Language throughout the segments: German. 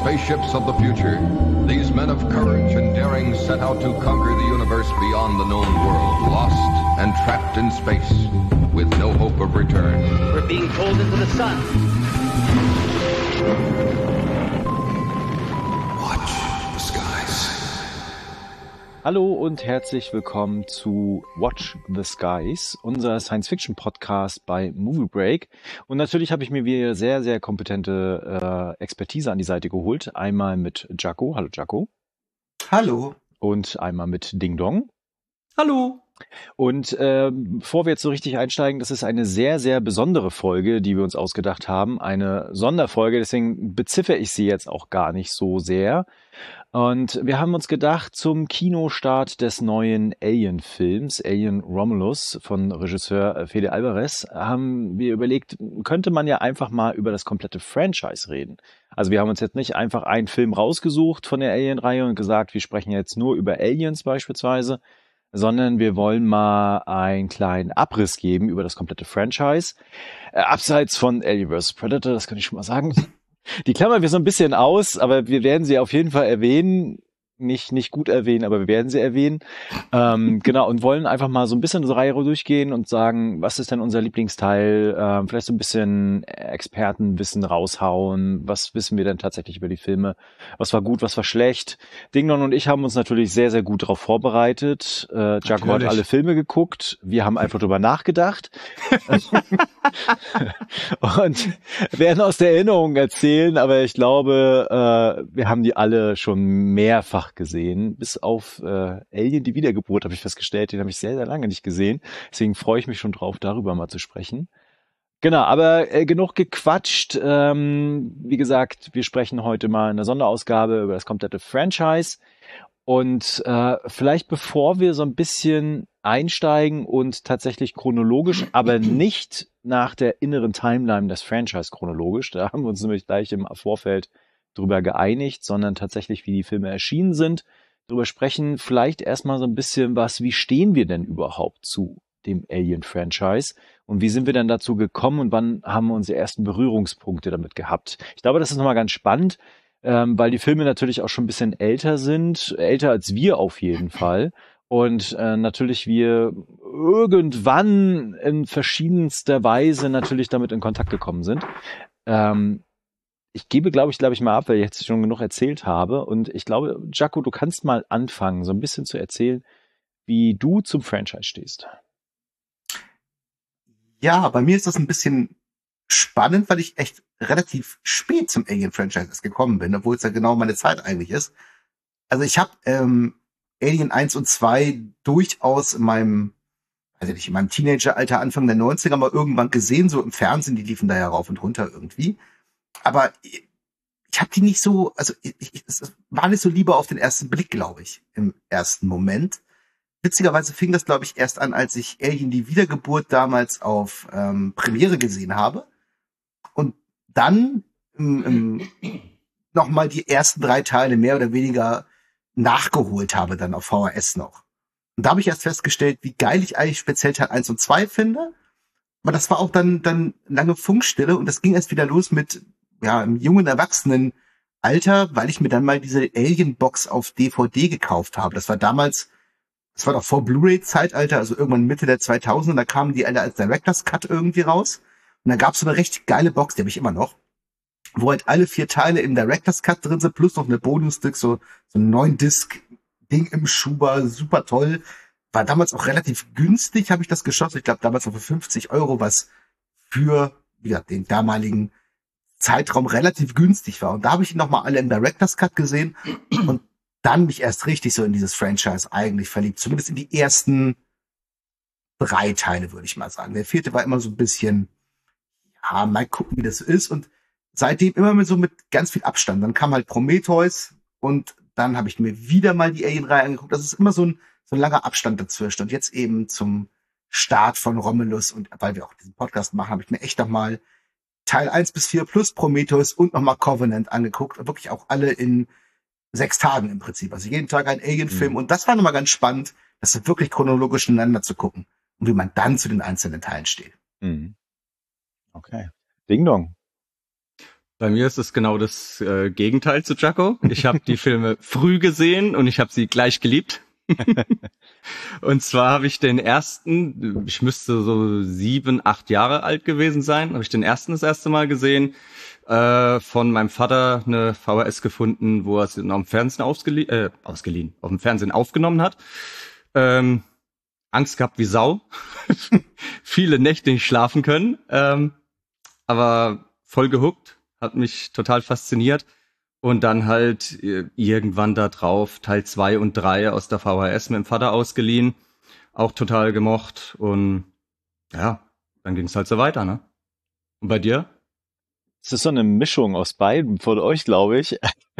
spaceships of the future, these men of courage and daring set out to conquer the universe beyond the known world, lost and trapped in space, with no hope of return. We're being pulled into the sun. Watch the skies. Hallo und herzlich willkommen zu Watch the Skies, unser Science-Fiction-Podcast bei Movie Break. Und natürlich habe ich mir wieder sehr, sehr kompetente Expertise an die Seite geholt. Einmal mit Jaco. Hallo Jaco. Hallo. Und einmal mit Ding Dong. Hallo. Und bevor wir jetzt so richtig einsteigen, das ist eine sehr, sehr besondere Folge, die wir uns ausgedacht haben. Eine Sonderfolge, deswegen beziffere ich sie jetzt auch gar nicht so sehr. Und wir haben uns gedacht, zum Kinostart des neuen Alien-Films, Alien Romulus von Regisseur Fede Alvarez, haben wir überlegt, könnte man ja einfach mal über das komplette Franchise reden. Also wir haben uns jetzt nicht einfach einen Film rausgesucht von der Alien-Reihe und gesagt, wir sprechen jetzt nur über Aliens beispielsweise, sondern wir wollen mal einen kleinen Abriss geben über das komplette Franchise. Abseits von Alien vs. Predator, das kann ich schon mal sagen. Die klammern wir so ein bisschen aus, aber wir werden sie auf jeden Fall erwähnen. Nicht gut erwähnen, aber wir werden sie erwähnen. Genau, und wollen einfach mal so ein bisschen unsere Reihe durchgehen und sagen, was ist denn unser Lieblingsteil? Vielleicht so ein bisschen Expertenwissen raushauen. Was wissen wir denn tatsächlich über die Filme? Was war gut, was war schlecht? Dingdong und ich haben uns natürlich sehr, sehr gut darauf vorbereitet. Jaco hat alle Filme geguckt. Wir haben einfach drüber nachgedacht. Und werden aus der Erinnerung erzählen, aber ich glaube, wir haben die alle schon mehrfach gesehen. Bis auf Alien, die Wiedergeburt, habe ich festgestellt, den habe ich sehr, sehr lange nicht gesehen. Deswegen freue ich mich schon drauf, darüber mal zu sprechen. Genau, aber genug gequatscht. Wie gesagt, wir sprechen heute mal in der Sonderausgabe über das komplette Franchise. Und vielleicht bevor wir so ein bisschen einsteigen und tatsächlich chronologisch, aber nicht nach der inneren Timeline des Franchise chronologisch, da haben wir uns nämlich gleich im Vorfeld drüber geeinigt, sondern tatsächlich, wie die Filme erschienen sind, drüber sprechen. Vielleicht erstmal so ein bisschen wie stehen wir denn überhaupt zu dem Alien-Franchise und wie sind wir denn dazu gekommen und wann haben wir unsere ersten Berührungspunkte damit gehabt? Ich glaube, das ist nochmal ganz spannend, weil die Filme natürlich auch schon ein bisschen älter sind, älter als wir auf jeden Fall. Und natürlich wir irgendwann in verschiedenster Weise natürlich damit in Kontakt gekommen sind. Ich gebe, glaube ich mal ab, weil ich jetzt schon genug erzählt habe. Und ich glaube, Jaco, du kannst mal anfangen, so ein bisschen zu erzählen, wie du zum Franchise stehst. Ja, bei mir ist das ein bisschen spannend, weil ich echt relativ spät zum Alien-Franchise gekommen bin, obwohl es ja genau meine Zeit eigentlich ist. Also ich habe Alien 1 und 2 durchaus in meinem Teenageralter, Anfang der 90er mal irgendwann gesehen, so im Fernsehen, die liefen da ja rauf und runter irgendwie. Aber ich habe die nicht so, also es war nicht so lieber auf den ersten Blick, glaube ich, im ersten Moment. Witzigerweise fing das, glaube ich, erst an, als ich Alien die Wiedergeburt damals auf Premiere gesehen habe. Und dann nochmal die ersten 3 Teile mehr oder weniger nachgeholt habe, dann auf VHS noch. Und da habe ich erst festgestellt, wie geil ich eigentlich speziell Teil 1 und 2 finde. Aber das war auch dann lange Funkstille und das ging erst wieder los mit im jungen Erwachsenenalter, weil ich mir dann mal diese Alien-Box auf DVD gekauft habe. Das war doch vor Blu-ray-Zeitalter, also irgendwann Mitte der 2000er, da kamen die alle als Director's Cut irgendwie raus. Und da gab es so eine recht geile Box, die habe ich immer noch, wo halt alle 4 Teile im Director's Cut drin sind, plus noch eine Bonus-Disc, so ein 9-Disc-Ding im Schuber, super toll. War damals auch relativ günstig, habe ich das geschossen. Ich glaube, damals noch für 50 €, was für den damaligen Zeitraum relativ günstig war. Und da habe ich ihn nochmal alle im Director's Cut gesehen und dann mich erst richtig so in dieses Franchise eigentlich verliebt. Zumindest in die ersten 3 Teile, würde ich mal sagen. Der 4. war immer so ein bisschen, mal gucken, wie das so ist. Und seitdem immer mit ganz viel Abstand. Dann kam halt Prometheus und dann habe ich mir wieder mal die Alien-Reihe angeguckt. Das ist immer so ein langer Abstand dazwischen. Und jetzt eben zum Start von Romulus und weil wir auch diesen Podcast machen, habe ich mir echt nochmal Teil 1 bis 4 plus Prometheus und nochmal Covenant angeguckt. Und wirklich auch alle in 6 Tagen im Prinzip. Also jeden Tag ein Alien-Film. Und das war nochmal ganz spannend, das so wirklich chronologisch ineinander zu gucken. Und wie man dann zu den einzelnen Teilen steht. Mhm. Okay. Ding Dong. Bei mir ist es genau das Gegenteil zu Jaco. Ich habe die Filme früh gesehen und ich habe sie gleich geliebt. Und zwar habe ich den ersten, ich müsste so 7, 8 Jahre alt gewesen sein, habe ich den ersten das erste Mal gesehen, von meinem Vater eine VHS gefunden, wo er es auf dem Fernsehen ausgeliehen, auf dem Fernsehen aufgenommen hat. Angst gehabt wie Sau. Viele Nächte nicht schlafen können. Aber voll gehuckt, hat mich total fasziniert. Und dann halt irgendwann da drauf Teil 2 und 3 aus der VHS mit dem Vater ausgeliehen. Auch total gemocht. Und ja, dann ging es halt so weiter, ne? Und bei dir? Es ist so eine Mischung aus beiden von euch, glaube ich.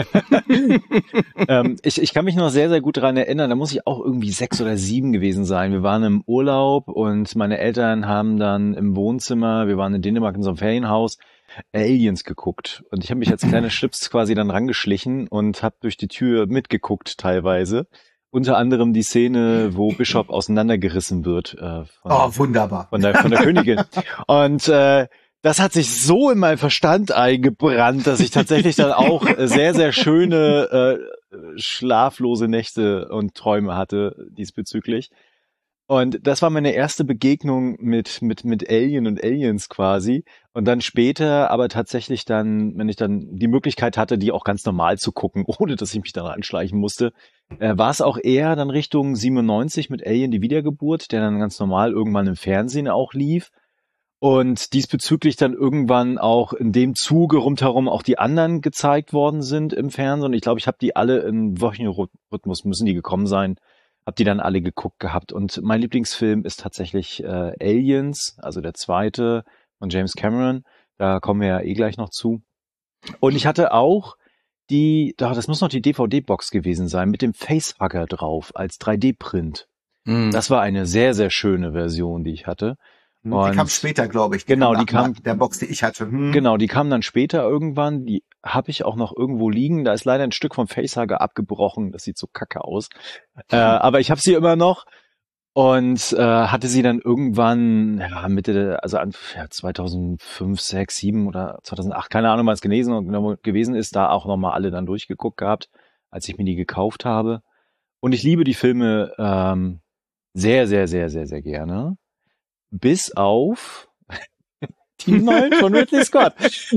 Ich kann mich noch sehr, sehr gut daran erinnern, da muss ich auch irgendwie 6 oder 7 gewesen sein. Wir waren im Urlaub und meine Eltern haben dann im Wohnzimmer, wir waren in Dänemark in so einem Ferienhaus, Aliens geguckt. Und ich habe mich als kleiner Schlips quasi dann rangeschlichen und habe durch die Tür mitgeguckt teilweise. Unter anderem die Szene, wo Bishop auseinandergerissen wird. Wunderbar. Von der Königin. Und das hat sich so in meinen Verstand eingebrannt, dass ich tatsächlich dann auch sehr, sehr schöne schlaflose Nächte und Träume hatte diesbezüglich. Und das war meine erste Begegnung mit Alien und Aliens quasi. Und dann später aber tatsächlich dann, wenn ich dann die Möglichkeit hatte, die auch ganz normal zu gucken, ohne dass ich mich dann anschleichen musste, war es auch eher dann Richtung 97 mit Alien die Wiedergeburt, der dann ganz normal irgendwann im Fernsehen auch lief. Und diesbezüglich dann irgendwann auch in dem Zuge rundherum auch die anderen gezeigt worden sind im Fernsehen. Und ich glaube, ich habe die alle im wöchentlichen Rhythmus, müssen die gekommen sein, habe die dann alle geguckt gehabt. Und mein Lieblingsfilm ist tatsächlich Aliens, also der zweite von James Cameron. Da kommen wir ja eh gleich noch zu. Und ich hatte auch das muss noch die DVD-Box gewesen sein, mit dem Facehugger drauf als 3D-Print. Das war eine sehr, sehr schöne Version, die ich hatte. Und die kam später, glaube ich. Genau, die kam der Box, die ich hatte. Genau, die kam dann später irgendwann. Die habe ich auch noch irgendwo liegen. Da ist leider ein Stück vom Facehugger abgebrochen. Das sieht so kacke aus. Aber ich habe sie immer noch und hatte sie dann irgendwann Mitte, also 2005, 6, 7 oder 2008, keine Ahnung, wann es gewesen ist, da auch nochmal alle dann durchgeguckt gehabt, als ich mir die gekauft habe. Und ich liebe die Filme sehr, sehr, sehr, sehr, sehr gerne. Bis auf die neuen von Ridley Scott.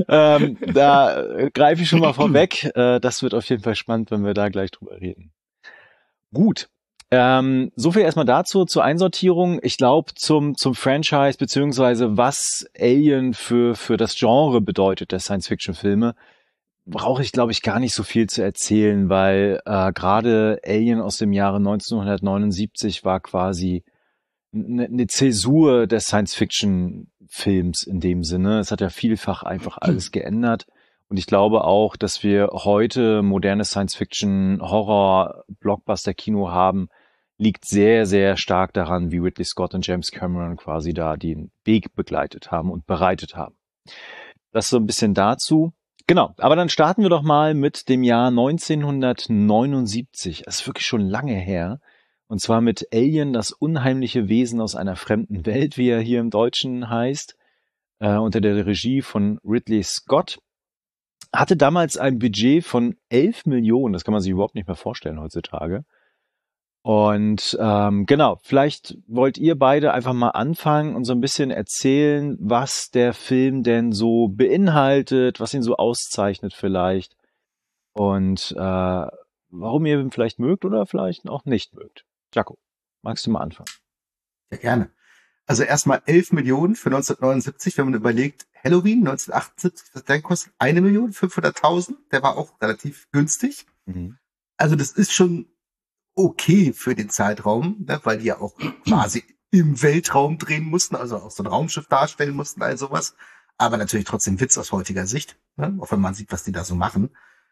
Da greife ich schon mal vorweg. Das wird auf jeden Fall spannend, wenn wir da gleich drüber reden. Gut. So viel erstmal dazu, zur Einsortierung. Ich glaube, zum Franchise, beziehungsweise was Alien für das Genre bedeutet, der Science-Fiction-Filme, brauche ich, glaube ich, gar nicht so viel zu erzählen, weil gerade Alien aus dem Jahre 1979 war quasi eine Zäsur des Science-Fiction-Films in dem Sinne. Es hat ja vielfach einfach alles geändert. Und ich glaube auch, dass wir heute moderne Science-Fiction, Horror, Blockbuster-Kino haben, liegt sehr, sehr stark daran, wie Ridley Scott und James Cameron quasi da den Weg begleitet haben und bereitet haben. Das so ein bisschen dazu. Genau, aber dann starten wir doch mal mit dem Jahr 1979. Das ist wirklich schon lange her. Und zwar mit Alien, das unheimliche Wesen aus einer fremden Welt, wie er hier im Deutschen heißt, unter der Regie von Ridley Scott. Hatte damals ein Budget von 11 Millionen, das kann man sich überhaupt nicht mehr vorstellen heutzutage. Und genau, vielleicht wollt ihr beide einfach mal anfangen und so ein bisschen erzählen, was der Film denn so beinhaltet, was ihn so auszeichnet vielleicht und warum ihr ihn vielleicht mögt oder vielleicht auch nicht mögt. Jaco, magst du mal anfangen? Ja, gerne. Also erstmal 11 Millionen für 1979, wenn man überlegt, Halloween 1978, was der kostet 1.500.000, der war auch relativ günstig. Mhm. Also das ist schon okay für den Zeitraum, ne, weil die ja auch quasi im Weltraum drehen mussten, also auch so ein Raumschiff darstellen mussten, all sowas. Aber natürlich trotzdem Witz aus heutiger Sicht, ne, auch wenn man sieht, was die da so machen.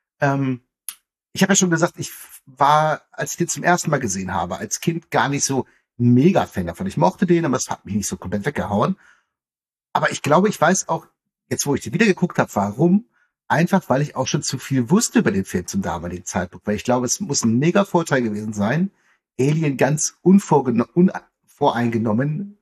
Ich habe ja schon gesagt, ich war, als ich den zum ersten Mal gesehen habe, als Kind gar nicht so mega Fan davon. Ich mochte den, aber es hat mich nicht so komplett weggehauen. Aber ich glaube, ich weiß auch, jetzt wo ich den wieder geguckt habe, warum. Einfach, weil ich auch schon zu viel wusste über den Film zum damaligen Zeitpunkt. Weil ich glaube, es muss ein mega Vorteil gewesen sein, Alien ganz unvoreingenommen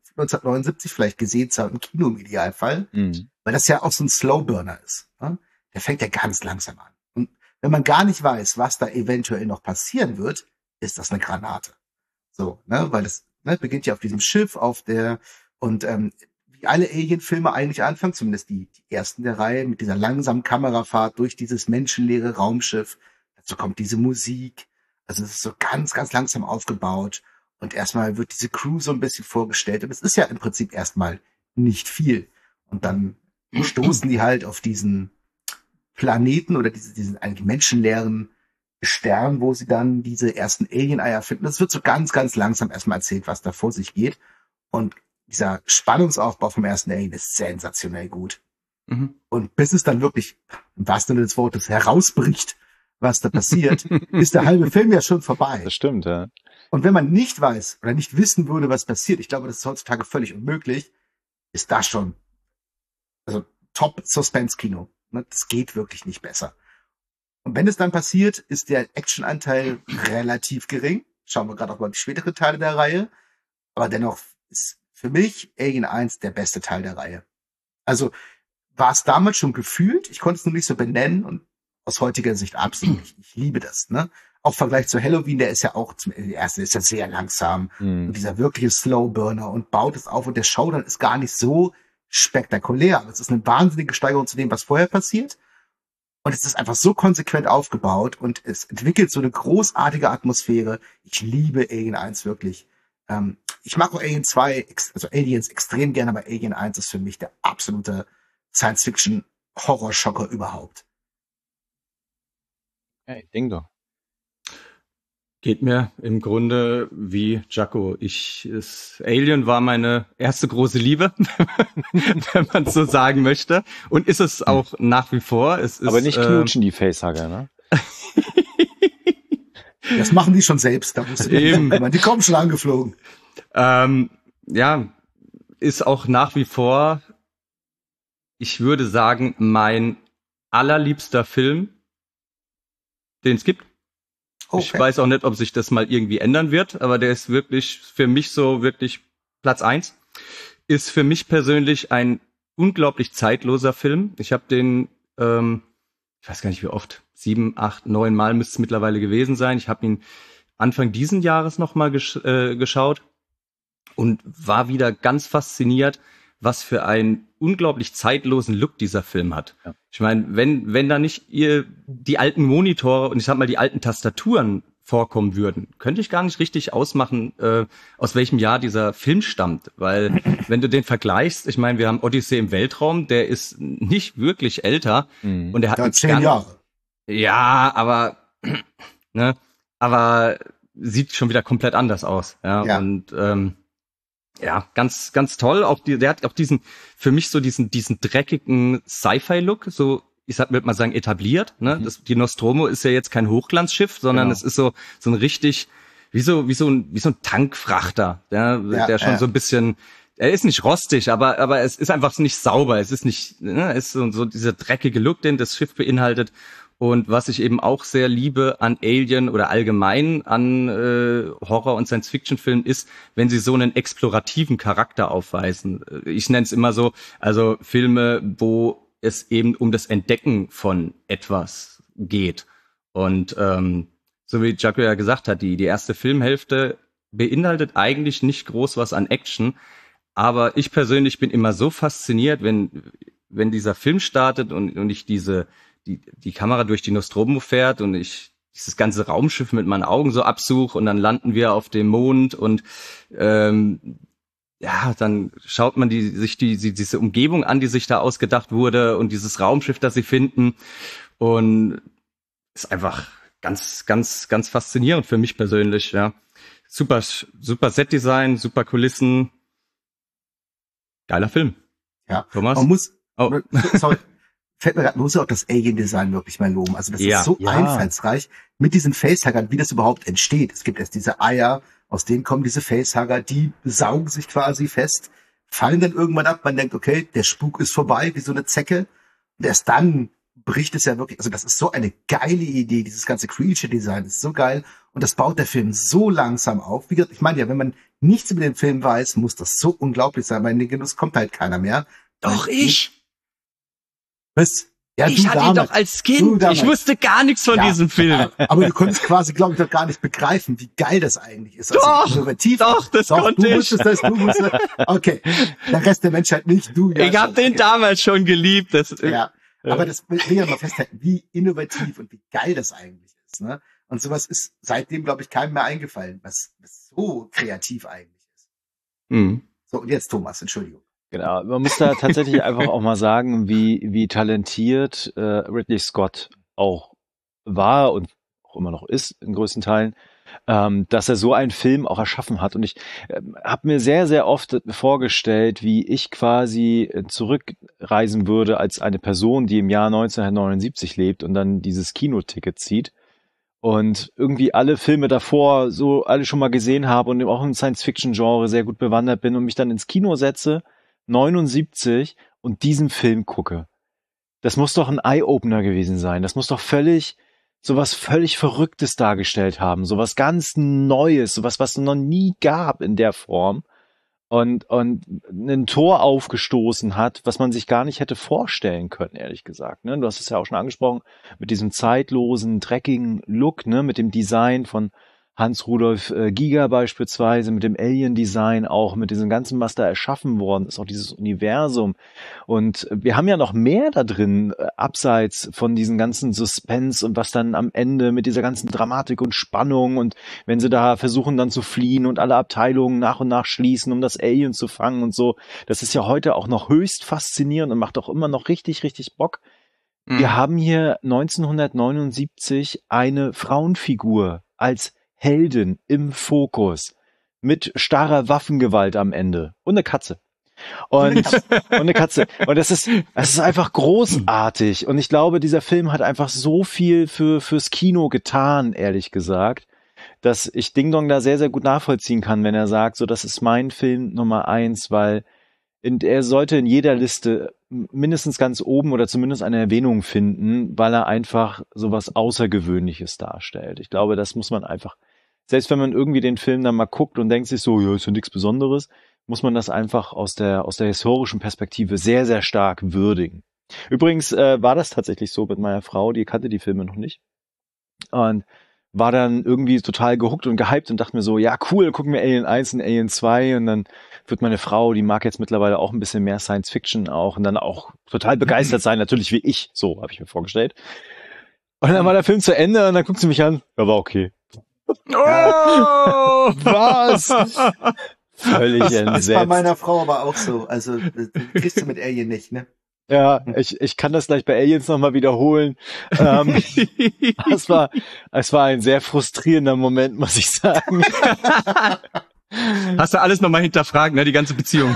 1979 vielleicht gesehen zu haben, im Kino im Idealfall. Mhm. Weil das ja auch so ein Slowburner ist. Ne? der fängt ja ganz langsam an. Und wenn man gar nicht weiß, was da eventuell noch passieren wird, ist das eine Granate. So, ne, weil das beginnt ja auf diesem Schiff, und wie alle Alien-Filme eigentlich anfangen, zumindest die ersten der Reihe, mit dieser langsamen Kamerafahrt durch dieses menschenleere Raumschiff. Dazu kommt diese Musik. Also es ist so ganz, ganz langsam aufgebaut. Und erstmal wird diese Crew so ein bisschen vorgestellt. Und es ist ja im Prinzip erstmal nicht viel. Und dann stoßen die halt auf diesen Planeten oder diesen eigentlich menschenleeren Stern, wo sie dann diese ersten Alien-Eier finden. Das wird so ganz, ganz langsam erstmal erzählt, was da vor sich geht. Und dieser Spannungsaufbau vom ersten Alien ist sensationell gut. Mhm. Und bis es dann wirklich, im wahrsten Sinne des Wortes, herausbricht, was da passiert, ist der halbe Film ja schon vorbei. Das stimmt, ja. Und wenn man nicht weiß oder nicht wissen würde, was passiert, ich glaube, das ist heutzutage völlig unmöglich, ist das schon, also Top-Suspense-Kino. Das geht wirklich nicht besser. Und wenn es dann passiert, ist der Action-Anteil relativ gering. Schauen wir gerade auch mal die späteren Teile der Reihe. Aber dennoch ist für mich Alien 1 der beste Teil der Reihe. Also war es damals schon gefühlt, ich konnte es nur nicht so benennen und aus heutiger Sicht absolut. Ich liebe das, ne? Auch im Vergleich zu Halloween, der ist ja auch, der erste ist ja sehr langsam und dieser wirkliche Slowburner und baut es auf und der Showdown ist gar nicht so spektakulär, aber es ist eine wahnsinnige Steigerung zu dem, was vorher passiert. Und es ist einfach so konsequent aufgebaut und es entwickelt so eine großartige Atmosphäre. Ich liebe Alien 1 wirklich. Ich mag auch Alien 2, also Aliens extrem gerne, aber Alien 1 ist für mich der absolute Science-Fiction-Horrorschocker überhaupt. Hey, Ding doch. Geht mir im Grunde wie Jaco. Alien war meine erste große Liebe, wenn man so sagen möchte. Und ist es auch nach wie vor. Es ist, aber nicht knutschen die Facehugger, ne? Das machen die schon selbst. Da musst du die kommen schon angeflogen. Ja, ist auch nach wie vor, ich würde sagen, mein allerliebster Film, den es gibt. Okay. Ich weiß auch nicht, ob sich das mal irgendwie ändern wird, aber der ist wirklich für mich so wirklich Platz 1. Ist für mich persönlich ein unglaublich zeitloser Film. Ich habe den, ich weiß gar nicht wie oft, 7, 8, 9 Mal müsste es mittlerweile gewesen sein. Ich habe ihn Anfang diesen Jahres nochmal geschaut und war wieder ganz fasziniert, was für einen unglaublich zeitlosen Look dieser Film hat. Ja. Ich meine, wenn da nicht die alten Monitore und ich sag mal die alten Tastaturen vorkommen würden, könnte ich gar nicht richtig ausmachen, aus welchem Jahr dieser Film stammt. Weil wenn du den vergleichst, ich meine, wir haben Odyssee im Weltraum, der ist nicht wirklich älter und der hat 10 Jahre. Ja, aber ne, aber sieht schon wieder komplelt anders aus. Ja. Und ja, ganz, ganz toll. Auch der hat auch für mich so diesen dreckigen Sci-Fi-Look, so, würde mal sagen, etabliert, ne? Die Nostromo ist ja jetzt kein Hochglanzschiff, sondern es ist so ein richtig, wie so ein Tankfrachter, der schon so ein bisschen, er ist nicht rostig, aber es ist einfach nicht sauber. Es ist nicht, ne? Es ist so dieser dreckige Look, den das Schiff beinhaltet. Und was ich eben auch sehr liebe an Alien oder allgemein an Horror- und Science-Fiction-Filmen ist, wenn sie so einen explorativen Charakter aufweisen. Ich nenne es immer so, also Filme, wo es eben um das Entdecken von etwas geht. Und so wie Jaco ja gesagt hat, die erste Filmhälfte beinhaltet eigentlich nicht groß was an Action. Aber ich persönlich bin immer so fasziniert, wenn dieser Film startet und ich die Kamera durch die Nostromo fährt und ich dieses ganze Raumschiff mit meinen Augen so absuche und dann landen wir auf dem Mond und dann schaut man sich diese Umgebung an, die sich da ausgedacht wurde und dieses Raumschiff, das sie finden und ist einfach ganz, ganz, ganz faszinierend für mich persönlich, ja. Super Setdesign, super Kulissen. Geiler Film. Ja. Thomas? Sorry. Fällt mir gerade, muss ja auch das Alien-Design wirklich mal loben. Also das ist so einfallsreich mit diesen Facehuggern, wie das überhaupt entsteht. Es gibt erst diese Eier, aus denen kommen diese Facehugger, die saugen sich quasi fest, fallen dann irgendwann ab. Man denkt, okay, der Spuk ist vorbei, wie so eine Zecke. Und erst dann bricht es ja wirklich, also das ist so eine geile Idee, dieses ganze Creature-Design ist so geil. Und das baut der Film so langsam auf. Wie gesagt, ich meine ja, wenn man nichts über den Film weiß, muss das so unglaublich sein, weil in den Genuss kommt halt keiner mehr. Doch ich! Was? Ja, ich hatte ihn doch als Kind. Ich wusste gar nichts von diesem Film. Aber du konntest quasi, glaube ich, doch gar nicht begreifen, wie geil das eigentlich ist. Also Doch, innovativ. das konnte ich. Du wusstest. Okay, der Rest der Menschheit nicht, du. Ja, ich habe den damals schon geliebt. Ja, aber das will ich ja mal festhalten, wie innovativ und wie geil das eigentlich ist. Ne? Und sowas ist seitdem, glaube ich, keinem mehr eingefallen, was so kreativ eigentlich ist. Mhm. So, und jetzt Thomas, Entschuldigung. Genau, man muss da tatsächlich einfach auch mal sagen, wie talentiert Ridley Scott auch war und auch immer noch ist in größten Teilen, dass er so einen Film auch erschaffen hat. Und ich habe mir sehr, sehr oft vorgestellt, wie ich quasi zurückreisen würde als eine Person, die im Jahr 1979 lebt und dann dieses Kinoticket zieht und irgendwie alle Filme davor so alle schon mal gesehen habe und auch im Science-Fiction-Genre sehr gut bewandert bin und mich dann ins Kino setze, 79, und diesen Film gucke. Das muss doch ein Eye-Opener gewesen sein. Das muss doch sowas völlig Verrücktes dargestellt haben. Sowas ganz Neues, sowas, was es noch nie gab in der Form. Und ein Tor aufgestoßen hat, was man sich gar nicht hätte vorstellen können, ehrlich gesagt. Ne? Du hast es ja auch schon angesprochen, mit diesem zeitlosen, dreckigen Look, ne? Mit dem Design von Hans-Rudolf Giger beispielsweise, mit dem Alien-Design auch, mit diesem ganzen, was da erschaffen worden ist, auch dieses Universum. Und wir haben ja noch mehr da drin, abseits von diesen ganzen Suspense und was dann am Ende mit dieser ganzen Dramatik und Spannung und wenn sie da versuchen dann zu fliehen und alle Abteilungen nach und nach schließen, um das Alien zu fangen und so. Das ist ja heute auch noch höchst faszinierend und macht auch immer noch richtig, richtig Bock. Wir haben hier 1979 eine Frauenfigur als Heldin im Fokus mit starrer Waffengewalt am Ende und eine Katze. Und eine Katze. Und das ist einfach großartig. Und ich glaube, dieser Film hat einfach so viel fürs Kino getan, ehrlich gesagt, dass ich Ding Dong da sehr, sehr gut nachvollziehen kann, wenn er sagt, so, das ist mein Film Nummer 1, weil er sollte in jeder Liste mindestens ganz oben oder zumindest eine Erwähnung finden, weil er einfach sowas Außergewöhnliches darstellt. Ich glaube, das muss man einfach, selbst wenn man irgendwie den Film dann mal guckt und denkt sich so, ja, ist ja nichts Besonderes, muss man das einfach aus der historischen Perspektive sehr, sehr stark würdigen. Übrigens war das tatsächlich so mit meiner Frau, die kannte die Filme noch nicht und war dann irgendwie total gehuckt und gehypt und dachte mir so, ja cool, gucken wir Alien 1 und Alien 2 und dann wird meine Frau, die mag jetzt mittlerweile auch ein bisschen mehr Science Fiction auch und dann auch total begeistert sein, natürlich wie ich, so habe ich mir vorgestellt. Und dann war der Film zu Ende und dann guckt sie mich an, ja, war okay. Oh! Was? Völlig entsetzt. Das war meiner Frau aber auch so, also das kriegst du mit Alien nicht, ne? Ja, ich kann das gleich bei Aliens nochmal wiederholen. Es war ein sehr frustrierender Moment, muss ich sagen. Hast du alles nochmal hinterfragt, ne, die ganze Beziehung?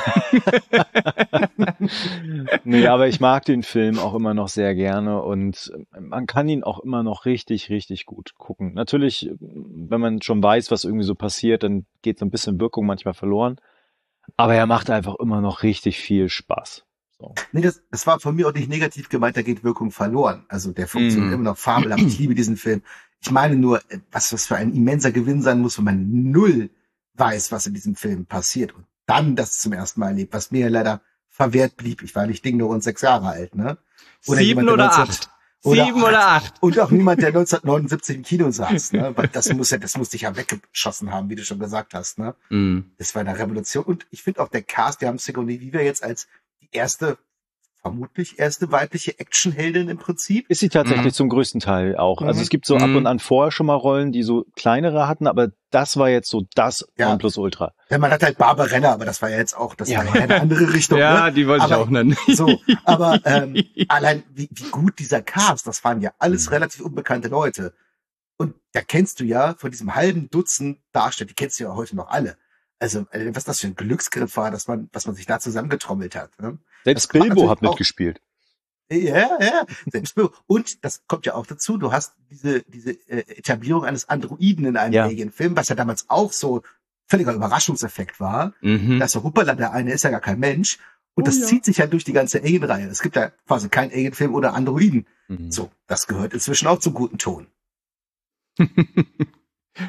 Nee, aber ich mag den Film auch immer noch sehr gerne und man kann ihn auch immer noch richtig, richtig gut gucken. Natürlich, wenn man schon weiß, was irgendwie so passiert, dann geht so ein bisschen Wirkung manchmal verloren. Aber er macht einfach immer noch richtig viel Spaß. So. Nee, das war von mir auch nicht negativ gemeint, da geht Wirkung verloren. Also der funktioniert immer noch fabelhaft. Ich liebe diesen Film. Ich meine nur, was für ein immenser Gewinn sein muss, wenn man null weiß, was in diesem Film passiert und dann das zum ersten Mal erlebt, was mir leider verwehrt blieb. Ich war nicht Ding nur rund 6 Jahre alt, ne? Oder 7 oder 8. 7 oder 8. Und auch niemand, der 1979 im Kino saß, ne? Weil das muss dich ja weggeschossen haben, wie du schon gesagt hast, ne? Das war eine Revolution. Und ich finde auch der Cast, wir haben Sigourney Weaver jetzt als die vermutlich erste weibliche Actionheldin im Prinzip. Ist sie tatsächlich zum größten Teil auch. Also es gibt so ab und an vorher schon mal Rollen, die so kleinere hatten, aber das war jetzt so das Nonplusultra. Ja, man hat halt Barbara Renner, aber das war ja jetzt auch, das war ja eine andere Richtung. Ja, ne? Die wollte ich auch nennen. So, aber allein wie gut dieser Cast, das waren ja alles relativ unbekannte Leute. Und da kennst du ja von diesem halben Dutzend Darsteller, die kennst du ja heute noch alle. Also, was das für ein Glücksgriff war, was man sich da zusammengetrommelt hat. Ne? Selbst Bilbo hat mitgespielt. Ja, selbst Bilbo. Und das kommt ja auch dazu, du hast diese Etablierung eines Androiden in einem Alien-Film, was ja damals auch so völliger Überraschungseffekt war. Dass so, hoppala, der eine ist ja gar kein Mensch. Und das zieht sich ja durch die ganze Alien-Reihe. Es gibt ja quasi keinen Alien-Film ohne So, das gehört inzwischen auch zum guten Ton.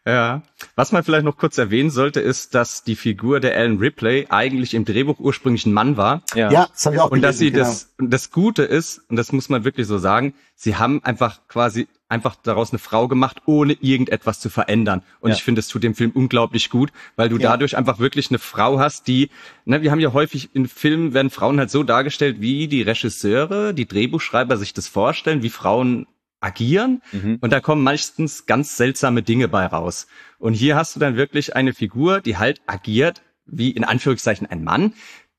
Ja. Was man vielleicht noch kurz erwähnen sollte, ist, dass die Figur der Ellen Ripley eigentlich im Drehbuch ursprünglich ein Mann war. Ja, das habe ich auch Und dass sie gelesen, das Gute ist, und das muss man wirklich so sagen, sie haben einfach daraus eine Frau gemacht, ohne irgendetwas zu verändern. Und ich finde, es tut dem Film unglaublich gut, weil du dadurch einfach wirklich eine Frau hast, die, wir haben ja häufig in Filmen, werden Frauen halt so dargestellt, wie die Regisseure, die Drehbuchschreiber sich das vorstellen, wie Frauen agieren. Und da kommen meistens ganz seltsame Dinge bei raus. Und hier hast du dann wirklich eine Figur, die halt agiert, wie in Anführungszeichen ein Mann,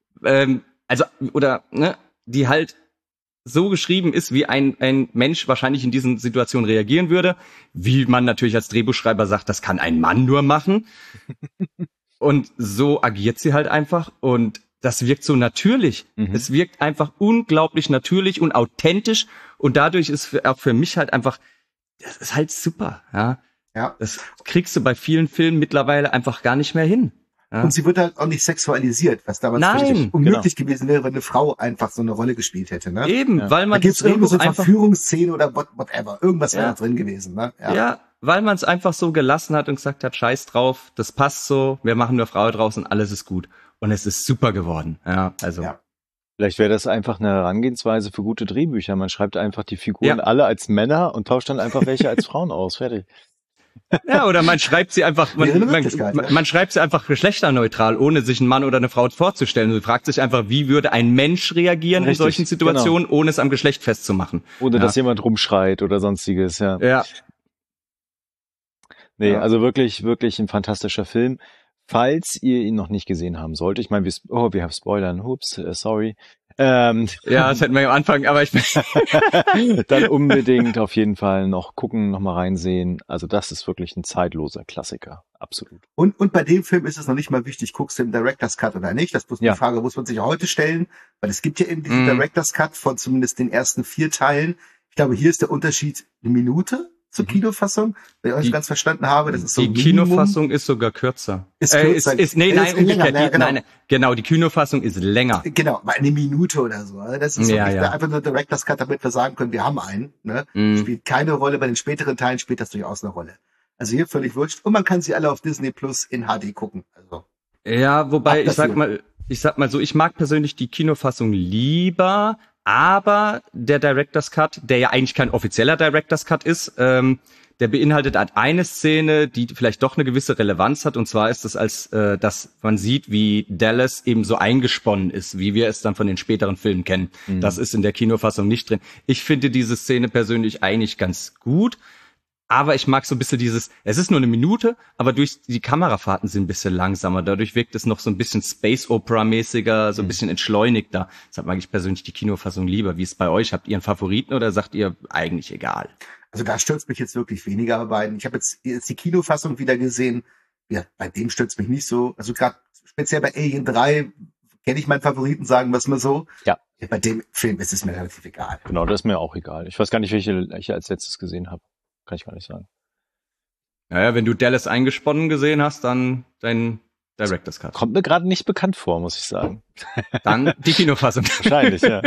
die halt so geschrieben ist, wie ein Mensch wahrscheinlich in diesen Situationen reagieren würde, wie man natürlich als Drehbuchschreiber sagt, das kann ein Mann nur machen. Und so agiert sie halt einfach und das wirkt so natürlich. Es wirkt einfach unglaublich natürlich und authentisch und dadurch ist auch für mich halt einfach, das ist halt super, ja. Das kriegst du bei vielen Filmen mittlerweile einfach gar nicht mehr hin. Ja. Und sie wird halt auch nicht sexualisiert, was damals völlig unmöglich gewesen wäre, wenn eine Frau einfach so eine Rolle gespielt hätte, ne? Eben, weil man da gibt's irgendwo so eine Verführungsszene oder whatever, irgendwas wäre da drin gewesen, ne? Ja, weil man es einfach so gelassen hat und gesagt hat, scheiß drauf, das passt so, wir machen nur Frau draußen, alles ist gut. Und es ist super geworden, Vielleicht wäre das einfach eine Herangehensweise für gute Drehbücher. Man schreibt einfach die Figuren alle als Männer und tauscht dann einfach welche als Frauen aus. Fertig. Ja, oder man schreibt sie einfach, man schreibt sie einfach geschlechterneutral, ohne sich einen Mann oder eine Frau vorzustellen. Man fragt sich einfach, wie würde ein Mensch reagieren in solchen Situationen, ohne es am Geschlecht festzumachen. Ohne dass jemand rumschreit oder sonstiges, ja. Nee, also wirklich, wirklich ein fantastischer Film. Falls ihr ihn noch nicht gesehen haben solltet, ich meine, wir haben Spoilern, hups, sorry. Das hätten wir am Anfang, aber dann unbedingt auf jeden Fall noch gucken, noch mal reinsehen. Also das ist wirklich ein zeitloser Klassiker, absolut. Und bei dem Film ist es noch nicht mal wichtig, guckst du im Director's Cut oder nicht. Das ist die Frage, muss man sich heute stellen, weil es gibt ja eben diesen Director's Cut von zumindest den ersten 4 Teilen. Ich glaube, hier ist der Unterschied eine Minute zur Kinofassung, wenn ich euch ganz verstanden habe, das ist so die Kinofassung ist sogar kürzer. Genau, die Kinofassung ist länger. Genau, mal eine Minute oder so. Das ist einfach nur Director's Cut, damit wir sagen können, wir haben einen. Ne? Spielt keine Rolle, bei den späteren Teilen spielt das durchaus eine Rolle. Also hier völlig wurscht. Und man kann sie alle auf Disney Plus in HD gucken. Also ja, wobei ich sag mal so, ich mag persönlich die Kinofassung lieber. Aber der Director's Cut, der ja eigentlich kein offizieller Director's Cut ist, der beinhaltet halt eine Szene, die vielleicht doch eine gewisse Relevanz hat. Und zwar ist es dass man sieht, wie Dallas eben so eingesponnen ist, wie wir es dann von den späteren Filmen kennen. Das ist in der Kinofassung nicht drin. Ich finde diese Szene persönlich eigentlich ganz gut. Aber ich mag so ein bisschen es ist nur eine Minute, aber durch die Kamerafahrten sind ein bisschen langsamer. Dadurch wirkt es noch so ein bisschen Space-Opera-mäßiger, so ein bisschen entschleunigter. Deshalb mag ich persönlich die Kinofassung lieber. Wie ist es bei euch? Habt ihr einen Favoriten oder sagt ihr eigentlich egal? Also da stört's mich jetzt wirklich weniger bei beiden. Ich habe jetzt die Kinofassung wieder gesehen. Ja, bei dem stört's mich nicht so. Also gerade speziell bei Alien 3 kenne ich meinen Favoriten, sagen wir es mal so. Ja. Bei dem Film ist es mir relativ egal. Genau, das ist mir auch egal. Ich weiß gar nicht, welche ich als letztes gesehen habe. Kann ich gar nicht sagen. Naja, wenn du Dallas eingesponnen gesehen hast, dann dein Director's Cut. Kommt mir gerade nicht bekannt vor, muss ich sagen. Dann die Kinofassung. Wahrscheinlich, ja.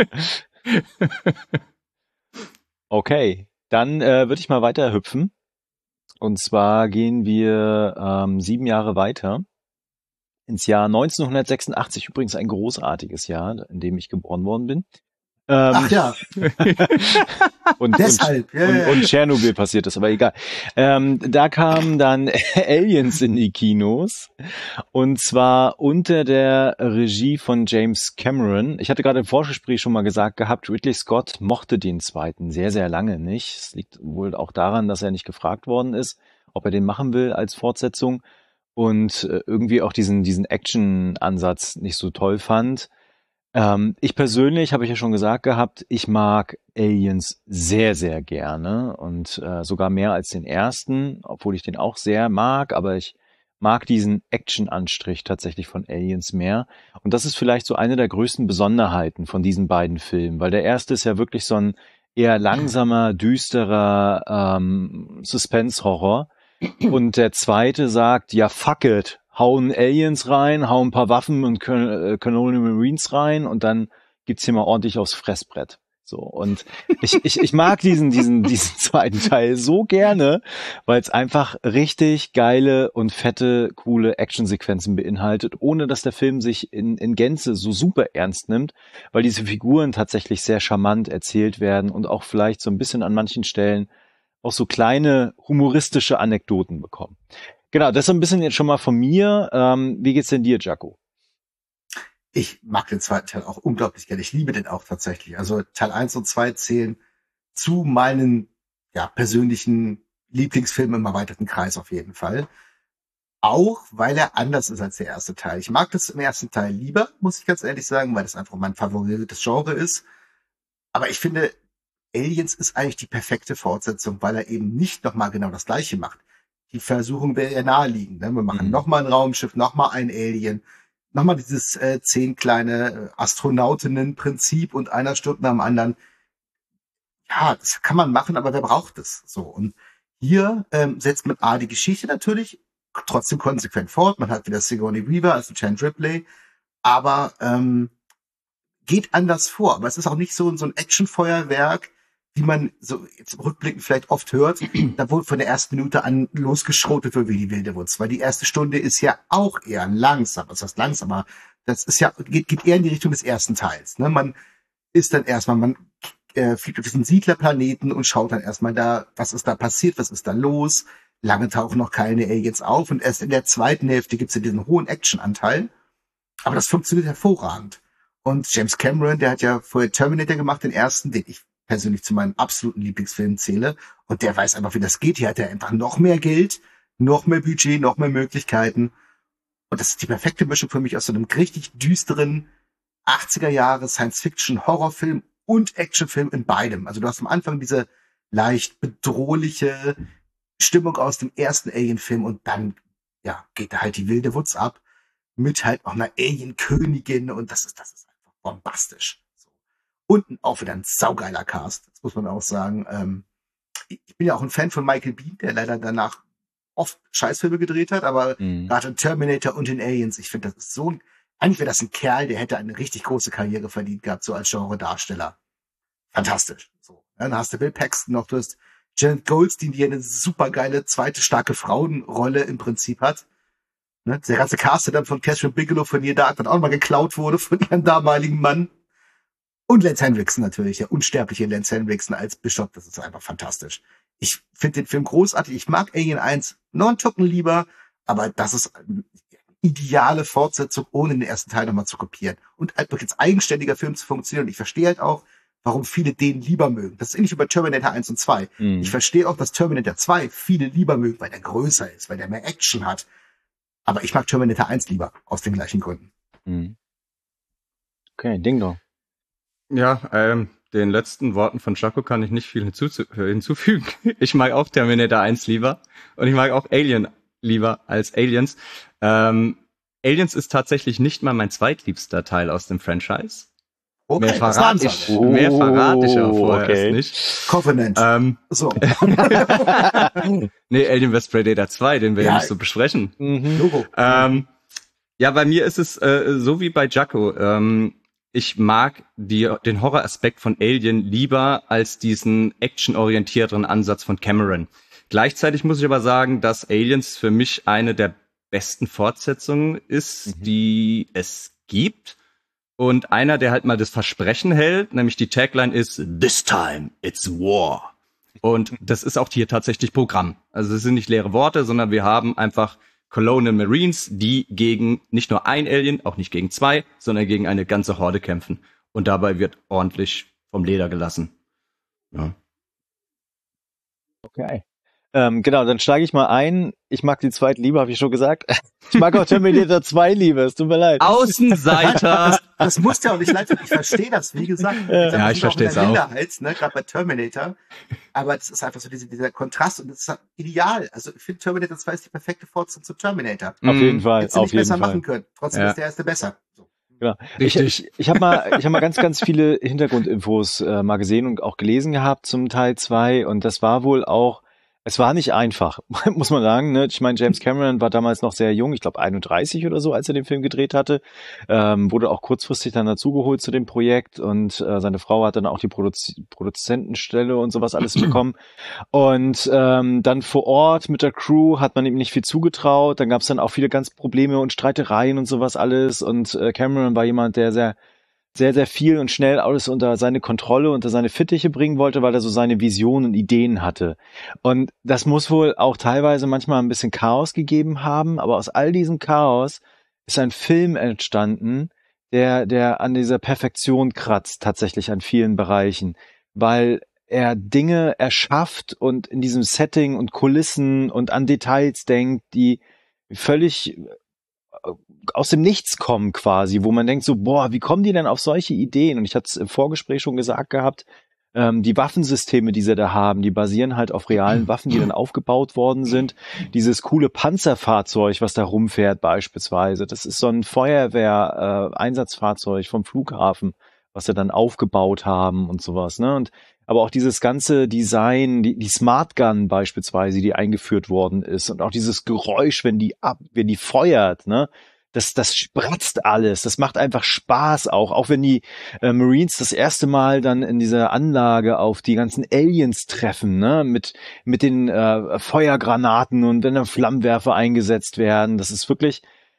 Okay, dann würde ich mal weiter hüpfen. Und zwar gehen wir 7 Jahre weiter. Ins Jahr 1986, übrigens ein großartiges Jahr, in dem ich geboren worden bin. Ach ja. und deshalb. Und Tschernobyl passiert ist, aber egal. Da kamen dann Aliens in die Kinos. Und zwar unter der Regie von James Cameron. Ich hatte gerade im Vorgespräch schon mal gesagt gehabt, Ridley Scott mochte den zweiten sehr, sehr lange nicht. Es liegt wohl auch daran, dass er nicht gefragt worden ist, ob er den machen will als Fortsetzung. Und irgendwie auch diesen Action-Ansatz nicht so toll fand. Ich persönlich, habe ich ja schon gesagt gehabt, ich mag Aliens sehr, sehr gerne und sogar mehr als den ersten, obwohl ich den auch sehr mag, aber ich mag diesen Action-Anstrich tatsächlich von Aliens mehr. Und das ist vielleicht so eine der größten Besonderheiten von diesen beiden Filmen, weil der erste ist ja wirklich so ein eher langsamer, düsterer Suspense-Horror und der zweite sagt, ja fuck it, hauen Aliens rein, hauen ein paar Waffen und Colonial Marines rein und dann gibt's hier mal ordentlich aufs Fressbrett. So, und ich mag diesen zweiten Teil so gerne, weil es einfach richtig geile und fette, coole Actionsequenzen beinhaltet, ohne dass der Film sich in Gänze so super ernst nimmt, weil diese Figuren tatsächlich sehr charmant erzählt werden und auch vielleicht so ein bisschen an manchen Stellen auch so kleine humoristische Anekdoten bekommen. Genau, das ist so ein bisschen jetzt schon mal von mir. Wie geht's denn dir, Jaco? Ich mag den zweiten Teil auch unglaublich gerne. Ich liebe den auch tatsächlich. Also Teil 1 und 2 zählen zu meinen persönlichen Lieblingsfilmen im erweiterten Kreis auf jeden Fall. Auch weil er anders ist als der erste Teil. Ich mag das im ersten Teil lieber, muss ich ganz ehrlich sagen, weil das einfach mein favoriertes Genre ist. Aber ich finde, Aliens ist eigentlich die perfekte Fortsetzung, weil er eben nicht nochmal genau das Gleiche macht. Die Versuchung wäre eher naheliegend. Ne? Wir machen nochmal ein Raumschiff, nochmal ein Alien, nochmal dieses 10 kleine Astronautinnen-Prinzip und einer stirbt nach dem anderen. Ja, das kann man machen, aber wer braucht es? So. Und hier setzt man die Geschichte natürlich trotzdem konsequent fort. Man hat wieder Sigourney Weaver, also Jen Ripley, aber geht anders vor. Aber es ist auch nicht so ein Actionfeuerwerk, wie man so jetzt rückblickend vielleicht oft hört, da wurde von der ersten Minute an losgeschrotet wird wie die wilde Wutz, weil die erste Stunde ist ja auch eher langsam. Das heißt langsamer. Das ist ja, geht eher in die Richtung des ersten Teils. Ne? Man ist dann erstmal, man fliegt auf diesen Siedlerplaneten und schaut dann erstmal da, was ist da passiert, was ist da los. Lange tauchen noch keine Aliens auf und erst in der zweiten Hälfte gibt es ja diesen hohen Actionanteil. Aber das funktioniert hervorragend. Und James Cameron, der hat ja vorher Terminator gemacht, den ersten, den ich persönlich zu meinen absoluten Lieblingsfilmen zähle. Und der weiß einfach, wie das geht. Hier hat er einfach noch mehr Geld, noch mehr Budget, noch mehr Möglichkeiten. Und das ist die perfekte Mischung für mich aus so einem richtig düsteren 80er Jahre Science-Fiction-Horrorfilm und Actionfilm in beidem. Also du hast am Anfang diese leicht bedrohliche Stimmung aus dem ersten Alien-Film und dann, geht da halt die wilde Wutz ab mit halt auch einer Alien-Königin und das ist einfach bombastisch. Und auch wieder ein saugeiler Cast, das muss man auch sagen. Ich bin ja auch ein Fan von Michael Biehn, der leider danach oft Scheißfilme gedreht hat, aber gerade in Terminator und in Aliens, ich finde, das ist eigentlich wäre das ein Kerl, der hätte eine richtig große Karriere verdient gehabt, so als Genre-Darsteller. Fantastisch. So. Dann hast du Bill Paxton noch, du hast Janet Goldstein, die eine supergeile zweite starke Frauenrolle im Prinzip hat. Ne? Der ganze Cast dann von Catherine Bigelow von ihr da dann auch mal geklaut wurde von ihrem damaligen Mann. Und Lance Henriksen natürlich, der unsterbliche Lance Henriksen als Bishop, das ist einfach fantastisch. Ich finde den Film großartig, ich mag Alien 1 noch einen Tucken lieber, aber das ist eine ideale Fortsetzung, ohne den ersten Teil nochmal zu kopieren. Und halt als eigenständiger Film zu funktionieren. Und ich verstehe halt auch, warum viele den lieber mögen. Das ist ähnlich wie bei Terminator 1 und 2. Ich verstehe auch, dass Terminator 2 viele lieber mögen, weil der größer ist, weil der mehr Action hat. Aber ich mag Terminator 1 lieber, aus den gleichen Gründen. Okay, Ding Dong. Ja, den letzten Worten von Jaco kann ich nicht viel hinzufügen. Ich mag auch Terminator 1 lieber und ich mag auch Alien lieber als Aliens. Aliens ist tatsächlich nicht mal mein zweitliebster Teil aus dem Franchise. Okay, mehr verrate ich auch vorher erst nicht. Covenant. So. Nee, Alien vs. Predator 2, den wir ja nicht so besprechen. Logo. Ja, bei mir ist es so wie bei Jaco. Ich mag den Horroraspekt von Alien lieber als diesen actionorientierteren Ansatz von Cameron. Gleichzeitig muss ich aber sagen, dass Aliens für mich eine der besten Fortsetzungen ist, die es gibt. Und einer, der halt mal das Versprechen hält, nämlich die Tagline ist "This time it's war". Und das ist auch hier tatsächlich Programm. Also es sind nicht leere Worte, sondern wir haben einfach Colonial Marines, die gegen nicht nur ein Alien, auch nicht gegen zwei, sondern gegen eine ganze Horde kämpfen. Und dabei wird ordentlich vom Leder gelassen. Ja. Okay. Genau, dann steige ich mal ein. Ich mag die zweite lieber, habe ich schon gesagt. Ich mag auch Terminator 2 lieber, es tut mir leid. Außenseiter! Das muss ja auch nicht leid sein. Ich verstehe das, wie gesagt. Ja, ich verstehe es auch. Minderheit, ne, gerade bei Terminator. Aber das ist einfach so dieser Kontrast und das ist ideal. Also ich finde Terminator 2 ist die perfekte Fortsetzung zu Terminator. Auf jeden Fall, Hättest du auf nicht jeden besser Fall. machen können. Trotzdem ist der erste besser. So. Genau. Richtig. Ich habe mal ganz viele Hintergrundinfos mal gesehen und auch gelesen gehabt zum Teil 2 und das war wohl auch Es war nicht einfach, muss man sagen. Ne? Ich meine, James Cameron war damals noch sehr jung, ich glaube 31 oder so, als er den Film gedreht hatte. Wurde auch kurzfristig dann dazugeholt zu dem Projekt und seine Frau hat dann auch die Produzentenstelle und sowas alles bekommen. Und dann vor Ort mit der Crew hat man ihm nicht viel zugetraut. Dann gab es dann auch viele ganz Probleme und Streitereien und sowas alles. Und Cameron war jemand, der sehr viel und schnell alles unter seine Kontrolle, unter seine Fittiche bringen wollte, weil er so seine Visionen und Ideen hatte. Und das muss wohl auch teilweise manchmal ein bisschen Chaos gegeben haben, aber aus all diesem Chaos ist ein Film entstanden, der an dieser Perfektion kratzt, tatsächlich an vielen Bereichen, weil er Dinge erschafft und in diesem Setting und Kulissen und an Details denkt, die völlig aus dem Nichts kommen quasi, wo man denkt so, boah, wie kommen die denn auf solche Ideen? Und ich hatte es im Vorgespräch schon gesagt gehabt, die Waffensysteme, die sie da haben, die basieren halt auf realen Waffen, die dann aufgebaut worden sind. Dieses coole Panzerfahrzeug, was da rumfährt beispielsweise, das ist so ein Feuerwehr-Einsatzfahrzeug vom Flughafen, was sie dann aufgebaut haben und sowas, ne? Und aber auch dieses ganze Design, die Smart Gun beispielsweise, die eingeführt worden ist und auch dieses Geräusch, wenn die feuert, ne? Das spratzt alles. Das macht einfach Spaß auch wenn die Marines das erste Mal dann in dieser Anlage auf die ganzen Aliens treffen, ne? Mit den Feuergranaten und wenn dann Flammenwerfer eingesetzt werden. Das ist wirklich,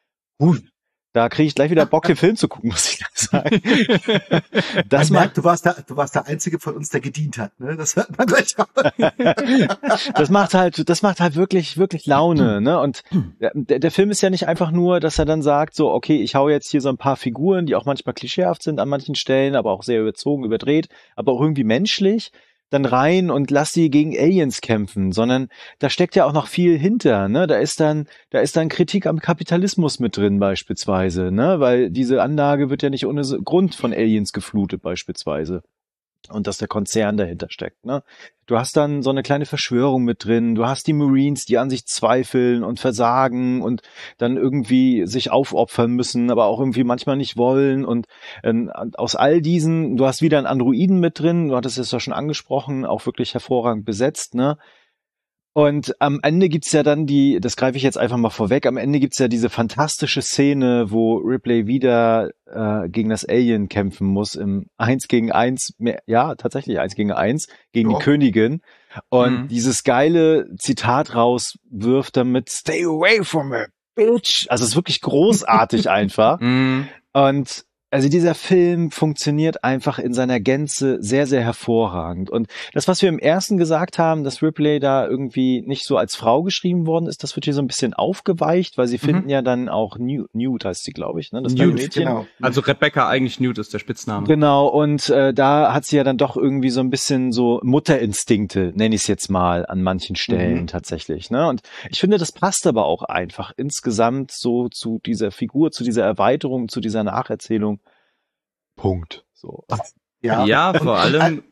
da kriege ich gleich wieder Bock, den Film zu gucken, muss ich sagen. Das man merkt, du warst der Einzige von uns, der gedient hat, ne? Das hört man gleich raus. Das macht halt wirklich Laune, ne? Und der Film ist ja nicht einfach nur, dass er dann sagt, so, okay, ich hau jetzt hier so ein paar Figuren, die auch manchmal klischeehaft sind an manchen Stellen, aber auch sehr überzogen, überdreht, aber auch irgendwie menschlich, dann rein und lass sie gegen Aliens kämpfen, sondern da steckt ja auch noch viel hinter, ne? Da ist dann Kritik am Kapitalismus mit drin beispielsweise, ne? Weil diese Anlage wird ja nicht ohne Grund von Aliens geflutet beispielsweise. Und dass der Konzern dahinter steckt, ne? Du hast dann so eine kleine Verschwörung mit drin, du hast die Marines, die an sich zweifeln und versagen und dann irgendwie sich aufopfern müssen, aber auch irgendwie manchmal nicht wollen und aus all diesen, du hast wieder einen Androiden mit drin, du hattest es ja schon angesprochen, auch wirklich hervorragend besetzt, ne? Und am Ende gibt's ja dann das greife ich jetzt einfach mal vorweg, am Ende gibt's ja diese fantastische Szene, wo Ripley wieder gegen das Alien kämpfen muss im 1 gegen 1, ja, tatsächlich 1 gegen 1, gegen die Königin. Und dieses geile Zitat rauswirft damit, "Stay away from her, bitch!" Also es ist wirklich großartig einfach. Und also dieser Film funktioniert einfach in seiner Gänze sehr, sehr hervorragend. Und das, was wir im ersten gesagt haben, dass Ripley da irgendwie nicht so als Frau geschrieben worden ist, das wird hier so ein bisschen aufgeweicht, weil sie finden ja dann auch Newt heißt sie, glaube ich, ne? Das Newt, Mädchen. genau. Also Rebecca, eigentlich Newt ist der Spitzname. Genau, und da hat sie ja dann doch irgendwie so ein bisschen so Mutterinstinkte, nenne ich es jetzt mal, an manchen Stellen tatsächlich, ne? Und ich finde, das passt aber auch einfach insgesamt so zu dieser Figur, zu dieser Erweiterung, zu dieser Nacherzählung. Punkt. So. Ja, vor allem,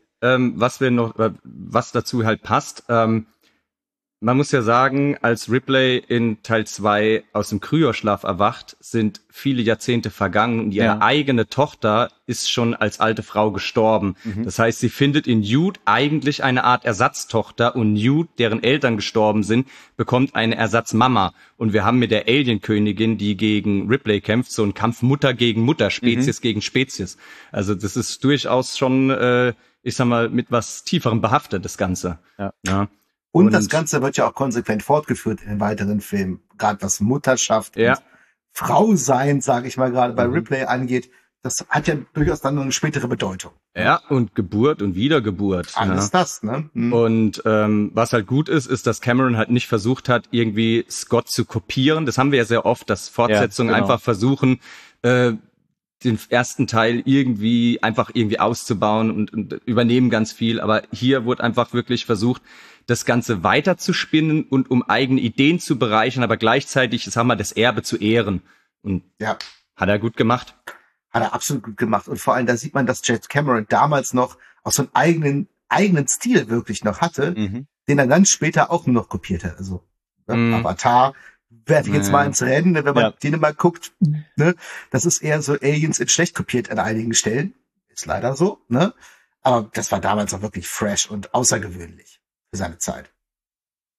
was dazu halt passt, man muss ja sagen, als Ripley in Teil 2 aus dem Kryoschlaf erwacht, sind viele Jahrzehnte vergangen und ihre eigene Tochter ist schon als alte Frau gestorben. Das heißt, sie findet in Newt eigentlich eine Art Ersatztochter und Newt, deren Eltern gestorben sind, bekommt eine Ersatzmama. Und wir haben mit der Alien-Königin, die gegen Ripley kämpft, so einen Kampf Mutter gegen Mutter, Spezies gegen Spezies. Also das ist durchaus schon, ich sag mal, mit was Tieferem behaftet, das Ganze. Ja. Und das Ganze wird ja auch konsequent fortgeführt in den weiteren Filmen. Gerade was Mutterschaft und Frau sein, sage ich mal, gerade bei Ripley angeht, das hat ja durchaus dann noch eine spätere Bedeutung. Ja, und Geburt und Wiedergeburt. Alles das, ne? Und was halt gut ist, dass Cameron halt nicht versucht hat, irgendwie Scott zu kopieren. Das haben wir ja sehr oft, dass Fortsetzungen einfach versuchen, den ersten Teil irgendwie auszubauen und übernehmen ganz viel. Aber hier wurde einfach wirklich versucht, das Ganze weiter zu spinnen und um eigene Ideen zu bereichern, aber gleichzeitig, ich sag mal, das Erbe zu ehren. Und hat er gut gemacht. Hat er absolut gut gemacht. Und vor allem, da sieht man, dass James Cameron damals noch auch so einen eigenen Stil wirklich noch hatte, den er dann später auch nur noch kopiert hat. Also Avatar werfe ich jetzt mal ins Rennen, wenn man den mal guckt, ne? Das ist eher so Aliens in schlecht kopiert an einigen Stellen. Ist leider so, ne? Aber das war damals auch wirklich fresh und außergewöhnlich für seine Zeit.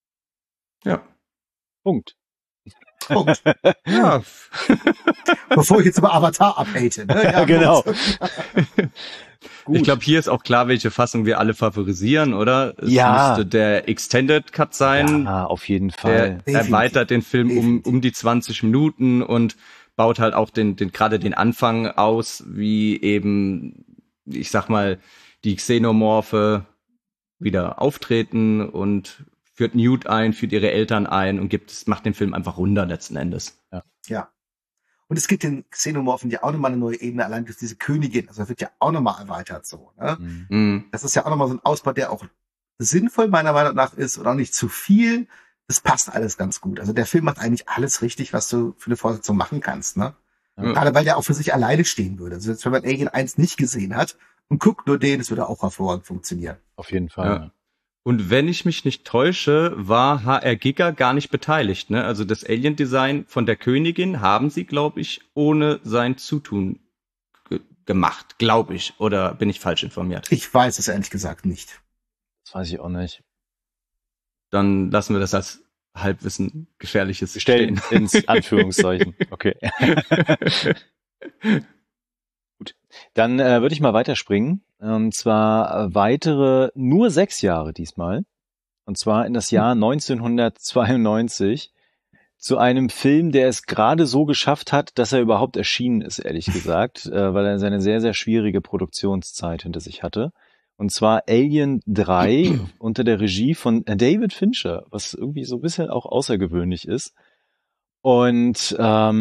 Ja. Punkt. Punkt. Ja. Bevor ich jetzt über Avatar abhate. Ne? Ja, Genau. Gut. Ich glaube, hier ist auch klar, welche Fassung wir alle favorisieren, oder? Es müsste der Extended Cut sein. Ja, auf jeden Der Fall. Definitiv. erweitert den Film um die 20 Minuten und baut halt auch gerade den Anfang aus, wie eben, ich sag mal, die Xenomorphe wieder auftreten und führt Newt ein, führt ihre Eltern ein und macht den Film einfach runder letzten Endes. Ja. Und es gibt den Xenomorphen ja auch nochmal eine neue Ebene, allein durch diese Königin. Also das wird ja auch nochmal erweitert so. Ne? Mhm. Das ist ja auch nochmal so ein Ausbau, der auch sinnvoll meiner Meinung nach ist und auch nicht zu viel. Das passt alles ganz gut. Also der Film macht eigentlich alles richtig, was du für eine Fortsetzung machen kannst. Ne? Ja. Gerade weil der auch für sich alleine stehen würde. Also jetzt, wenn man Alien 1 nicht gesehen hat und guckt nur den, das würde auch hervorragend funktionieren. Auf jeden Fall. Ja. Und wenn ich mich nicht täusche, war HR Giga gar nicht beteiligt. Ne? Also das Alien-Design von der Königin haben sie, glaube ich, ohne sein Zutun gemacht, glaube ich. Oder bin ich falsch informiert? Ich weiß es ehrlich gesagt nicht. Das weiß ich auch nicht. Dann lassen wir das als Halbwissen Gefährliches Stellen stehen. ins Anführungszeichen. Okay. Gut. Dann würde ich mal weiterspringen. Und zwar weitere nur 6 Jahre diesmal. Und zwar in das Jahr 1992 zu einem Film, der es gerade so geschafft hat, dass er überhaupt erschienen ist, ehrlich gesagt, weil er seine sehr, sehr schwierige Produktionszeit hinter sich hatte. Und zwar Alien 3 unter der Regie von David Fincher, was irgendwie so ein bisschen auch außergewöhnlich ist. Und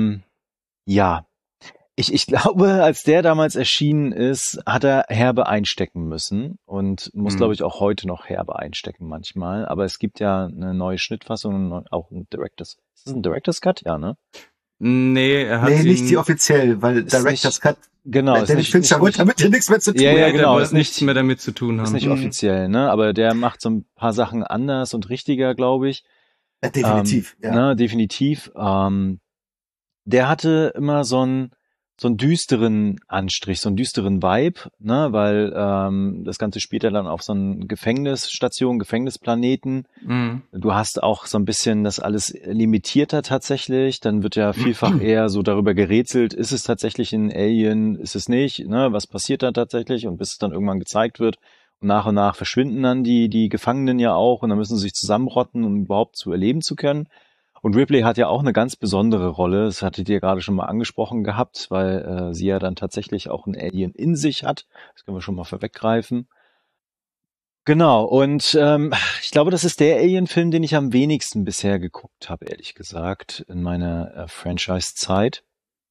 ja, ich glaube, als der damals erschienen ist, hat er herbe einstecken müssen und muss, glaube ich, auch heute noch herbe einstecken manchmal. Aber es gibt ja eine neue Schnittfassung und auch ein Director's. Ist das ein Director's Cut? Ja, ne? Nee, er hat Nee, ihn, nicht die offiziell, weil Ist Director's Cut, Genau. ist David nicht- Fincher nicht- wollte damit ja nichts mehr zu tun. Ja, ja, der genau, wollte ist nichts nicht- mehr damit zu tun haben. Ist nicht offiziell, ne? Aber der macht so ein paar Sachen anders und richtiger, glaube ich. Ja, definitiv, ja. Ne, definitiv. Der hatte immer so einen düsteren Anstrich, so einen düsteren Vibe, ne, weil das Ganze spielt ja dann auf so einer Gefängnisstation, Gefängnisplaneten. Mhm. Du hast auch so ein bisschen das alles limitierter tatsächlich. Dann wird ja vielfach eher so darüber gerätselt, ist es tatsächlich ein Alien, ist es nicht, ne? Was passiert da tatsächlich? Und bis es dann irgendwann gezeigt wird. Und nach verschwinden dann die Gefangenen ja auch und dann müssen sie sich zusammenrotten, um überhaupt zu erleben zu können. Und Ripley hat ja auch eine ganz besondere Rolle. Das hattet ihr gerade schon mal angesprochen gehabt, weil sie ja dann tatsächlich auch ein Alien in sich hat. Das können wir schon mal vorweggreifen. Genau, und ich glaube, das ist der Alien-Film, den ich am wenigsten bisher geguckt habe, ehrlich gesagt, in meiner Franchise-Zeit.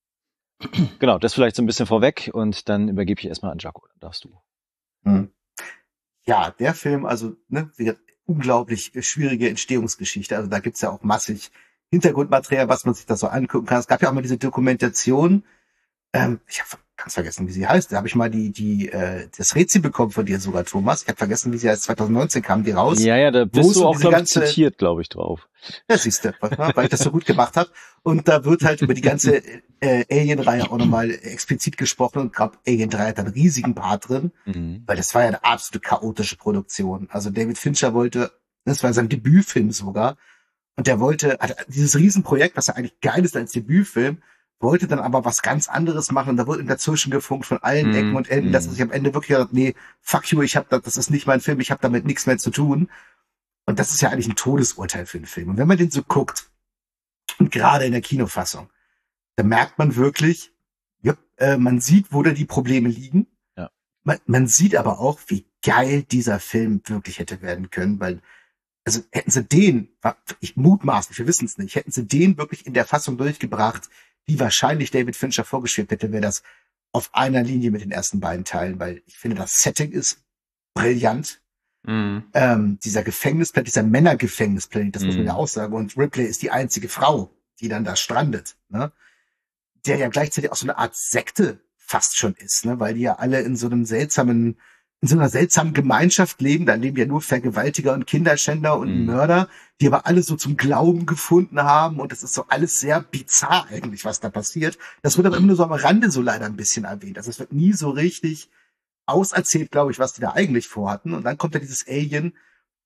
Genau, das vielleicht so ein bisschen vorweg und dann übergebe ich erstmal an Jaco, dann darfst du. Hm. Ja, der Film, also, ne, wie gesagt, unglaublich schwierige Entstehungsgeschichte. Also da gibt's ja auch massig Hintergrundmaterial, was man sich da so angucken kann. Es gab ja auch mal diese Dokumentation, ich habe ganz vergessen, wie sie heißt. Da habe ich mal das Rätsel bekommen von dir sogar, Thomas. Ich habe vergessen, wie sie heißt. 2019 kam die raus. Ja, da Wo bist es du um auch, diese glaube ich, ganze- zitiert, glaube ich, drauf. Ja, siehst du, weil ich das so gut gemacht habe. Und da wird halt über die ganze Alien-Reihe auch nochmal explizit gesprochen. Und gerade Alien 3 hat einen riesigen Part drin, Mhm. weil das war ja eine absolut chaotische Produktion. Also David Fincher wollte, das war sein Debütfilm sogar, und der hat dieses Riesenprojekt, was ja eigentlich geil ist als Debütfilm, wollte dann aber was ganz anderes machen und da wurde ihm dazwischen gefunkt von allen Ecken und Enden, dass er sich am Ende wirklich gesagt hat, nee, fuck you, das ist nicht mein Film, ich habe damit nichts mehr zu tun. Und das ist ja eigentlich ein Todesurteil für einen Film. Und wenn man den so guckt, und gerade in der Kinofassung, da merkt man wirklich, ja, man sieht, wo da die Probleme liegen. Ja. Man sieht aber auch, wie geil dieser Film wirklich hätte werden können, weil, also hätten sie ich mutmaßlich, wir wissen es nicht, hätten sie den wirklich in der Fassung durchgebracht, die wahrscheinlich David Fincher vorgeschwebt hätte, wäre das auf einer Linie mit den ersten beiden Teilen, weil ich finde, das Setting ist brillant. Mhm. Dieser Gefängnisplanet, dieser Männergefängnisplanet, das muss man ja auch sagen. Und Ripley ist die einzige Frau, die dann da strandet, ne? Der ja gleichzeitig auch so eine Art Sekte fast schon ist, ne? Weil die ja alle in so einer seltsamen Gemeinschaft leben. Da leben ja nur Vergewaltiger und Kinderschänder und Mörder, die aber alle so zum Glauben gefunden haben. Und das ist so alles sehr bizarr eigentlich, was da passiert. Das wird aber immer nur so am Rande so leider ein bisschen erwähnt. Also es wird nie so richtig auserzählt, glaube ich, was die da eigentlich vorhatten. Und dann kommt ja dieses Alien,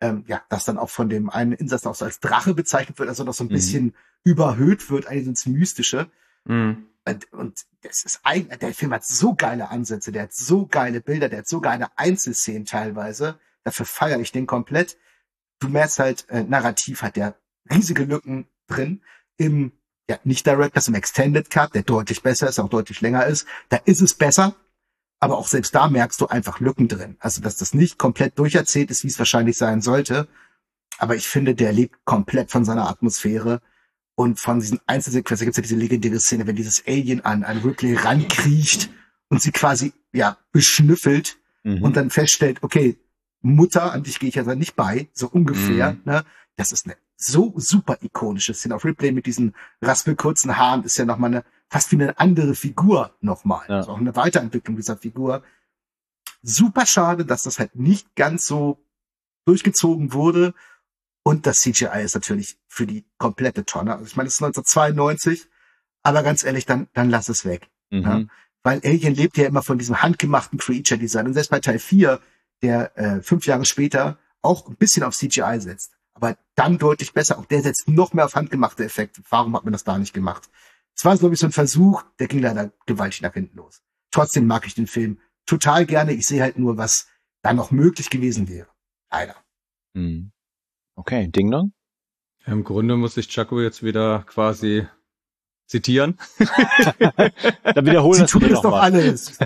das dann auch von dem einen Insassen auch so als Drache bezeichnet wird, also noch so ein bisschen überhöht wird, eigentlich ins Mystische. Und das ist der Film hat so geile Ansätze, der hat so geile Bilder, der hat so geile Einzelszenen teilweise. Dafür feiere ich den komplett. Du merkst halt, narrativ hat der riesige Lücken drin. Im, nicht Directors, im Extended Cut, der deutlich besser ist, auch deutlich länger ist. Da ist es besser. Aber auch selbst da merkst du einfach Lücken drin. Also, dass das nicht komplett durcherzählt ist, wie es wahrscheinlich sein sollte. Aber ich finde, der lebt komplett von seiner Atmosphäre. Und von diesen Einzelsequenzen gibt es ja diese legendäre Szene, wenn dieses Alien an Ripley rankriecht und sie quasi, beschnüffelt und dann feststellt, okay, Mutter, an dich gehe ich ja dann nicht bei, so ungefähr, ne? Das ist eine so super ikonische Szene. Auch Ripley mit diesen raspelkurzen Haaren ist ja nochmal fast wie eine andere Figur nochmal. Ja. Also auch eine Weiterentwicklung dieser Figur. Super schade, dass das halt nicht ganz so durchgezogen wurde. Und das CGI ist natürlich für die komplette Tonne. Also ich meine, es ist 1992, aber ganz ehrlich, dann lass es weg. Ja? Weil Alien lebt ja immer von diesem handgemachten Creature-Design. Und selbst bei Teil 4, der 5 Jahre später auch ein bisschen auf CGI setzt. Aber dann deutlich besser. Auch der setzt noch mehr auf handgemachte Effekte. Warum hat man das da nicht gemacht? Es war, glaube ich, so ein Versuch, der ging leider gewaltig nach hinten los. Trotzdem mag ich den Film total gerne. Ich sehe halt nur, was da noch möglich gewesen wäre. Leider. Okay, Ding Dong? Im Grunde muss ich Chaco jetzt wieder quasi zitieren. Dann wiederholen wir das doch alles.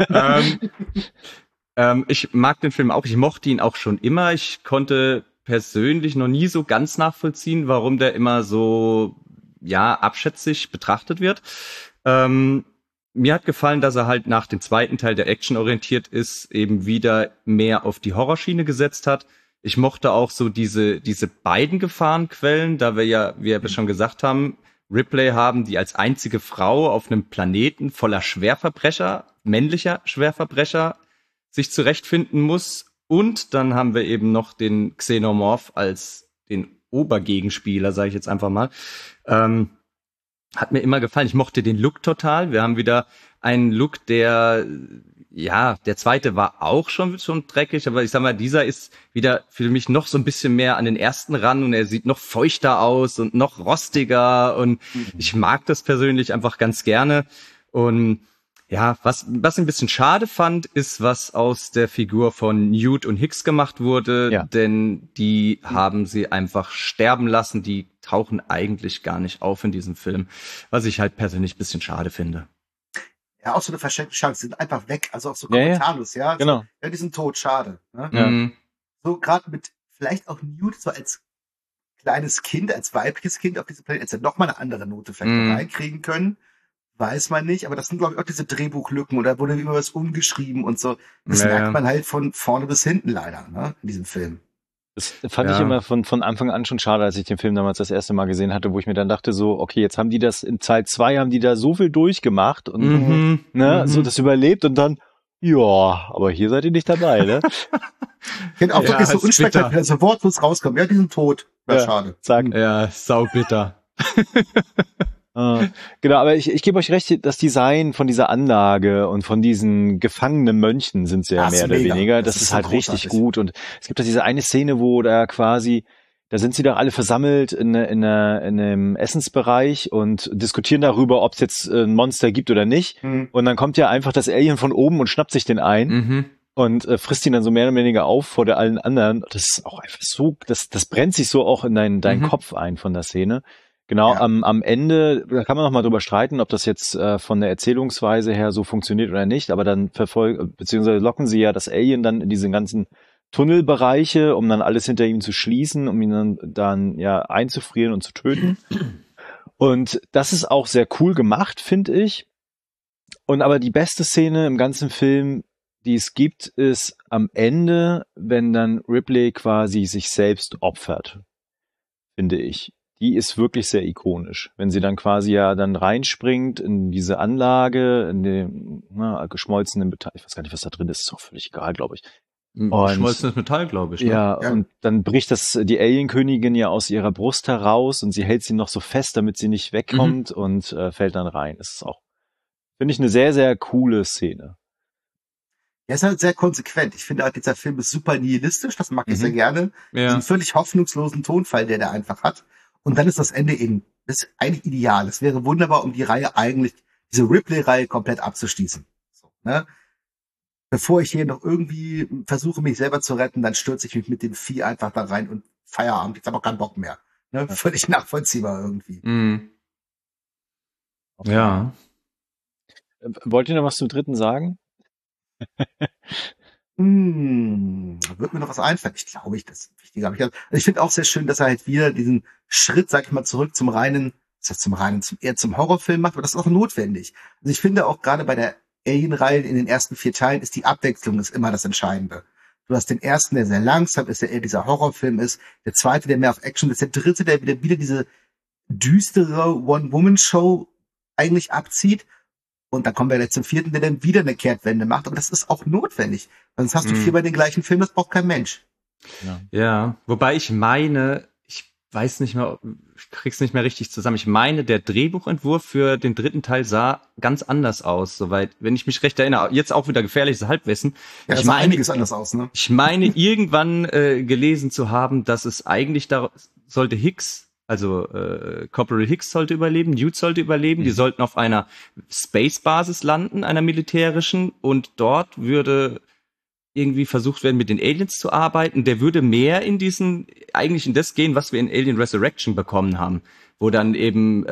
Ich mag den Film auch. Ich mochte ihn auch schon immer. Ich konnte persönlich noch nie so ganz nachvollziehen, warum der immer so, abschätzig betrachtet wird. Mir hat gefallen, dass er halt nach dem zweiten Teil, der actionorientiert ist, eben wieder mehr auf die Horrorschiene gesetzt hat. Ich mochte auch so diese beiden Gefahrenquellen, da wir ja, wie wir schon gesagt haben, Ripley haben, die als einzige Frau auf einem Planeten voller Schwerverbrecher, männlicher Schwerverbrecher, sich zurechtfinden muss. Und dann haben wir eben noch den Xenomorph als den Obergegenspieler, sage ich jetzt einfach mal. Hat mir immer gefallen. Ich mochte den Look total. Wir haben wieder einen Look, der zweite war auch schon dreckig, aber ich sag mal, dieser ist wieder für mich noch so ein bisschen mehr an den ersten ran und er sieht noch feuchter aus und noch rostiger und ich mag das persönlich einfach ganz gerne. Und was ich ein bisschen schade fand, ist, was aus der Figur von Newt und Hicks gemacht wurde, denn die haben sie einfach sterben lassen, die tauchen eigentlich gar nicht auf in diesem Film, was ich halt persönlich ein bisschen schade finde. Ja, auch so eine verschenkte Chance, die sind einfach weg, also auch so kommentarlos, ja. Genau. So, die sind tot, schade. Ne? Ja. So gerade mit vielleicht auch Newt so als kleines Kind, als weibliches Kind auf diesem Planeten, jetzt nochmal eine andere Note vielleicht reinkriegen können, weiß man nicht, aber das sind, glaube ich, auch diese Drehbuchlücken oder wurde immer was umgeschrieben und so. Das merkt man halt von vorne bis hinten leider, ne, in diesem Film. Das fand ich immer von Anfang an schon schade, als ich den Film damals das erste Mal gesehen hatte, wo ich mir dann dachte so, okay, jetzt haben die das in Teil 2 haben die da so viel durchgemacht und so das überlebt und dann, aber hier seid ihr nicht dabei, ne? Genau, wirklich so unspektakulär, so wortlos rauskommen. Ja, die sind tot. Schade. Sagen. Ja, saubitter. Genau, aber ich gebe euch recht, das Design von dieser Anlage und von diesen gefangenen Mönchen sind sie ja mehr oder weniger. Das ist halt richtig gut. Und es gibt da diese eine Szene, wo da quasi, da sind sie doch alle versammelt in einem Essensbereich und diskutieren darüber, ob es jetzt ein Monster gibt oder nicht. Und dann kommt ja einfach das Alien von oben und schnappt sich den ein. Und frisst ihn dann so mehr oder weniger auf vor allen anderen. Das ist auch einfach so, das brennt sich so auch in deinen Kopf ein von der Szene. Genau, am Ende, da kann man noch mal drüber streiten, ob das jetzt von der Erzählungsweise her so funktioniert oder nicht, aber dann beziehungsweise locken sie ja das Alien dann in diese ganzen Tunnelbereiche, um dann alles hinter ihm zu schließen, um ihn dann einzufrieren und zu töten. Und das ist auch sehr cool gemacht, finde ich. Und aber die beste Szene im ganzen Film, die es gibt, ist am Ende, wenn dann Ripley quasi sich selbst opfert, finde ich. Die ist wirklich sehr ikonisch. Wenn sie dann quasi dann reinspringt in diese Anlage, in den geschmolzenen Metall, ich weiß gar nicht, was da drin ist, ist auch völlig egal, glaube ich. Geschmolzenes Metall, glaube ich. Ne? Ja, und dann bricht die Alienkönigin ja aus ihrer Brust heraus und sie hält sie noch so fest, damit sie nicht wegkommt und fällt dann rein. Das ist auch, finde ich, eine sehr, sehr coole Szene. der ist halt sehr konsequent. Ich finde halt, dieser Film ist super nihilistisch, das mag ich sehr gerne. Ja. Diesen völlig hoffnungslosen Tonfall, der einfach hat. Und dann ist das Ende eben, das ist eigentlich ideal. Es wäre wunderbar, um die Reihe eigentlich, diese Ripley-Reihe komplett abzuschließen. So, ne? Bevor ich hier noch irgendwie versuche, mich selber zu retten, dann stürze ich mich mit dem Vieh einfach da rein und Feierabend. Ich habe auch keinen Bock mehr. Ne? Völlig nachvollziehbar irgendwie. Mhm. Ja. Wollt ihr noch was zum dritten sagen? Wird mir noch was einfallen? Ich glaube, das ist wichtiger. Also ich finde auch sehr schön, dass er halt wieder diesen Schritt, sag ich mal, zurück zum eher zum Horrorfilm macht, aber das ist auch notwendig. Also ich finde auch gerade bei der Alien-Reihe in den ersten 4 Teilen ist die Abwechslung ist immer das Entscheidende. Du hast den ersten, der sehr langsam ist, der eher dieser Horrorfilm ist, der zweite, der mehr auf Action ist, der dritte, der wieder diese düstere One-Woman-Show eigentlich abzieht. Und dann kommen wir jetzt zum vierten, der dann wieder eine Kehrtwende macht. Aber das ist auch notwendig. Sonst hast du 4 bei den gleichen Filmen, das braucht kein Mensch. Ja, wobei ich meine, ich weiß nicht mehr, ich krieg's nicht mehr richtig zusammen. Ich meine, der Drehbuchentwurf für den dritten Teil sah ganz anders aus, soweit, wenn ich mich recht erinnere. Jetzt auch wieder gefährliches Halbwissen. Ja, das sah einiges anders aus, ne? Ich meine, irgendwann gelesen zu haben, dass es eigentlich sollte Hicks, also Corporal Hicks sollte überleben, Newt sollte überleben, die sollten auf einer Space-Basis landen, einer militärischen, und dort würde irgendwie versucht werden, mit den Aliens zu arbeiten. Der würde mehr eigentlich in das gehen, was wir in Alien Resurrection bekommen haben, wo dann eben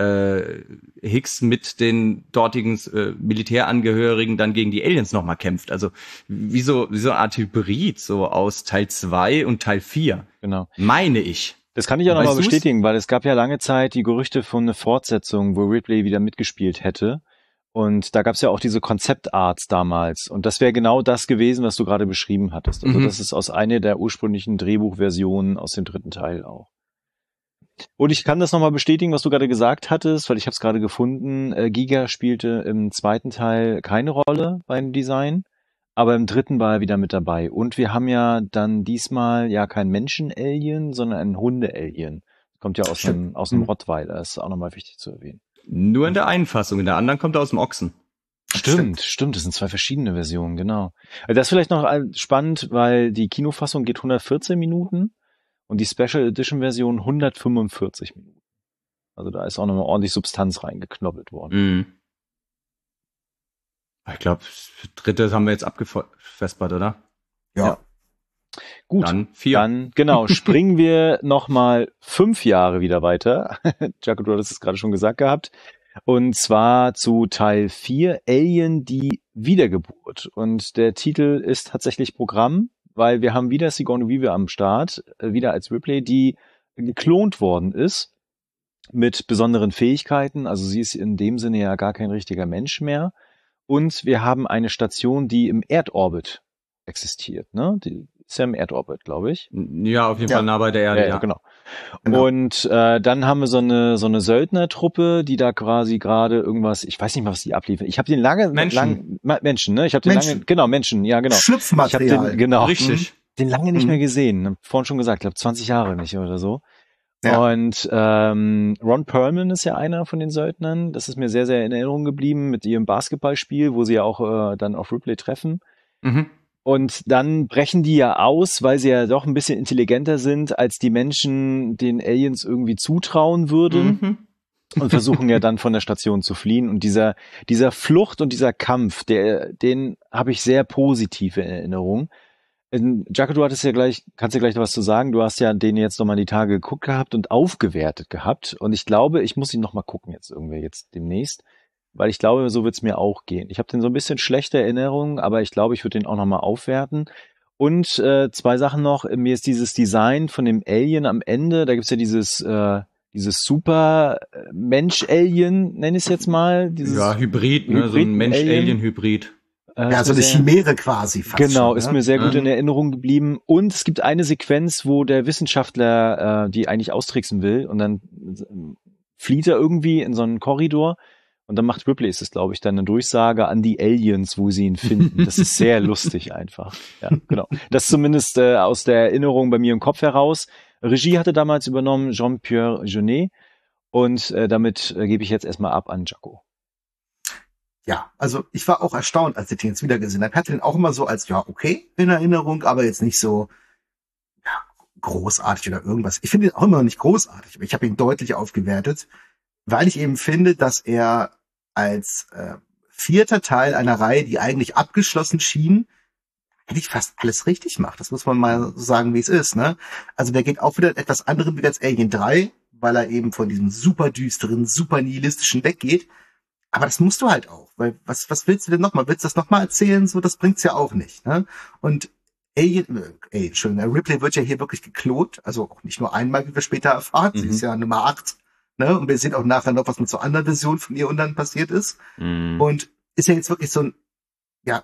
Hicks mit den dortigen Militärangehörigen dann gegen die Aliens nochmal kämpft. Also wie so eine Art Hybrid, so aus Teil 2 und Teil 4. Genau. Meine ich. Das kann ich auch nochmal bestätigen, weil es gab ja lange Zeit die Gerüchte von einer Fortsetzung, wo Ripley wieder mitgespielt hätte. Und da gab es ja auch diese Konzeptarts damals. Und das wäre genau das gewesen, was du gerade beschrieben hattest. Also das ist aus einer der ursprünglichen Drehbuchversionen aus dem dritten Teil auch. Und ich kann das nochmal bestätigen, was du gerade gesagt hattest, weil ich habe es gerade gefunden. Giga spielte im zweiten Teil keine Rolle beim Design, aber im dritten war er wieder mit dabei. Und wir haben ja dann diesmal ja kein Menschen-Alien, sondern ein Hunde-Alien. Kommt ja aus einem Rottweiler. Das ist auch nochmal wichtig zu erwähnen. Nur in der einen Fassung, in der anderen kommt er aus dem Ochsen. Stimmt. Das sind 2 verschiedene Versionen, genau. Das ist vielleicht noch spannend, weil die Kinofassung geht 114 Minuten und die Special Edition Version 145 Minuten. Also da ist auch nochmal ordentlich Substanz reingeknobbelt worden. Ich glaube, dritte haben wir jetzt abgefespert, oder? Ja. Gut, dann 4. Dann, genau, springen wir nochmal 5 Jahre wieder weiter. Jaco, du hattest es gerade schon gesagt gehabt. Und zwar zu Teil 4, Alien, die Wiedergeburt. Und der Titel ist tatsächlich Programm, weil wir haben wieder Sigourney Weaver am Start, wieder als Ripley, die geklont worden ist mit besonderen Fähigkeiten. Also sie ist in dem Sinne ja gar kein richtiger Mensch mehr. Und wir haben eine Station, die im Erdorbit existiert, ne? Die ist ja im Erdorbit, glaube ich. Ja, auf jeden Fall nah bei der Erde, ja. Genau. Und dann haben wir so eine Söldnertruppe, die da quasi gerade irgendwas, ich weiß nicht mal, was die abliefern. Ich habe den Menschen, ne? Ich habe den Menschen, ja genau. Schlüpfmaterial. Ich hab den, genau. Richtig. Den lange nicht mehr gesehen. Vorhin schon gesagt, ich glaube 20 Jahre nicht oder so. Ja. Und Ron Perlman ist ja einer von den Söldnern. Das ist mir sehr, sehr in Erinnerung geblieben mit ihrem Basketballspiel, wo sie ja auch dann auf Ripley treffen. Und dann brechen die ja aus, weil sie ja doch ein bisschen intelligenter sind, als die Menschen den Aliens irgendwie zutrauen würden. Und versuchen ja dann von der Station zu fliehen. Und dieser Flucht und dieser Kampf, den habe ich sehr positiv in Erinnerung. Jaco, du kannst ja gleich noch was zu sagen. Du hast ja den jetzt nochmal die Tage geguckt gehabt und aufgewertet gehabt. Und ich glaube, ich muss ihn nochmal gucken jetzt demnächst. Weil ich glaube, so wird's mir auch gehen. Ich habe den so ein bisschen schlechte Erinnerungen, aber ich glaube, ich würde den auch nochmal aufwerten. Und 2 Sachen noch. Mir ist dieses Design von dem Alien am Ende, da gibt's ja dieses Super-Mensch-Alien, nenne ich es jetzt mal. Ja, Hybrid, ne? So ein Mensch-Alien-Hybrid. Ja, so eine Chimäre quasi fast. Genau, schon, ist mir sehr gut in Erinnerung geblieben. Und es gibt eine Sequenz, wo der Wissenschaftler die eigentlich austricksen will und dann flieht er irgendwie in so einen Korridor. Und dann macht Ripley, ist es glaube ich, dann eine Durchsage an die Aliens, wo sie ihn finden. Das ist sehr lustig einfach. Ja, genau. Das zumindest aus der Erinnerung bei mir im Kopf heraus. Regie hatte damals übernommen Jean-Pierre Jeunet. Und damit gebe ich jetzt erstmal ab an Jaco. ja, also ich war auch erstaunt, als ich den jetzt wieder gesehen habe. Ich hatte den auch immer so als, ja, okay, in Erinnerung, aber jetzt nicht so ja, großartig oder irgendwas. Ich finde ihn auch immer noch nicht großartig, aber ich habe ihn deutlich aufgewertet, weil ich eben finde, dass er als vierter Teil einer Reihe, die eigentlich abgeschlossen schien, eigentlich fast alles richtig macht. Das muss man mal so sagen, wie es ist, ne? Also der geht auch wieder etwas anderem wie als Alien 3, weil er eben von diesem super düsteren, super nihilistischen weggeht. Aber das musst du halt auch, weil was willst du denn nochmal? Willst du das nochmal erzählen? So, das bringt's ja auch nicht, ne? Und Ripley wird ja hier wirklich geklont, also auch nicht nur einmal, wie wir später erfahren. Sie ist ja Nummer 8, ne? Und wir sehen auch nachher noch, was mit so anderen Versionen von ihr und dann passiert ist. Und ist ja jetzt wirklich so ein, ja,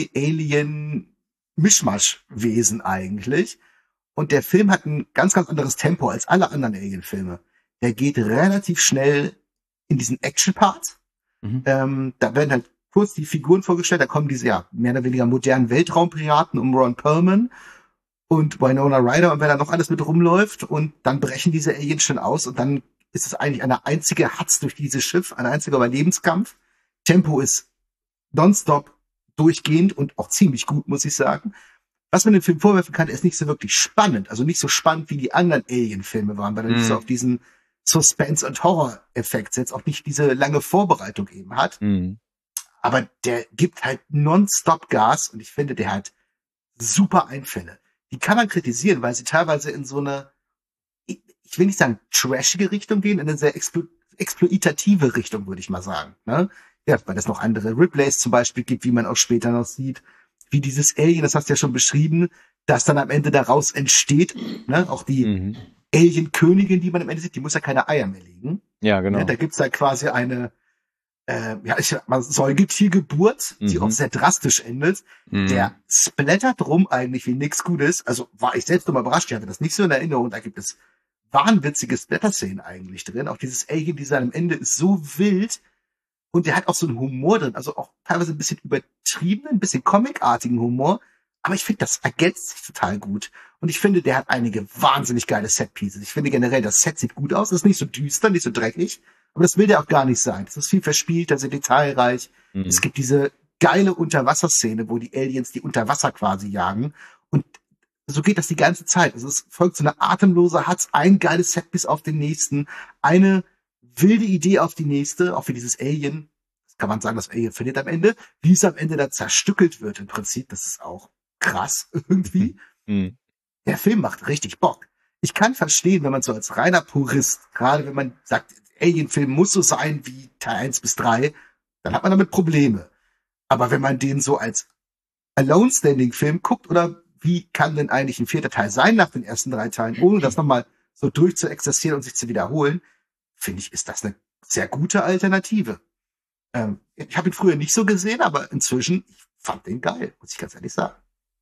Ripley-Alien-Mischmasch-Wesen eigentlich. Und der Film hat ein ganz, ganz anderes Tempo als alle anderen Alien-Filme. Der geht relativ schnell in diesen Action-Part. Da werden halt kurz die Figuren vorgestellt, da kommen diese, ja, mehr oder weniger modernen Weltraumpiraten um Ron Perlman und Winona Ryder und wer da noch alles mit rumläuft und dann brechen diese Aliens schon aus und dann ist es eigentlich eine einzige Hatz durch dieses Schiff, ein einziger Überlebenskampf. Tempo ist nonstop durchgehend und auch ziemlich gut, muss ich sagen. Was man dem Film vorwerfen kann, ist nicht so wirklich spannend, also nicht so spannend wie die anderen Alien-Filme waren, weil er nicht so auf diesen Suspense- und Horror-Effekt jetzt auch nicht diese lange Vorbereitung eben hat. Aber der gibt halt nonstop Gas und ich finde, der hat super Einfälle. Die kann man kritisieren, weil sie teilweise in so eine, ich will nicht sagen trashige Richtung gehen, in eine sehr exploitative Richtung, würde ich mal sagen. Ne? Ja, weil es noch andere Ripleys zum Beispiel gibt, wie man auch später noch sieht, wie dieses Alien, das hast du ja schon beschrieben, das dann am Ende daraus entsteht. Ne? Auch die Alien-Königin, die man am Ende sieht, die muss ja keine Eier mehr legen. Ja, genau. Ja, da gibt's da quasi eine Säugetiergeburt, die auch sehr drastisch endet. Der splattert rum eigentlich wie nix Gutes. Also war ich selbst nochmal überrascht, ich hatte das nicht so in Erinnerung. Da gibt es wahnwitzige Splatter-Szenen eigentlich drin. Auch dieses Alien-Design am Ende ist so wild und der hat auch so einen Humor drin, also auch teilweise ein bisschen übertriebenen, ein bisschen comicartigen Humor. Aber ich finde, das ergänzt sich total gut. Und ich finde, der hat einige wahnsinnig geile Set-Pieces. Ich finde generell, das Set sieht gut aus. Das ist nicht so düster, nicht so dreckig. Aber das will der auch gar nicht sein. Das ist viel verspielter, sehr detailreich. Es gibt diese geile Unterwasserszene, wo die Aliens die unter Wasser quasi jagen. Und so geht das die ganze Zeit. Also es folgt so eine atemlose Hatz, ein geiles Setpiece auf den nächsten, eine wilde Idee auf die nächste, auch für dieses Alien. Das kann man sagen, das Alien findet am Ende. Wie es am Ende da zerstückelt wird im Prinzip, das ist auch krass irgendwie. Der Film macht richtig Bock. Ich kann verstehen, wenn man so als reiner Purist, gerade wenn man sagt, Alien-Film muss so sein wie Teil 1 bis 3, dann hat man damit Probleme. Aber wenn man den so als Alone-Standing-Film guckt, oder wie kann denn eigentlich ein vierter Teil sein nach den ersten 3 Teilen, ohne das nochmal so durchzuexerzieren und sich zu wiederholen, finde ich, ist das eine sehr gute Alternative. Ich habe ihn früher nicht so gesehen, aber inzwischen, ich fand den geil, muss ich ganz ehrlich sagen.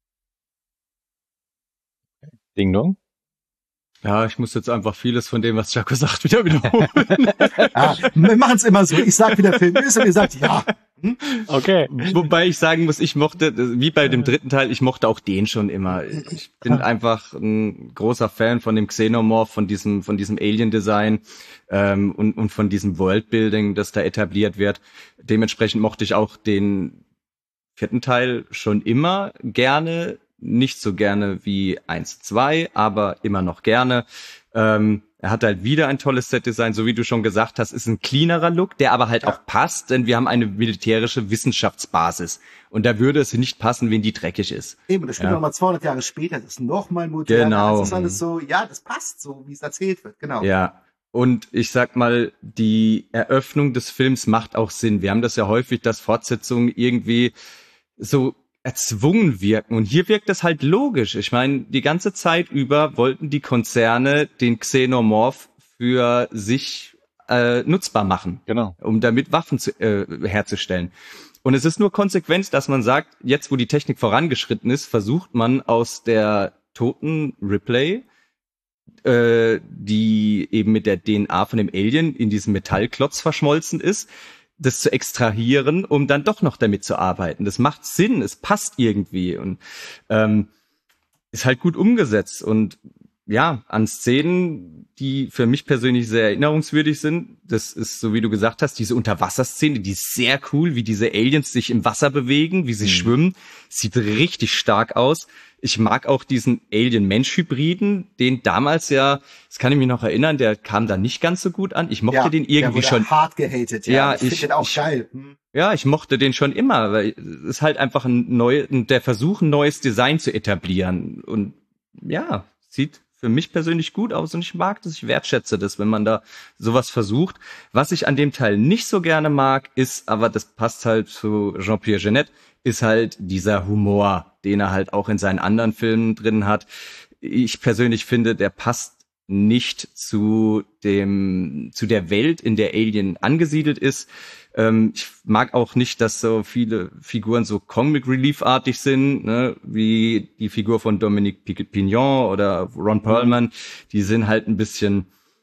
Ding Dong? Ja, ich muss jetzt einfach vieles von dem, was Jaco sagt, wieder wiederholen. Ja, wir machen es immer so. Ich sag, wie der Film ist und ihr sagt ja. Okay. Wobei ich sagen muss, ich mochte, wie bei dem dritten Teil, ich mochte auch den schon immer. Ich bin einfach ein großer Fan von dem Xenomorph, von diesem Alien-Design und von diesem Worldbuilding, das da etabliert wird. Dementsprechend mochte ich auch den vierten Teil schon immer gerne. Nicht so gerne wie 1, 2, aber immer noch gerne. Er hat halt wieder ein tolles Set-Design, so wie du schon gesagt hast, ist ein cleanerer Look, der aber halt auch passt, denn wir haben eine militärische Wissenschaftsbasis. Und da würde es nicht passen, wenn die dreckig ist. Eben, das spielt nochmal 200 Jahre später, das ist nochmal moderner. Genau. Das ist alles so, ja, das passt so, wie es erzählt wird, genau. Ja. Und ich sag mal, die Eröffnung des Films macht auch Sinn. Wir haben das ja häufig, dass Fortsetzungen irgendwie so erzwungen wirken. Und hier wirkt das halt logisch. Ich meine, die ganze Zeit über wollten die Konzerne den Xenomorph für sich nutzbar machen. Genau. Um damit Waffen herzustellen. Und es ist nur konsequent, dass man sagt, jetzt wo die Technik vorangeschritten ist, versucht man aus der toten Ripley, die eben mit der DNA von dem Alien in diesem Metallklotz verschmolzen ist, das zu extrahieren, um dann doch noch damit zu arbeiten. Das macht Sinn, es passt irgendwie und ist halt gut umgesetzt. Und an Szenen, die für mich persönlich sehr erinnerungswürdig sind. Das ist, so wie du gesagt hast, diese Unterwasserszene, die ist sehr cool, wie diese Aliens sich im Wasser bewegen, wie sie schwimmen. Sieht richtig stark aus. Ich mag auch diesen Alien-Mensch-Hybriden, den damals das kann ich mich noch erinnern, der kam da nicht ganz so gut an. Ich mochte den irgendwie der wurde schon hart gehatet. Ja, ich finde den auch geil. Ja, ich mochte den schon immer, weil es ist halt einfach der Versuch, ein neues Design zu etablieren. Und ja, sieht für mich persönlich gut aus und ich mag das, ich wertschätze das, wenn man da sowas versucht. Was ich an dem Teil nicht so gerne mag, ist, aber das passt halt zu Jean-Pierre Jeunet, ist halt dieser Humor, den er halt auch in seinen anderen Filmen drin hat. Ich persönlich finde, der passt nicht zu der Welt, in der Alien angesiedelt ist. Ich mag auch nicht, dass so viele Figuren so Comic Relief-artig sind, ne, wie die Figur von Dominique Pignon oder Ron Perlman. Die sind halt ein bisschen,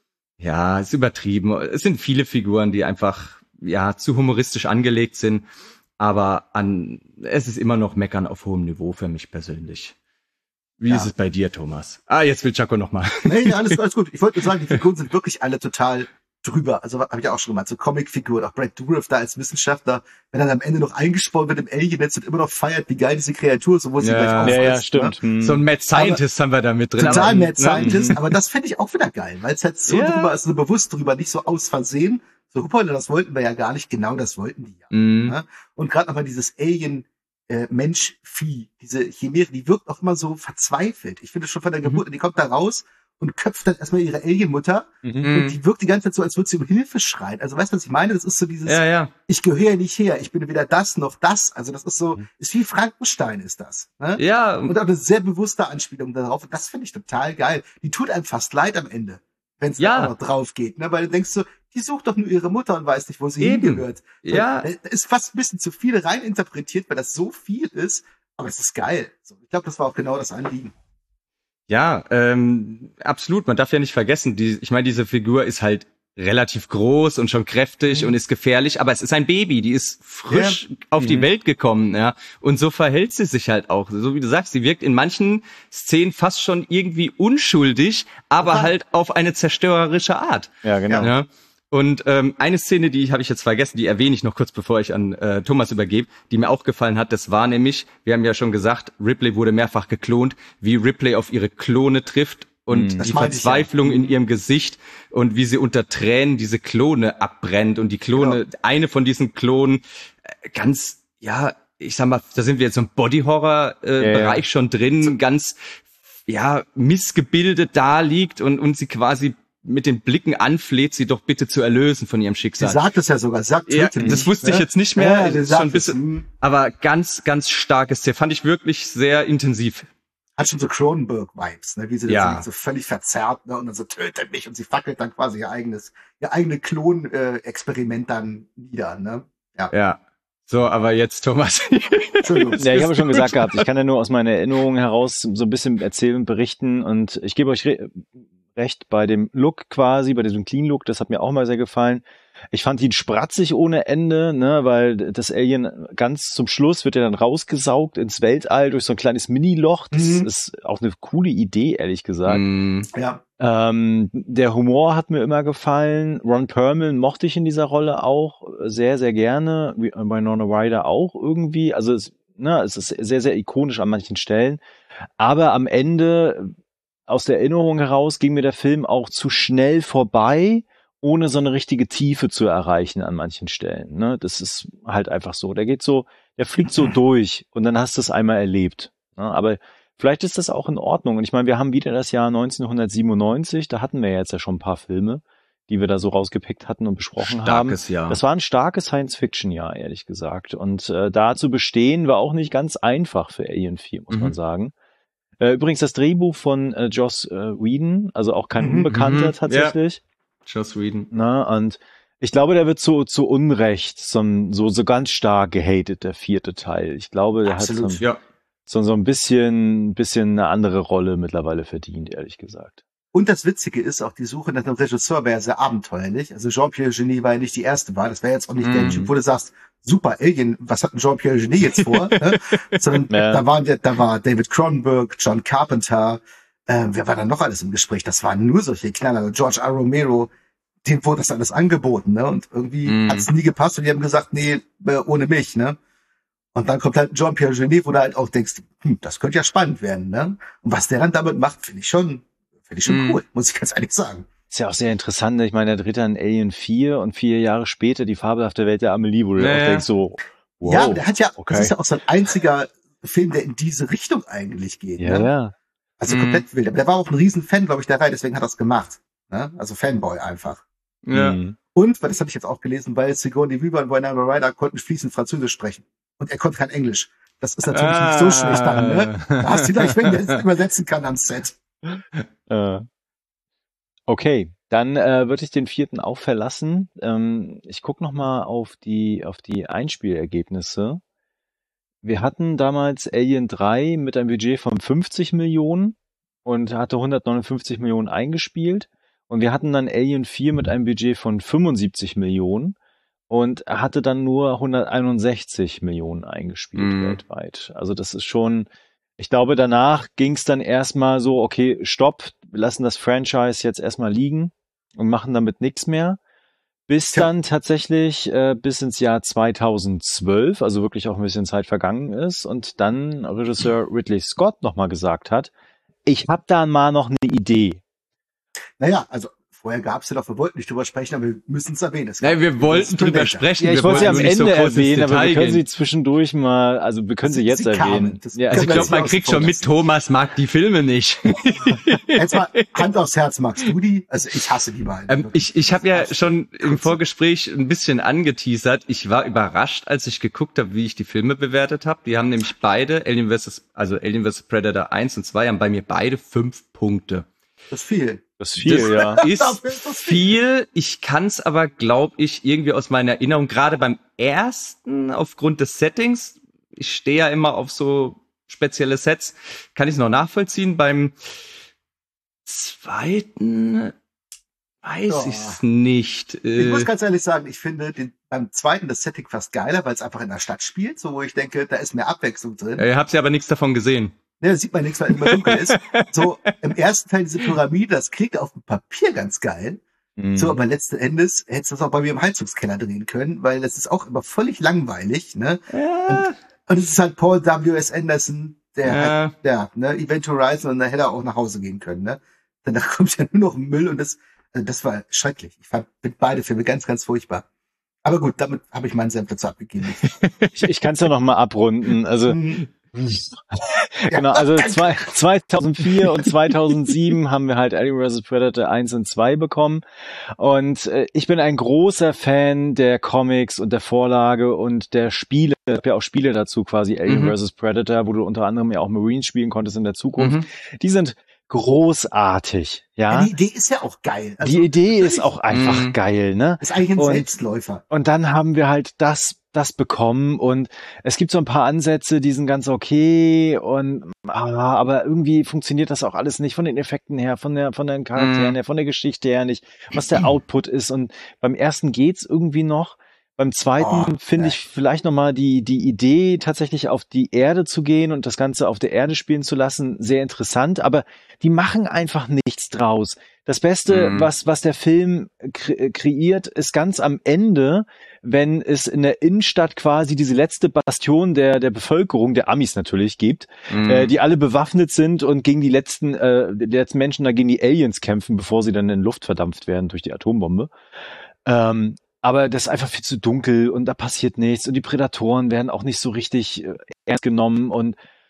ist übertrieben. Es sind viele Figuren, die einfach, zu humoristisch angelegt sind. Aber es ist immer noch Meckern auf hohem Niveau für mich persönlich. Wie ist es bei dir, Thomas? Jetzt will Chaco noch mal. Nee, alles gut. Ich wollte nur sagen, die Figuren sind wirklich alle total drüber. Also habe ich auch schon gemacht. So Comicfiguren, auch Brad Dourif da als Wissenschaftler, wenn dann am Ende noch eingesprochen wird im Alien-Netz und immer noch feiert, wie geil diese Kreatur ist, obwohl sie gleich aufreißt. Ja, stimmt. Ne? So ein Mad Scientist haben wir da mit drin. Total Mad Scientist, aber das fände ich auch wieder geil, weil es halt so drüber ist, so bewusst drüber, nicht so aus Versehen. So, Hupperle, das wollten wir ja gar nicht, genau das wollten die ja. Ne? Und gerade nochmal dieses Alien-Mensch-Vieh, diese Chimäre, die wirkt auch immer so verzweifelt. Ich finde schon von der Geburt, die kommt da raus und köpft dann erstmal ihre Alien-Mutter und die wirkt die ganze Zeit so, als würde sie um Hilfe schreien. Also weißt du, was ich meine? Das ist so dieses, ich gehöre nicht her, ich bin weder das noch das. Also das ist so, ist wie Frankenstein ist das. Ne? Ja. Und auch eine sehr bewusste Anspielung darauf. Und das finde ich total geil. Die tut einem fast leid am Ende, wenn es da auch noch drauf geht. Ne? Weil du denkst so, die sucht doch nur ihre Mutter und weiß nicht, wo sie hingehört. Ja. Da ist fast ein bisschen zu viel reininterpretiert, weil das so viel ist. Aber es ist geil. So, ich glaube, das war auch genau das Anliegen. Ja, absolut. Man darf ja nicht vergessen, ich meine, diese Figur ist halt relativ groß und schon kräftig und ist gefährlich, aber es ist ein Baby, die ist frisch auf die Welt gekommen, und so verhält sie sich halt auch. So wie du sagst, sie wirkt in manchen Szenen fast schon irgendwie unschuldig, aber halt auf eine zerstörerische Art. Ja, genau. Ja. Und eine Szene, die habe ich jetzt vergessen, die erwähne ich noch kurz, bevor ich an Thomas übergebe, die mir auch gefallen hat, das war nämlich, wir haben ja schon gesagt, Ripley wurde mehrfach geklont, wie Ripley auf ihre Klone trifft und die Verzweiflung in ihrem Gesicht und wie sie unter Tränen diese Klone abbrennt und die Klone, eine von diesen Klonen ganz, ich sag mal, da sind wir jetzt im Body-Horror-Bereich schon drin, ganz, missgebildet da liegt und sie quasi mit den Blicken anfleht, sie doch bitte zu erlösen von ihrem Schicksal. Sie sagt es ja sogar, das wusste ich jetzt nicht mehr, schon ein bisschen, aber ganz, ganz starkes Szene, fand ich wirklich sehr intensiv. Hat schon so Cronenberg-Vibes, ne, wie sie dann so völlig verzerrt, ne, und dann so tötet mich und sie fackelt dann quasi ihr eigene Klon-Experiment dann nieder, ne? Ja. So, aber jetzt Thomas. Entschuldigung. Ja, ich habe schon gesagt gehabt, ich kann ja nur aus meiner Erinnerung heraus so ein bisschen erzählen und berichten und ich gebe euch recht bei dem Look quasi, bei diesem Clean Look, das hat mir auch mal sehr gefallen. Ich fand ihn spratzig ohne Ende, ne, weil das Alien ganz zum Schluss wird ja dann rausgesaugt ins Weltall durch so ein kleines Mini-Loch. Das ist auch eine coole Idee, ehrlich gesagt. Ja. Der Humor hat mir immer gefallen. Ron Perlman mochte ich in dieser Rolle auch sehr, sehr gerne. Bei Winona Ryder auch irgendwie. Also es ist sehr, sehr ikonisch an manchen Stellen. Aber am Ende aus der Erinnerung heraus ging mir der Film auch zu schnell vorbei, ohne so eine richtige Tiefe zu erreichen an manchen Stellen. Ne? Das ist halt einfach so. Der fliegt so durch und dann hast du es einmal erlebt. Ne? Aber vielleicht ist das auch in Ordnung. Und ich meine, wir haben wieder das Jahr 1997, da hatten wir jetzt ja schon ein paar Filme, die wir da so rausgepickt hatten und besprochen haben. Starkes Jahr. Das war ein starkes Science-Fiction-Jahr, ehrlich gesagt. Und da zu bestehen, war auch nicht ganz einfach für Alien 4, muss man sagen. Übrigens das Drehbuch von Joss Whedon, also auch kein Unbekannter tatsächlich. Ja. Joss Whedon. Na, und ich glaube, der wird zu Unrecht so ganz stark gehatet, der 4. Teil. Ich glaube, der hat so ein bisschen eine andere Rolle mittlerweile verdient, ehrlich gesagt. Und das Witzige ist, auch die Suche nach einem Regisseur wäre ja sehr abenteuerlich. Also Jean-Pierre Jeunet war ja nicht die erste Wahl. Das wäre jetzt auch nicht der Typ, wo du sagst, super, Alien, was hat denn Jean-Pierre Jeunet jetzt vor? Ne? Sondern da war David Cronenberg, John Carpenter, wer war dann noch alles im Gespräch? Das waren nur solche Knaller. George R. Romero, dem wurde das alles angeboten, ne? Und irgendwie hat's nie gepasst und die haben gesagt, nee, ohne mich, ne? Und dann kommt halt Jean-Pierre Jeunet, wo du halt auch denkst, das könnte ja spannend werden, ne? Und was der dann damit macht, finde ich schon cool, muss ich ganz ehrlich sagen. Ist ja auch sehr interessant. Ich meine, der dreht dann Alien 4 und 4 Jahre später die fabelhafte Welt der Amelie, wo du auch denkst so, wow. Ja, der hat ja, das ist ja auch sein einziger Film, der in diese Richtung eigentlich geht. Ja, ne? ja. Also komplett wild. Aber der war auch ein Riesenfan, glaube ich, der Reihe, deswegen hat er es gemacht. Ne? Also Fanboy einfach. Ja. Und, weil das habe ich jetzt auch gelesen, weil Sigourney Weaver und Winona Ryder konnten fließend Französisch sprechen. Und er konnte kein Englisch. Das ist natürlich nicht so schlecht dann, ne? Da hast du gleich, wenn der es übersetzen kann am Set. Okay, dann würde ich den 4. auch verlassen. Ich gucke noch mal auf die Einspielergebnisse. Wir hatten damals Alien 3 mit einem Budget von 50 Millionen und hatte 159 Millionen eingespielt. Und wir hatten dann Alien 4 mit einem Budget von 75 Millionen und hatte dann nur 161 Millionen eingespielt weltweit. Also das ist schon, ich glaube, danach ging es dann erstmal so, okay, stopp, wir lassen das Franchise jetzt erstmal liegen und machen damit nichts mehr. Bis dann tatsächlich bis ins Jahr 2012, also wirklich auch ein bisschen Zeit vergangen ist und dann Regisseur Ridley Scott nochmal gesagt hat, ich habe da mal noch eine Idee. Naja, also vorher gab's ja doch, wir wollten nicht drüber sprechen, aber wir müssen es erwähnen. Nein, wir wollten drüber sprechen. Ja, ich wollte sie am Ende erwähnen, aber wir können gehen. sie zwischendurch mal, also wir können sie jetzt erwähnen. Ja, also ich glaube, man kriegt schon mit, Thomas mag die Filme nicht. Jetzt mal Hand aufs Herz, magst du die? Also ich hasse die beiden. Ich habe ja schon im Vorgespräch ein bisschen angeteasert. Ich war überrascht, als ich geguckt habe, wie ich die Filme bewertet habe. Die haben nämlich beide, Alien vs. Predator 1 und 2, haben bei mir beide 5 Punkte. Das ist viel. Das ist viel, ja. Ist viel. Ich kann es aber, glaube ich, irgendwie aus meiner Erinnerung, gerade beim ersten, aufgrund des Settings, ich stehe ja immer auf so spezielle Sets, kann ich es noch nachvollziehen. Beim zweiten weiß ich es nicht. Ich muss ganz ehrlich sagen, ich finde beim zweiten das Setting fast geiler, weil es einfach in der Stadt spielt, so wo ich denke, da ist mehr Abwechslung drin. Ich habe ja aber nichts davon gesehen. Ja, da sieht man nichts, weil immer dunkel ist. So, im ersten Teil diese Pyramide, das klingt auf dem Papier ganz geil. So, aber letzten Endes hättest du das auch bei mir im Heizungskeller drehen können, weil das ist auch immer völlig langweilig, ne? Ja. Und es ist halt Paul W.S. Anderson, der Event Horizon, und da hätte er auch nach Hause gehen können, ne? Danach kommt ja nur noch Müll und das war schrecklich. Ich fand beide Filme ganz, ganz furchtbar. Aber gut, damit habe ich meinen Senf dazu abgegeben. Ich kann es ja noch mal abrunden. Also genau, also 2004 und 2007 haben wir halt Alien vs. Predator 1 und 2 bekommen und ich bin ein großer Fan der Comics und der Vorlage und der Spiele. Ich habe ja auch Spiele dazu, quasi Alien vs. Predator, wo du unter anderem ja auch Marines spielen konntest in der Zukunft. Die sind großartig, ja. Die Idee ist ja auch geil. Also, die Idee ist auch einfach geil, ne? Ist eigentlich ein Selbstläufer. Und dann haben wir halt das bekommen und es gibt so ein paar Ansätze, die sind ganz okay und aber irgendwie funktioniert das auch alles nicht von den Effekten her, von den Charakteren her, von der Geschichte her nicht, was der Output ist. Und beim ersten geht's irgendwie noch. Beim zweiten finde ich vielleicht nochmal die Idee, tatsächlich auf die Erde zu gehen und das Ganze auf der Erde spielen zu lassen, sehr interessant, aber die machen einfach nichts draus. Das Beste, was der Film kreiert, ist ganz am Ende, wenn es in der Innenstadt quasi diese letzte Bastion der Bevölkerung, der Amis natürlich, gibt, die alle bewaffnet sind und gegen die letzten Menschen da gegen die Aliens kämpfen, bevor sie dann in Luft verdampft werden durch die Atombombe. Aber das ist einfach viel zu dunkel und da passiert nichts und die Prädatoren werden auch nicht so richtig ernst genommen und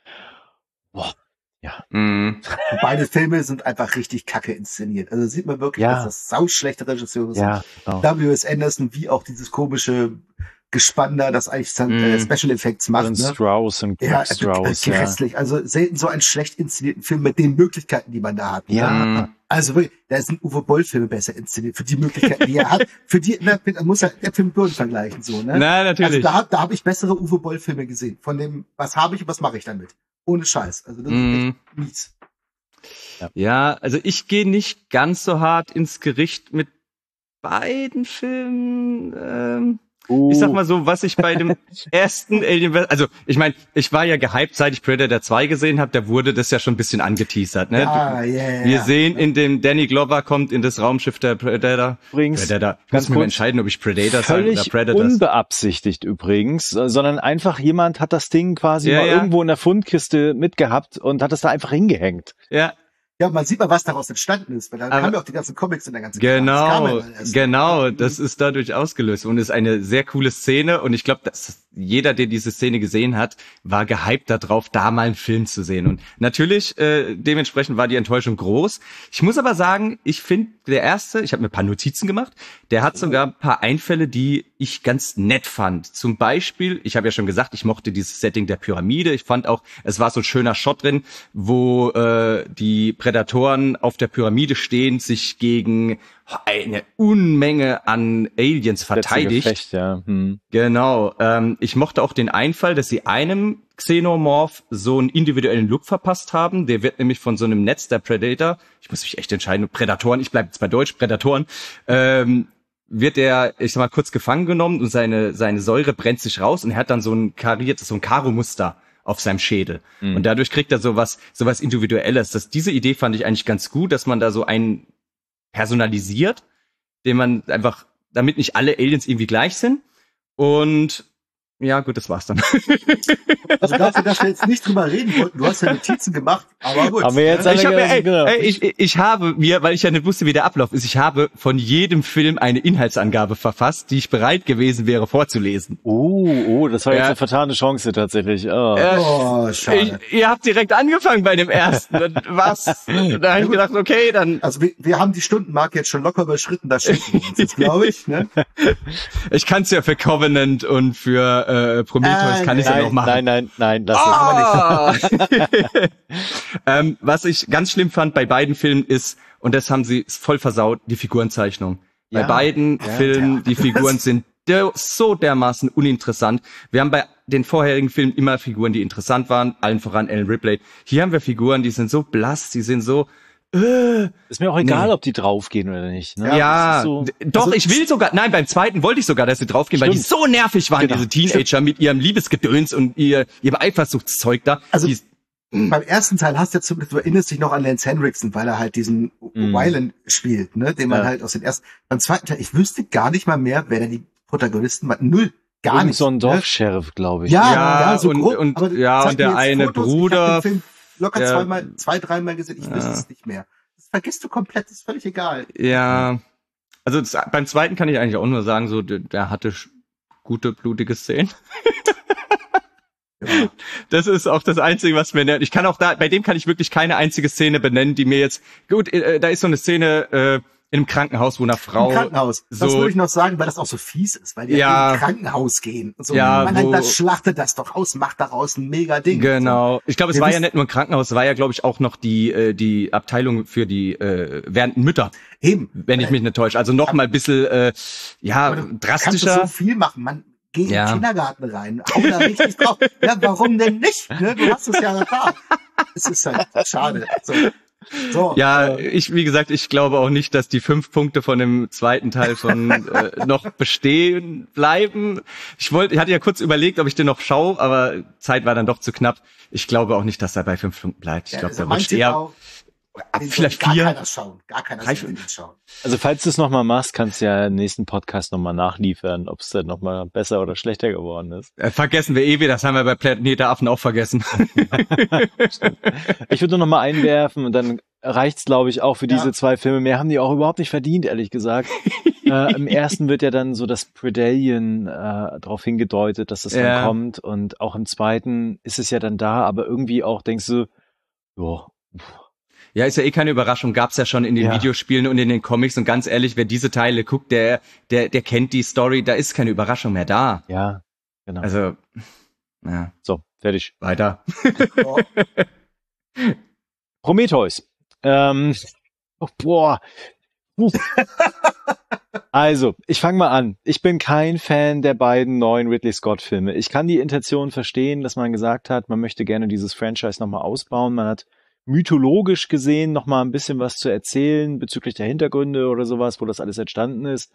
ja. Beide Filme sind einfach richtig kacke inszeniert. Also sieht man wirklich, dass das sauschlechte Regisseure sind. Ja, genau. W.S. Anderson, wie auch dieses komische Gespann da, das eigentlich Special Effects macht. Und Strauss und Greg Strauss. Grässlich. Also selten so einen schlecht inszenierten Film mit den Möglichkeiten, die man da hat. Ja. Also wirklich, da sind Uwe Boll-Filme besser inszeniert für die Möglichkeiten, die er hat. Für die, muss er der Film Bird vergleichen, so, ne? Na, natürlich. Also da habe ich bessere Uwe Boll-Filme gesehen. Von dem, was habe ich und was mache ich damit? Ohne Scheiß. Also das ist echt mies. Ja, also ich gehe nicht ganz so hart ins Gericht mit beiden Filmen. Ich sag mal so, was ich bei dem ersten Alien, also ich meine, ich war ja gehypt, seit ich Predator 2 gesehen habe, da wurde das ja schon ein bisschen angeteasert. Ne? Wir sehen in dem Danny Glover kommt in das Raumschiff der Predator. Übrigens, Predator. Muss mir entscheiden, ob ich Predator sage oder Predator. Völlig unbeabsichtigt übrigens, sondern einfach jemand hat das Ding quasi mal irgendwo in der Fundkiste mitgehabt und hat es da einfach hingehängt. Ja. Ja, man sieht mal, was daraus entstanden ist, weil dann kamen ja auch die ganzen Comics und der ganze Genau, das ist dadurch ausgelöst und ist eine sehr coole Szene und ich glaube, dass jeder, der diese Szene gesehen hat, war gehypt darauf, da mal einen Film zu sehen und natürlich, dementsprechend war die Enttäuschung groß. Ich muss aber sagen, ich finde, der erste, ich habe mir ein paar Notizen gemacht, der hat sogar ein paar Einfälle, die ich ganz nett fand. Zum Beispiel, ich habe ja schon gesagt, ich mochte dieses Setting der Pyramide, ich fand auch, es war so ein schöner Shot drin, wo die Prädatoren auf der Pyramide stehen, sich gegen eine Unmenge an Aliens verteidigt. Gefecht, ja. Genau. Ich mochte auch den Einfall, dass sie einem Xenomorph so einen individuellen Look verpasst haben. Der wird nämlich von so einem Netz der Predator, ich muss mich echt entscheiden, Prädatoren, ich bleibe jetzt bei Deutsch, Prädatoren, wird er, ich sag mal, kurz gefangen genommen und seine Säure brennt sich raus und er hat dann so ein Karo-Muster auf seinem Schädel. Und dadurch kriegt er sowas Individuelles. Diese Idee fand ich eigentlich ganz gut, dass man da so einen personalisiert, den man einfach, damit nicht alle Aliens irgendwie gleich sind. Und ja, gut, das war's dann. Also dafür, dass wir jetzt nicht drüber reden wollten, du hast ja Notizen gemacht, aber gut. Aber jetzt ich habe mir, weil ich ja nicht wusste, wie der Ablauf ist, ich habe von jedem Film eine Inhaltsangabe verfasst, die ich bereit gewesen wäre vorzulesen. Oh, das war jetzt eine vertane Chance tatsächlich. Schade. Ihr habt direkt angefangen bei dem ersten. Was? Da habe ich gedacht, okay, dann. Also wir haben die Stundenmarke jetzt schon locker überschritten, das schicken wir uns jetzt, glaube ich. Ne? Ich kann es ja für Covenant und für Prometheus kann ich ja noch machen. Nein, das ist was ich ganz schlimm fand bei beiden Filmen ist, und das haben sie voll versaut, die Figurenzeichnung. Bei beiden Filmen, die Figuren sind so dermaßen uninteressant. Wir haben bei den vorherigen Filmen immer Figuren, die interessant waren, allen voran Ellen Ripley. Hier haben wir Figuren, die sind so blass, die sind so ist mir auch egal, ob die draufgehen oder nicht. Ne? Ja, so, doch, ich will sogar, nein, beim zweiten wollte ich sogar, dass sie draufgehen, weil die so nervig waren, diese Teenager mit ihrem Liebesgedöns und ihrem Eifersuchtszeug da. Also beim ersten Teil hast du jetzt zumindest, du erinnerst dich noch an Lance Henriksen, weil er halt diesen Wyland spielt, ne, den man halt aus den ersten, beim zweiten Teil, ich wüsste gar nicht mal mehr, wer denn die Protagonisten war. Null. Gar nicht. So ein Dorfsheriff, glaube ich. Ja, so grob, und der eine Fotos, Bruder. Locker zwei, dreimal gesehen, ich wüsste es nicht mehr. Das vergisst du komplett, das ist völlig egal. Ja, also beim zweiten kann ich eigentlich auch nur sagen, so der hatte gute, blutige Szenen. Ja. Das ist auch das Einzige, was mir nervt. Ich kann auch bei dem kann ich wirklich keine einzige Szene benennen, die mir jetzt, gut, da ist so eine Szene, in einem Krankenhaus, wo eine Frau. Im Krankenhaus. So, das würde ich noch sagen, weil das auch so fies ist, weil die ja in Krankenhaus gehen. Und so. Das schlachtet das doch aus, macht daraus ein mega Ding. Genau. Ich glaube, es war ja nicht nur ein Krankenhaus, es war ja, glaube ich, auch noch die Abteilung für die werdenden Mütter. Eben. Wenn ich mich nicht täusche. Also noch mal ein bisschen drastischer. Kannst du so viel machen, man. Geh in den Kindergarten rein, hau da richtig drauf. Ja, warum denn nicht? Ne? Du hast es ja da. Es ist halt schade. So, wie gesagt, ich glaube auch nicht, dass die 5 Punkte von dem zweiten Teil von noch bestehen bleiben. Ich hatte ja kurz überlegt, ob ich den noch schaue, aber Zeit war dann doch zu knapp. Ich glaube auch nicht, dass er bei 5 Punkten bleibt. Ich glaube, der rutscht eher vielleicht 4. Gar keiner schauen. Also falls du es nochmal machst, kannst du ja im nächsten Podcast nochmal nachliefern, ob es dann nochmal besser oder schlechter geworden ist. Vergessen wir wieder, das haben wir bei Planet der Affen auch vergessen. Ich würde noch mal einwerfen und dann reicht's, glaube ich, auch für diese 2 Filme. Mehr haben die auch überhaupt nicht verdient, ehrlich gesagt. Im ersten wird ja dann so das Predalien darauf hingedeutet, dass das dann kommt, und auch im zweiten ist es ja dann da, aber irgendwie auch denkst du, ja, ist ja keine Überraschung, gab's ja schon in den Videospielen und in den Comics, und ganz ehrlich, wer diese Teile guckt, der kennt die Story, da ist keine Überraschung mehr da. Ja, genau. Also, ja. So, fertig. Weiter. Prometheus. Also, ich fange mal an. Ich bin kein Fan der beiden neuen Ridley Scott-Filme. Ich kann die Intention verstehen, dass man gesagt hat, man möchte gerne dieses Franchise nochmal ausbauen. Man hat mythologisch gesehen noch mal ein bisschen was zu erzählen bezüglich der Hintergründe oder sowas, wo das alles entstanden ist.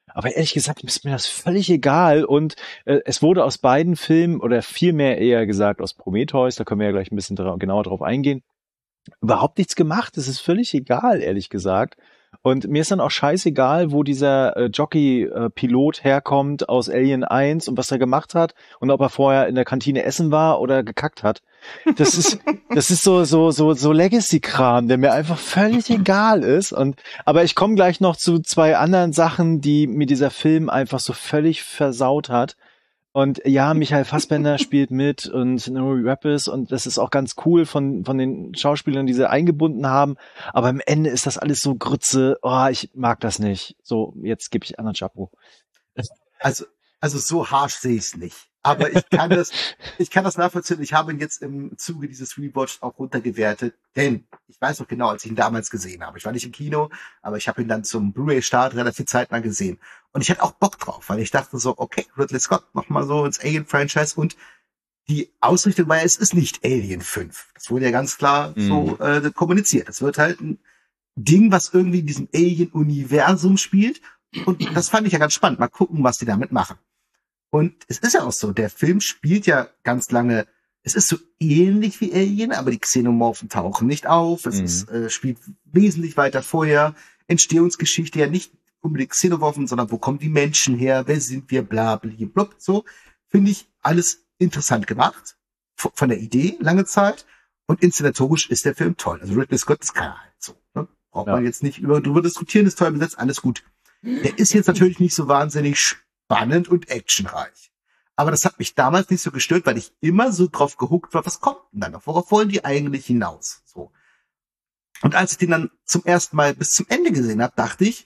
Aber ehrlich gesagt ist mir das völlig egal. Und es wurde aus beiden Filmen, oder vielmehr eher gesagt aus Prometheus, da können wir ja gleich ein bisschen genauer drauf eingehen, überhaupt nichts gemacht. Es ist völlig egal, ehrlich gesagt. Und mir ist dann auch scheißegal, wo dieser Jockey-Pilot herkommt aus Alien 1 und was er gemacht hat und ob er vorher in der Kantine essen war oder gekackt hat. Das ist so Legacy-Kram, der mir einfach völlig egal ist. Aber ich komme gleich noch zu 2 anderen Sachen, die mir dieser Film einfach so völlig versaut hat. Und ja, Michael Fassbender spielt mit und Nuri Rapace und das ist auch ganz cool von den Schauspielern, die sie eingebunden haben. Aber am Ende ist das alles so Grütze. Oh, ich mag das nicht. So, jetzt gebe ich an Chapo. Also so harsch sehe ich es nicht. Aber ich kann das nachvollziehen. Ich habe ihn jetzt im Zuge dieses Rewatch auch runtergewertet, denn ich weiß noch genau, als ich ihn damals gesehen habe. Ich war nicht im Kino, aber ich habe ihn dann zum Blu-ray-Start relativ zeitnah gesehen. Und ich hatte auch Bock drauf, weil ich dachte so, okay, Ridley Scott nochmal so ins Alien-Franchise und die Ausrichtung war ja, es ist nicht Alien 5. Das wurde ja ganz klar so kommuniziert. Es wird halt ein Ding, was irgendwie in diesem Alien-Universum spielt. Und das fand ich ja ganz spannend. Mal gucken, was die damit machen. Und es ist ja auch so, der Film spielt ja ganz lange, es ist so ähnlich wie Alien, aber die Xenomorphen tauchen nicht auf. Es spielt wesentlich weiter vorher. Entstehungsgeschichte ja nicht unbedingt Xenomorphen, sondern wo kommen die Menschen her? Wer sind wir? Bla, bla, bla. So finde ich alles interessant gemacht. Von der Idee lange Zeit. Und inszenatorisch ist der Film toll. Also Ridley Scott ist klar halt so. Ne? Braucht man jetzt nicht drüber diskutieren, ist toll besetzt, alles gut. Der ist jetzt natürlich nicht so wahnsinnig spannend und actionreich. Aber das hat mich damals nicht so gestört, weil ich immer so drauf gehuckt war, was kommt denn dann noch? Worauf wollen die eigentlich hinaus? So. Und als ich den dann zum ersten Mal bis zum Ende gesehen habe, dachte ich,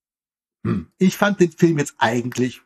ich fand den Film jetzt eigentlich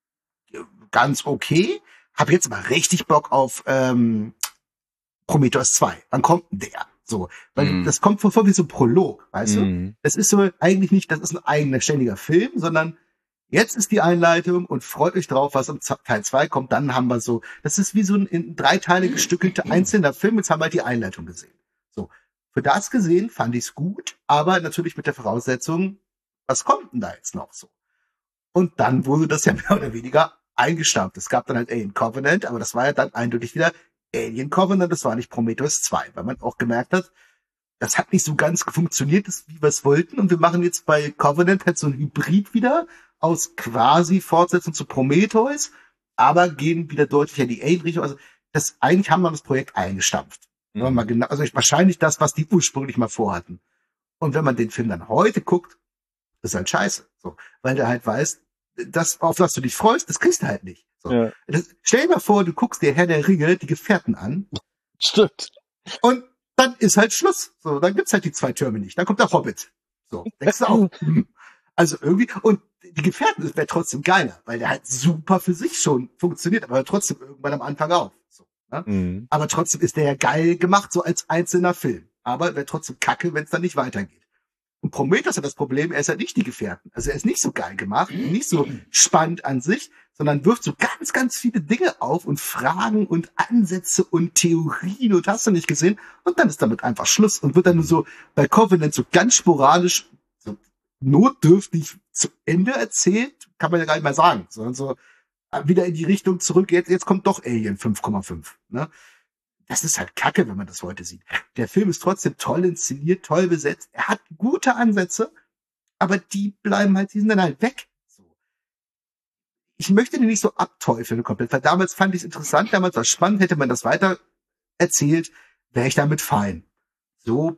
ganz okay, habe jetzt mal richtig Bock auf Prometheus 2. Wann kommt denn der? So, weil das kommt vor wie so ein Prolog, weißt du? Das ist so eigentlich nicht, das ist ein eigener ständiger Film, sondern jetzt ist die Einleitung und freut euch drauf, was im Teil 2 kommt. Dann haben wir so, das ist wie so ein in 3 Teile gestückelter einzelner Film. Jetzt haben wir halt die Einleitung gesehen. So, für das gesehen fand ich es gut, aber natürlich mit der Voraussetzung, was kommt denn da jetzt noch so? Und dann wurde das ja mehr oder weniger eingestampft. Es gab dann halt Alien Covenant, aber das war ja dann eindeutig wieder Alien Covenant, das war nicht Prometheus 2, weil man auch gemerkt hat, das hat nicht so ganz funktioniert, wie wir es wollten. Und wir machen jetzt bei Covenant halt so ein Hybrid wieder aus quasi Fortsetzung zu Prometheus, aber gehen wieder deutlich in die Alien-Richtung. Also eigentlich haben wir das Projekt eingestampft. Mal genau, also wahrscheinlich das, was die ursprünglich mal vorhatten. Und wenn man den Film dann heute guckt, ist halt scheiße. So, weil der halt weiß, das, auf was du dich freust, das kriegst du halt nicht. So. Ja. Stell dir mal vor, du guckst dir Herr der Ringe, die Gefährten an. Stimmt. Und dann ist halt Schluss. So, dann gibt's halt die 2 Türme nicht. Dann kommt der Hobbit. So, denkst du auch. Also irgendwie, und die Gefährten wäre trotzdem geiler, weil der halt super für sich schon funktioniert, aber trotzdem irgendwann am Anfang auf. So, ne? Aber trotzdem ist der ja geil gemacht, so als einzelner Film. Aber wäre trotzdem kacke, wenn es dann nicht weitergeht. Und Prometheus hat das Problem, er ist halt nicht die Gefährten. Also er ist nicht so geil gemacht, nicht so spannend an sich, sondern wirft so ganz, ganz viele Dinge auf und Fragen und Ansätze und Theorien und hast du nicht gesehen. Und dann ist damit einfach Schluss und wird dann nur so bei Covenant so ganz sporadisch, so notdürftig zu Ende erzählt, kann man ja gar nicht mehr sagen, sondern so wieder in die Richtung zurück, jetzt kommt doch Alien 5,5, ne? Das ist halt kacke, wenn man das heute sieht. Der Film ist trotzdem toll inszeniert, toll besetzt. Er hat gute Ansätze, aber die bleiben halt, die sind dann halt weg. So. Ich möchte den nicht so abteufeln komplett, weil damals fand ich es interessant, damals war es spannend, hätte man das weiter erzählt, wäre ich damit fein. So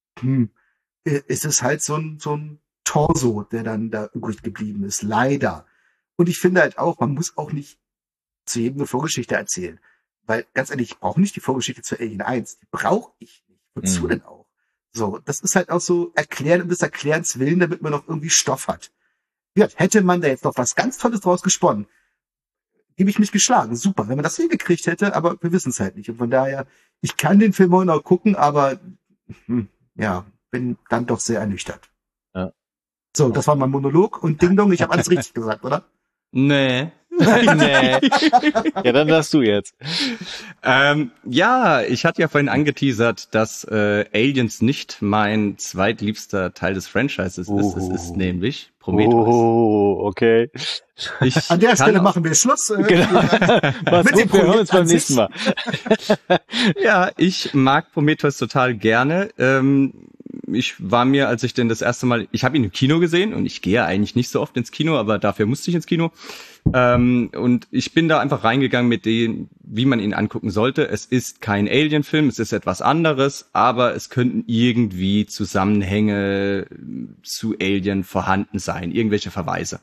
ist es halt so ein Torso, der dann da übrig geblieben ist, leider. Und ich finde halt auch, man muss auch nicht zu jedem eine Vorgeschichte erzählen. Weil, ganz ehrlich, ich brauche nicht die Vorgeschichte zu Alien 1. Die brauche ich nicht. Wozu denn auch? So, das ist halt auch so erklären um des Erklärens willen, damit man noch irgendwie Stoff hat. Ja, hätte man da jetzt noch was ganz Tolles draus gesponnen, gebe ich mich geschlagen. Super, wenn man das hingekriegt hätte, aber wir wissen es halt nicht. Und von daher, ich kann den Film heute noch gucken, aber ja, bin dann doch sehr ernüchtert. Ja. So, das war mein Monolog und Ding Dong, ich habe alles richtig gesagt, oder? Nee. Nee. Ja, dann darfst du jetzt. Ja, ich hatte ja vorhin angeteasert, dass Aliens nicht mein zweitliebster Teil des Franchises ist. Es ist nämlich Prometheus. Oh, okay. An der Stelle machen wir Schluss. Genau. Was Mit dem gut, wir hören Projekt uns beim an nächsten sich. Mal. Ja, ich mag Prometheus total gerne. Ich war mir, als ich den das erste Mal, ich habe ihn im Kino gesehen und ich gehe eigentlich nicht so oft ins Kino, aber dafür musste ich ins Kino. Und ich bin da einfach reingegangen mit dem, wie man ihn angucken sollte. Es ist kein Alien-Film, es ist etwas anderes, aber es könnten irgendwie Zusammenhänge zu Alien vorhanden sein, irgendwelche Verweise.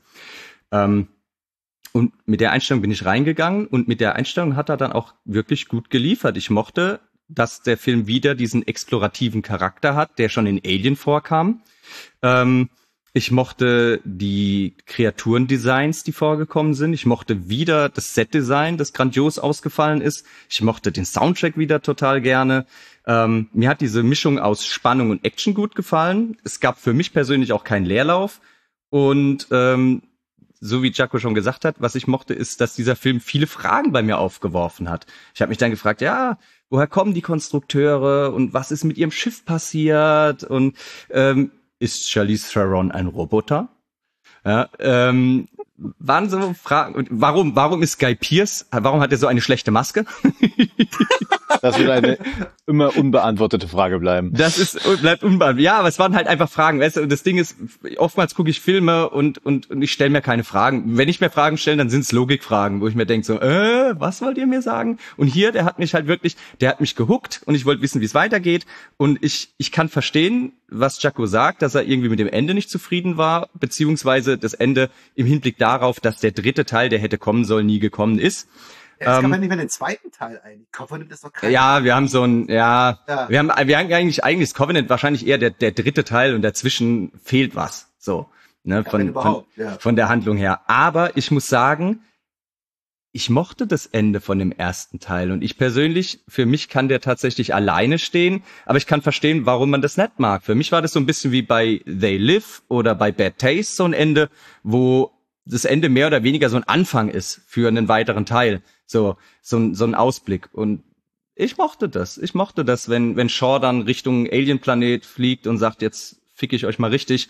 Und mit der Einstellung bin ich reingegangen und mit der Einstellung hat er dann auch wirklich gut geliefert. Ich mochte, dass der Film wieder diesen explorativen Charakter hat, der schon in Alien vorkam. Ich mochte die Kreaturendesigns, die vorgekommen sind. Ich mochte wieder das Setdesign, das grandios ausgefallen ist. Ich mochte den Soundtrack wieder total gerne. Mir hat diese Mischung aus Spannung und Action gut gefallen. Es gab für mich persönlich auch keinen Leerlauf. Und so wie Jaco schon gesagt hat, was ich mochte, ist, dass dieser Film viele Fragen bei mir aufgeworfen hat. Ich habe mich dann gefragt, ja, woher kommen die Konstrukteure und was ist mit ihrem Schiff passiert? Und ist Charlize Theron ein Roboter? Ja, waren so Fragen. Warum ist Guy Pearce? Warum hat er so eine schlechte Maske? Das wird eine immer unbeantwortete Frage bleiben. Bleibt unbeantwortet. Ja, aber es waren halt einfach Fragen. Weißt du, und das Ding ist, oftmals gucke ich Filme und ich stelle mir keine Fragen. Wenn ich mir Fragen stelle, dann sind es Logikfragen, wo ich mir denke so, was wollt ihr mir sagen? Und hier, der hat mich gehuckt und ich wollte wissen, wie es weitergeht. Und ich kann verstehen, was Jaco sagt, dass er irgendwie mit dem Ende nicht zufrieden war, beziehungsweise das Ende im Hinblick darauf, dass der dritte Teil, der hätte kommen sollen, nie gekommen ist. Ja, jetzt kann man nicht mehr den zweiten Teil eigentlich. Covenant ist doch kein... Ja, wir haben so ein, wir haben eigentlich das Covenant wahrscheinlich eher der dritte Teil und dazwischen fehlt was. So, ne, von der Handlung her. Aber ich muss sagen, ich mochte das Ende von dem ersten Teil und ich persönlich, für mich kann der tatsächlich alleine stehen, aber ich kann verstehen, warum man das nicht mag. Für mich war das so ein bisschen wie bei They Live oder bei Bad Taste so ein Ende, wo das Ende mehr oder weniger so ein Anfang ist für einen weiteren Teil. So ein Ausblick. Und ich mochte das, wenn Shaw dann Richtung Alienplanet fliegt und sagt, jetzt fick ich euch mal richtig.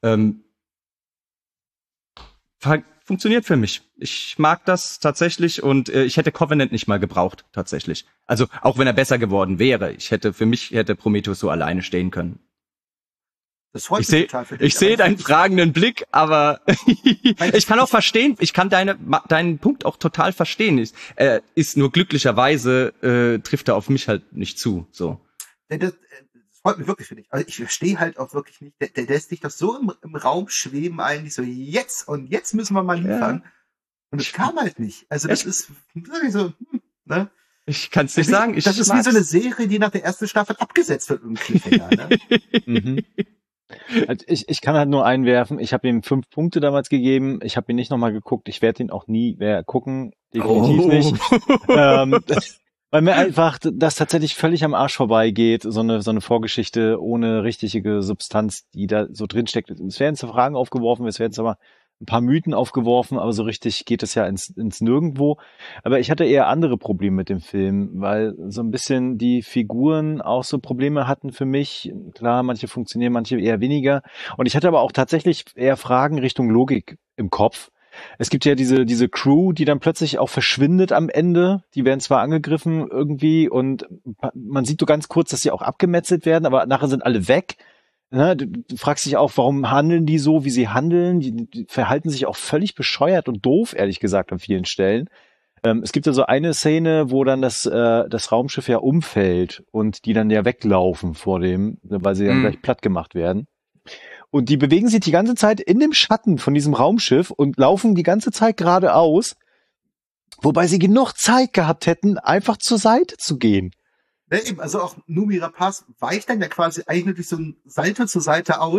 Funktioniert für mich. Ich mag das tatsächlich und ich hätte Covenant nicht mal gebraucht, tatsächlich. Also, auch wenn er besser geworden wäre. Für mich hätte Prometheus so alleine stehen können. Das freut mich total für dich. Ich sehe deinen fragenden Blick, aber ich kann auch verstehen, ich kann deinen Punkt auch total verstehen. Ist nur glücklicherweise trifft er auf mich halt nicht zu. So. Das freut mich wirklich für dich. Also ich verstehe halt auch wirklich nicht, der lässt dich doch so im Raum schweben eigentlich, so jetzt müssen wir mal liefern. Ja. Und es kam halt nicht. Also das ist wirklich so, ne? Ich kann es nicht sagen. Das ist wie so eine Serie, die nach der ersten Staffel abgesetzt wird im Cliffhanger, ne? Mhm. Also ich kann halt nur einwerfen, ich habe ihm 5 Punkte damals gegeben, ich habe ihn nicht nochmal geguckt, ich werde ihn auch nie mehr gucken, definitiv nicht. Weil mir einfach das tatsächlich völlig am Arsch vorbeigeht, so eine Vorgeschichte ohne richtige Substanz, die da so drinsteckt. Es werden zwar Fragen aufgeworfen, es werden zwar ein paar Mythen aufgeworfen, aber so richtig geht es ja ins Nirgendwo. Aber ich hatte eher andere Probleme mit dem Film, weil so ein bisschen die Figuren auch so Probleme hatten für mich. Klar, manche funktionieren, manche eher weniger. Und ich hatte aber auch tatsächlich eher Fragen Richtung Logik im Kopf. Es gibt ja diese Crew, die dann plötzlich auch verschwindet am Ende. Die werden zwar angegriffen irgendwie und man sieht so ganz kurz, dass sie auch abgemetzelt werden, aber nachher sind alle weg. Ne, du fragst dich auch, warum handeln die so, wie sie handeln? Die verhalten sich auch völlig bescheuert und doof, ehrlich gesagt, an vielen Stellen. Es gibt ja so eine Szene, wo dann das Raumschiff ja umfällt und die dann ja weglaufen vor dem, weil sie dann gleich platt gemacht werden. Und die bewegen sich die ganze Zeit in dem Schatten von diesem Raumschiff und laufen die ganze Zeit geradeaus, wobei sie genug Zeit gehabt hätten, einfach zur Seite zu gehen. Ne, eben, also auch Noomi Rapace weicht dann ja quasi eigentlich durch so ein Seite zu Seite aus,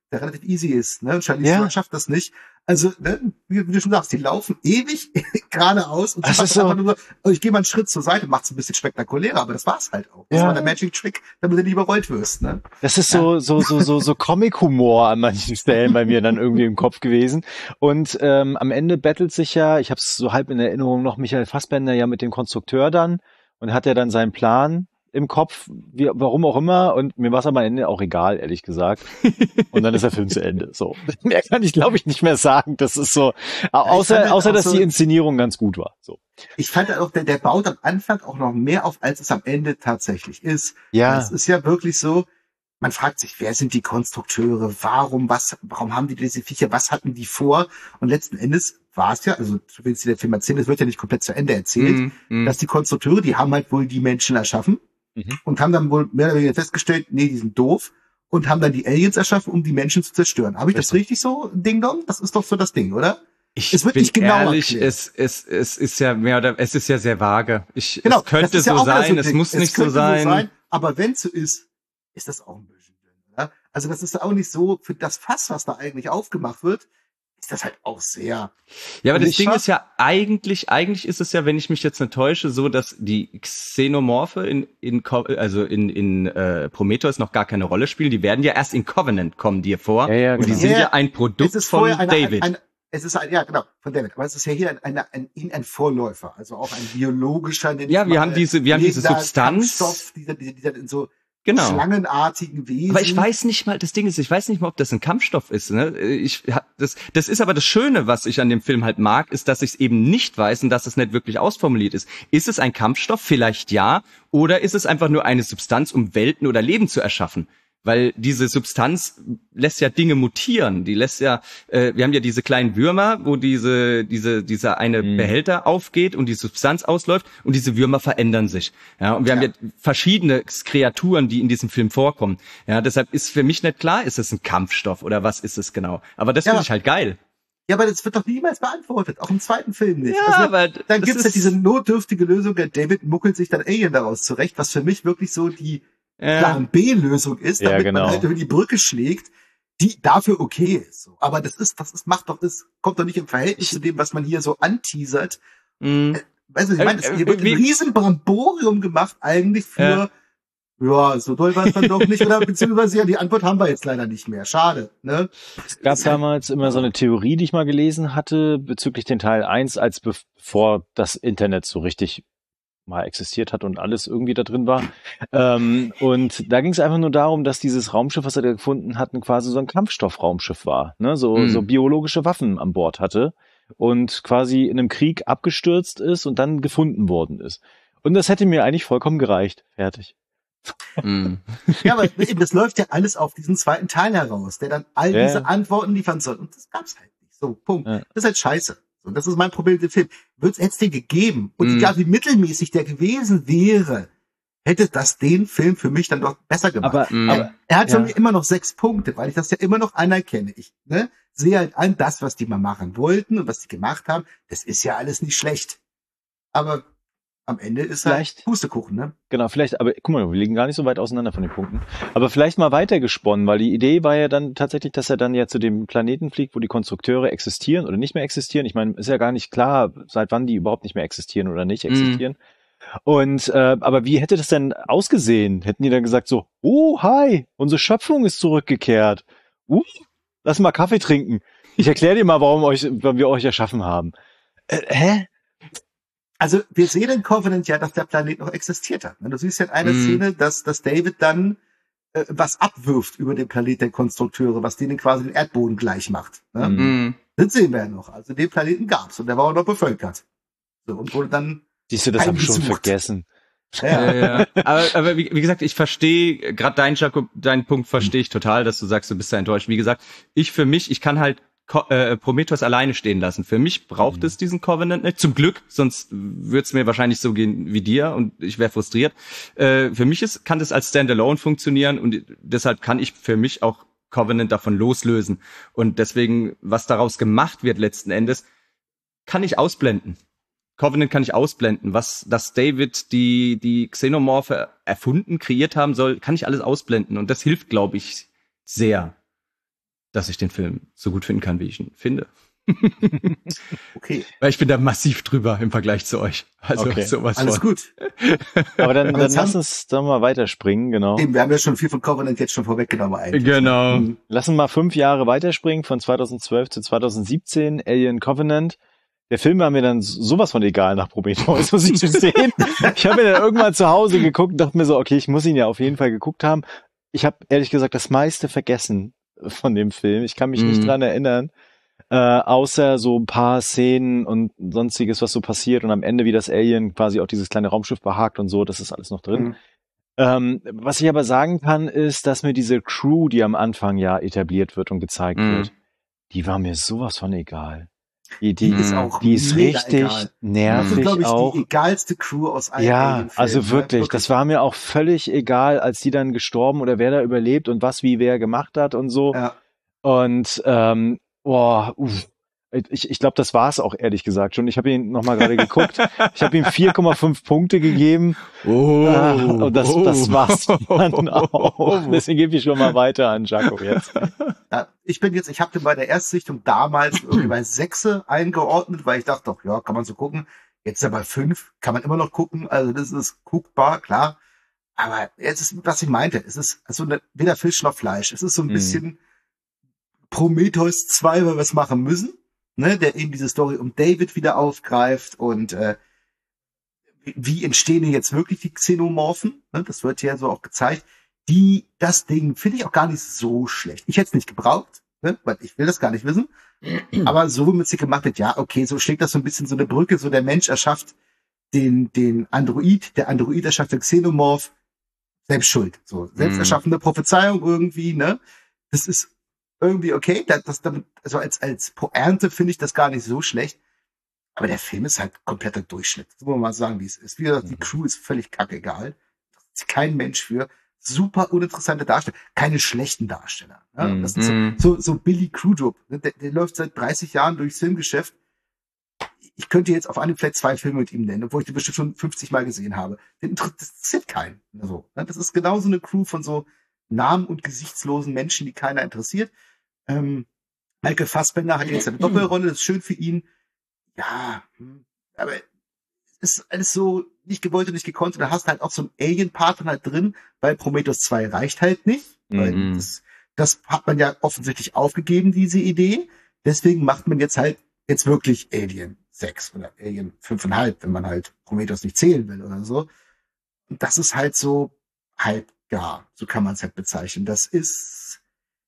der relativ easy ist, ne? Und Charlize Ja. Theron schafft das nicht. Also, ne, wie du schon sagst, die laufen ewig geradeaus und sie Das macht ist so- einfach nur, oh, ich gehe mal einen Schritt zur Seite, macht's ein bisschen spektakulärer, aber das war's halt auch. Das Ja. war der Magic Trick, damit du nicht überrollt wirst, ne? Das ist so Comic-Humor an manchen Stellen bei mir dann irgendwie im Kopf gewesen. Und am Ende battelt sich ja, ich habe es so halb in Erinnerung noch, Michael Fassbender ja mit dem Konstrukteur dann und hat ja dann seinen Plan im Kopf, warum auch immer, und mir war es am Ende auch egal, ehrlich gesagt. Und dann ist der Film zu Ende. So. Mehr kann ich, glaube ich, nicht mehr sagen. Das ist so, außer halt auch dass so- die Inszenierung ganz gut war. So. Ich fand halt auch, der baut am Anfang auch noch mehr auf, als es am Ende tatsächlich ist. Ja. Es ist ja wirklich so, man fragt sich, wer sind die Konstrukteure? Warum haben die diese Viecher? Was hatten die vor? Und letzten Endes war es ja, also du willst dir den Film erzählen, es wird ja nicht komplett zu Ende erzählt, dass die Konstrukteure, die haben halt wohl die Menschen erschaffen und haben dann wohl mehr oder weniger festgestellt, nee, die sind doof und haben dann die Aliens erschaffen, um die Menschen zu zerstören. Habe ich das richtig so, Ding Dong? Das ist doch so das Ding, oder? Es wird bin nicht genau ehrlich, erklärt. es ist ja es ist ja sehr vage. Es Genau, könnte das ist ja so auch wieder sein, ein es Ding. muss nicht so könnte sein. aber wenn es so ist das auch ein bisschen dünn, oder? Also das ist auch nicht so, für das Fass, was da eigentlich aufgemacht wird, ist das halt auch sehr. Ja, aber Und das ich Ding fand- ist ja, eigentlich ist es ja, wenn ich mich jetzt nicht täusche, so, dass die Xenomorphe in Prometheus noch gar keine Rolle spielen. Die werden ja erst in Covenant kommen dir vor. Ja, Und die genau. sind Ja, ja ein Produkt Es ist von vorher David. es ist ja genau, von David. Aber es ist ja hier ein Vorläufer, also auch ein biologischer. Ja, wir haben diese lebender Substanz. Kampfstoff, dieser in so Genau. schlangenartigen Wesen. Aber ich weiß nicht mal, das Ding ist, ich weiß nicht mal, ob das ein Kampfstoff ist. Ne? Das ist aber das Schöne, was ich an dem Film halt mag, ist, dass ich es eben nicht weiß und dass es nicht wirklich ausformuliert ist. Ist es ein Kampfstoff? Vielleicht ja. Oder ist es einfach nur eine Substanz, um Welten oder Leben zu erschaffen? Weil diese Substanz lässt ja Dinge mutieren. Die lässt ja, wir haben ja diese kleinen Würmer, wo dieser eine Behälter aufgeht und die Substanz ausläuft und diese Würmer verändern sich. Ja, und wir haben ja verschiedene Kreaturen, die in diesem Film vorkommen. Ja, deshalb ist für mich nicht klar, ist es ein Kampfstoff oder was ist es genau. Aber das finde ich halt geil. Ja, aber das wird doch niemals beantwortet, auch im zweiten Film nicht. Ja, aber dann das gibt's ja ist- diese notdürftige Lösung, der David muckelt sich dann Alien daraus zurecht, was für mich wirklich so die Plan B-Lösung ist, Ja, damit genau. man halt über die Brücke schlägt, die dafür okay ist. So. Aber das kommt doch nicht im Verhältnis zu dem, was man hier so anteasert. Weißt du, ich meine, hier wird ein riesen Bramborium gemacht eigentlich für, ja, so doll war es dann doch nicht, oder beziehungsweise ja, die Antwort haben wir jetzt leider nicht mehr. Schade, ne? Es gab damals immer so eine Theorie, die ich mal gelesen hatte, bezüglich den Teil 1, als bevor das Internet so richtig mal existiert hat und alles irgendwie da drin war. Und da ging es einfach nur darum, dass dieses Raumschiff, was er da gefunden hatten, quasi so ein Kampfstoffraumschiff war, ne? So biologische Waffen an Bord hatte und quasi in einem Krieg abgestürzt ist und dann gefunden worden ist. Und das hätte mir eigentlich vollkommen gereicht. Fertig. Ja, aber eben, das läuft ja alles auf diesen zweiten Teil heraus, der dann all diese Antworten liefern soll. Und das gab's halt nicht. So, Punkt. Ja. Das ist halt scheiße. So, das ist mein Problem mit dem Film. Hätte es den gegeben und egal wie mittelmäßig der gewesen wäre, hätte das den Film für mich dann doch besser gemacht. Aber er hat von ja. mir immer noch 6 Punkte, weil ich das ja immer noch anerkenne. Ich sehe halt an, das, was die mal machen wollten und was die gemacht haben, das ist ja alles nicht schlecht. Aber am Ende ist Vielleicht- halt Pustekuchen, ne? Genau, vielleicht, aber guck mal, wir liegen gar nicht so weit auseinander von den Punkten. Aber vielleicht mal weitergesponnen, weil die Idee war ja dann tatsächlich, dass er dann ja zu dem Planeten fliegt, wo die Konstrukteure existieren oder nicht mehr existieren. Ich meine, ist ja gar nicht klar, seit wann die überhaupt nicht mehr existieren oder nicht existieren. Und aber wie hätte das denn ausgesehen? Hätten die dann gesagt so, oh, hi, unsere Schöpfung ist zurückgekehrt. Lass mal Kaffee trinken. Ich erkläre dir mal, warum wir euch erschaffen haben. Hä? Also wir sehen in Covenant ja, dass der Planet noch existiert hat. Du siehst ja in einer Szene, dass David dann was abwirft über den Planet der Konstrukteure, was denen quasi den Erdboden gleich macht. Ne? Das sehen wir ja noch. Also den Planeten gab's und der war auch noch bevölkert. So, und wurde dann Siehst du, das habe ich schon heimgesucht. vergessen. Ja. Aber wie gesagt, ich verstehe, gerade deinen Punkt verstehe ich total, dass du sagst, du bist da enttäuscht. Wie gesagt, ich kann halt Prometheus alleine stehen lassen. Für mich braucht es diesen Covenant nicht. Zum Glück, sonst würde es mir wahrscheinlich so gehen wie dir und ich wäre frustriert. Für mich kann das als Standalone funktionieren und deshalb kann ich für mich auch Covenant davon loslösen. Und deswegen, was daraus gemacht wird letzten Endes, kann ich ausblenden. Covenant kann ich ausblenden. Dass David die Xenomorphe erfunden, kreiert haben soll, kann ich alles ausblenden. Und das hilft, glaube ich, sehr. dass ich den Film so gut finden kann, wie ich ihn finde. Okay. Weil ich bin da massiv drüber im Vergleich zu euch. Also Okay. sowas Alles von. gut. Aber dann jetzt lass haben- uns da mal weiterspringen, genau. Eben, wir haben ja schon viel von Covenant jetzt schon vorweggenommen eigentlich. Genau. Mhm. Lass uns mal 5 Jahre weiterspringen, von 2012 zu 2017, Alien Covenant. Der Film war mir dann sowas von egal nach Prometheus, muss ich sehen. Ich habe ihn dann irgendwann zu Hause geguckt und dachte mir so, okay, ich muss ihn ja auf jeden Fall geguckt haben. Ich habe ehrlich gesagt das meiste vergessen von dem Film. Ich kann mich nicht dran erinnern, außer so ein paar Szenen und sonstiges, was so passiert und am Ende, wie das Alien quasi auch dieses kleine Raumschiff behagt und so, das ist alles noch drin. Was ich aber sagen kann, ist, dass mir diese Crew, die am Anfang ja etabliert wird und gezeigt wird, die war mir sowas von egal. Die ist auch die ist mega richtig egal. Das ist, nervig glaube ich, auch. die egalste Crew aus allen Ja, Alien-Filmen, also ne? wirklich, das war mir auch völlig egal, als die dann gestorben oder wer da überlebt und was wie wer gemacht hat und so. Ja. Und ich glaube, das war's auch ehrlich gesagt schon. Ich habe ihn nochmal gerade geguckt. Ich habe ihm 4,5 Punkte gegeben. Und das war's dann auch. Deswegen gebe ich schon mal weiter an Jaco jetzt. Ja, ich habe den bei der Erstsichtung damals irgendwie bei 6 eingeordnet, weil ich dachte, doch, ja, kann man so gucken. Jetzt ist er bei 5, kann man immer noch gucken. Also das ist guckbar, klar. Aber jetzt ist, was ich meinte, es ist also weder Fisch noch Fleisch. Es ist so ein bisschen Prometheus 2, weil wir es machen müssen. Ne, der eben diese Story um David wieder aufgreift und wie entstehen denn jetzt wirklich die Xenomorphen? Ne, das wird hier so auch gezeigt. Das Ding finde ich auch gar nicht so schlecht. Ich hätte es nicht gebraucht, ne, weil ich will das gar nicht wissen. Aber so wie man es hier gemacht hat, ja, okay, so schlägt das so ein bisschen so eine Brücke, so der Mensch erschafft den Android, der Android erschafft den Xenomorph, selbst schuld. So, selbst erschaffene Prophezeiung irgendwie, ne? Das ist irgendwie okay, also als Pointe finde ich das gar nicht so schlecht. Aber der Film ist halt kompletter Durchschnitt. So muss man mal sagen, wie es ist. Wie gesagt, die Crew ist völlig kackegal. Da ist kein Mensch für. Super uninteressante Darsteller. Keine schlechten Darsteller. Ja? Das ist so Billy Crudup. Der läuft seit 30 Jahren durchs Filmgeschäft. Ich könnte jetzt auf Anhieb vielleicht 2 Filme mit ihm nennen, obwohl ich die bestimmt schon 50 Mal gesehen habe. Das interessiert keinen. Also, das ist genauso eine Crew von so namen- und gesichtslosen Menschen, die keiner interessiert. Michael Fassbender hat jetzt eine Doppelrolle, das ist schön für ihn. Ja, aber es ist alles so nicht gewollt und nicht gekonnt. Und da hast du halt auch so einen Alien-Part halt drin, weil Prometheus 2 reicht halt nicht. Weil das hat man ja offensichtlich aufgegeben, diese Idee. Deswegen macht man jetzt wirklich Alien 6 oder Alien 5,5, wenn man halt Prometheus nicht zählen will oder so. Und das ist halt so halbgar. So kann man es halt bezeichnen. Das ist,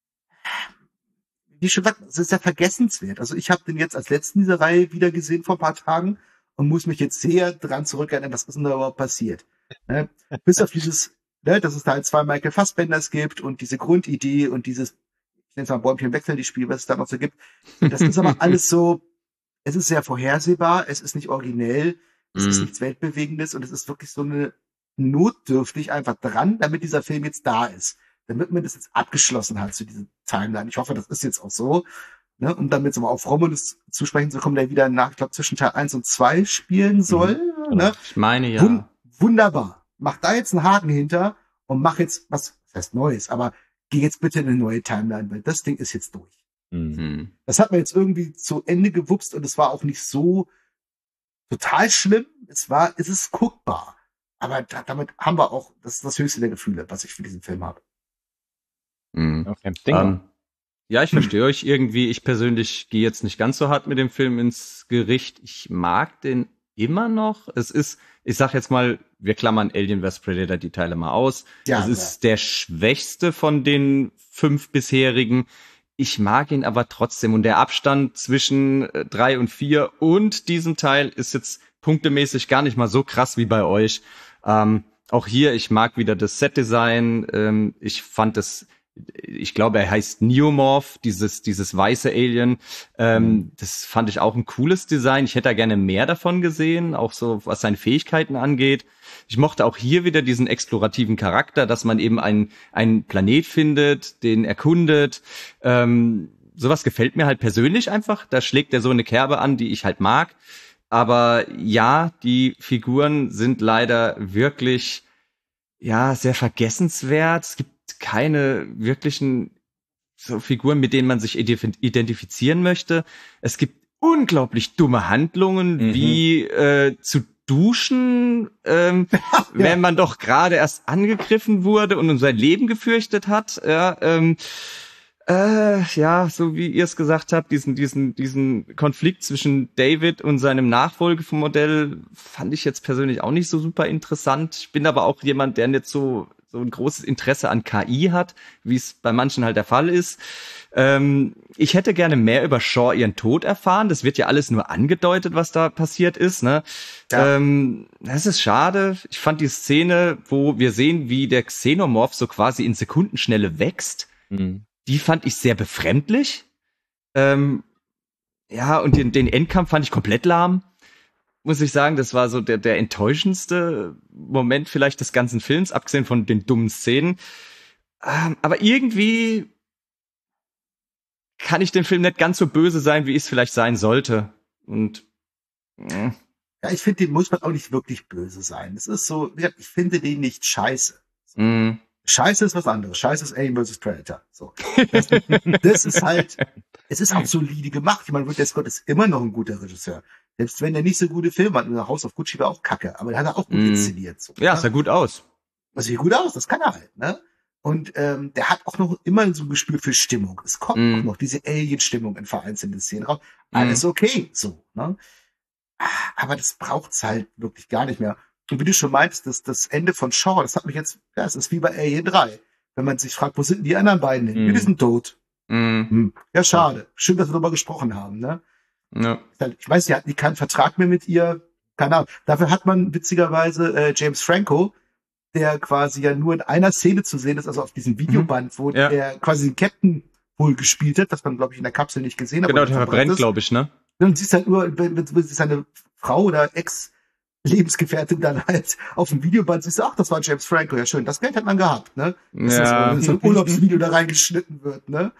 wie schon gesagt, es ist ja vergessenswert. Also ich habe den jetzt als letzten dieser Reihe wieder gesehen vor ein paar Tagen und muss mich jetzt sehr dran zurückerinnern, was ist denn da überhaupt passiert. Ne? Bis auf dieses, ne, dass es da halt 2 Michael Fassbenders gibt und diese Grundidee und dieses, ich nenne es mal Bäumchen wechseln, die Spiel, was es da noch so gibt. Das ist aber alles so, es ist sehr vorhersehbar, es ist nicht originell, es ist nichts Weltbewegendes und es ist wirklich so eine notdürftig einfach dran, damit dieser Film jetzt da ist. Damit man das jetzt abgeschlossen hat zu dieser Timeline. Ich hoffe, das ist jetzt auch so. Ne? Und damit aber auf Romulus zu sprechen zu kommen, der wieder nach, ich glaube, zwischen Teil 1 und 2 spielen soll. Ne? Ich meine, ja. Wunderbar. Mach da jetzt einen Haken hinter und mach jetzt was heißt Neues, aber geh jetzt bitte in eine neue Timeline, weil das Ding ist jetzt durch. Das hat man jetzt irgendwie zu Ende gewupst und es war auch nicht so total schlimm. Es ist guckbar. Aber damit haben wir auch, das ist das höchste der Gefühle, was ich für diesen Film habe. Okay. Ja, ich verstehe euch irgendwie. Ich persönlich gehe jetzt nicht ganz so hart mit dem Film ins Gericht. Ich mag den immer noch. Es ist, ich sag jetzt mal, wir klammern Alien vs. Predator die Teile mal aus. Ja, es ist der schwächste von den 5 bisherigen. Ich mag ihn aber trotzdem. Und der Abstand zwischen 3 und 4 und diesem Teil ist jetzt punktemäßig gar nicht mal so krass wie bei euch. Auch hier, ich mag wieder das Set-Design. Ich glaube, er heißt Neomorph, dieses weiße Alien. Das fand ich auch ein cooles Design. Ich hätte da gerne mehr davon gesehen, auch so was seine Fähigkeiten angeht. Ich mochte auch hier wieder diesen explorativen Charakter, dass man eben einen Planet findet, den erkundet. Sowas gefällt mir halt persönlich einfach. Da schlägt er so eine Kerbe an, die ich halt mag. Aber ja, die Figuren sind leider wirklich, ja, sehr vergessenswert. Es gibt keine wirklichen so Figuren, mit denen man sich identifizieren möchte. Es gibt unglaublich dumme Handlungen, wie zu duschen, wenn man doch gerade erst angegriffen wurde und um sein Leben gefürchtet hat. Ja, so wie ihr es gesagt habt, diesen Konflikt zwischen David und seinem Nachfolgemodell fand ich jetzt persönlich auch nicht so super interessant. Ich bin aber auch jemand, der nicht so ein großes Interesse an KI hat, wie es bei manchen halt der Fall ist. Ich hätte gerne mehr über Shaw ihren Tod erfahren. Das wird ja alles nur angedeutet, was da passiert ist, ne? Ja. Das ist schade. Ich fand die Szene, wo wir sehen, wie der Xenomorph so quasi in Sekundenschnelle wächst, die fand ich sehr befremdlich. Ja, und den Endkampf fand ich komplett lahm. Muss ich sagen, das war so der enttäuschendste Moment vielleicht des ganzen Films, abgesehen von den dummen Szenen. Aber irgendwie kann ich den Film nicht ganz so böse sein, wie ich es vielleicht sein sollte. Und ja, ich finde, den muss man auch nicht wirklich böse sein. Es ist so, ich finde den nicht scheiße. Scheiße ist was anderes. Scheiße ist Alien vs. Predator. So. Das ist halt, es ist auch solide gemacht. Ich meine, Ridley Scott ist immer noch ein guter Regisseur. Selbst wenn er nicht so gute Filme hat. House of Gucci war auch kacke, aber er hat auch gut inszeniert. So, ja, sah gut aus. Das sieht gut aus, das kann er halt, ne? Und der hat auch noch immer so ein Gespür für Stimmung. Es kommt auch noch diese Alien-Stimmung in vereinzelten Szenen raus. Alles okay, so, ne? Aber das braucht's halt wirklich gar nicht mehr. Und wie du schon meinst, das Ende von Shaw, das hat mich jetzt, ja, es ist wie bei Alien 3. Wenn man sich fragt, wo sind denn die anderen beiden hin? Die sind tot. Ja, schade. Schön, dass wir darüber gesprochen haben, ne? Ja. Ich weiß, die hatten keinen Vertrag mehr mit ihr. Keine Ahnung. Dafür hat man witzigerweise James Franco, der quasi ja nur in einer Szene zu sehen ist, also auf diesem Videoband, wo der quasi den Captain wohl gespielt hat, was man, glaube ich, in der Kapsel nicht gesehen hat. Genau, der verbrennt, glaube ich, ne? Und siehst halt nur, wenn seine Frau oder Ex-Lebensgefährtin dann halt auf dem Videoband siehst, ach, das war James Franco, ja schön, das Geld hat man gehabt, ne? Dass so ein Urlaubsvideo da reingeschnitten wird, ne?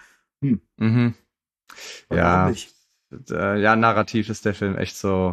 Ja. Ja, narrativ ist der Film echt so.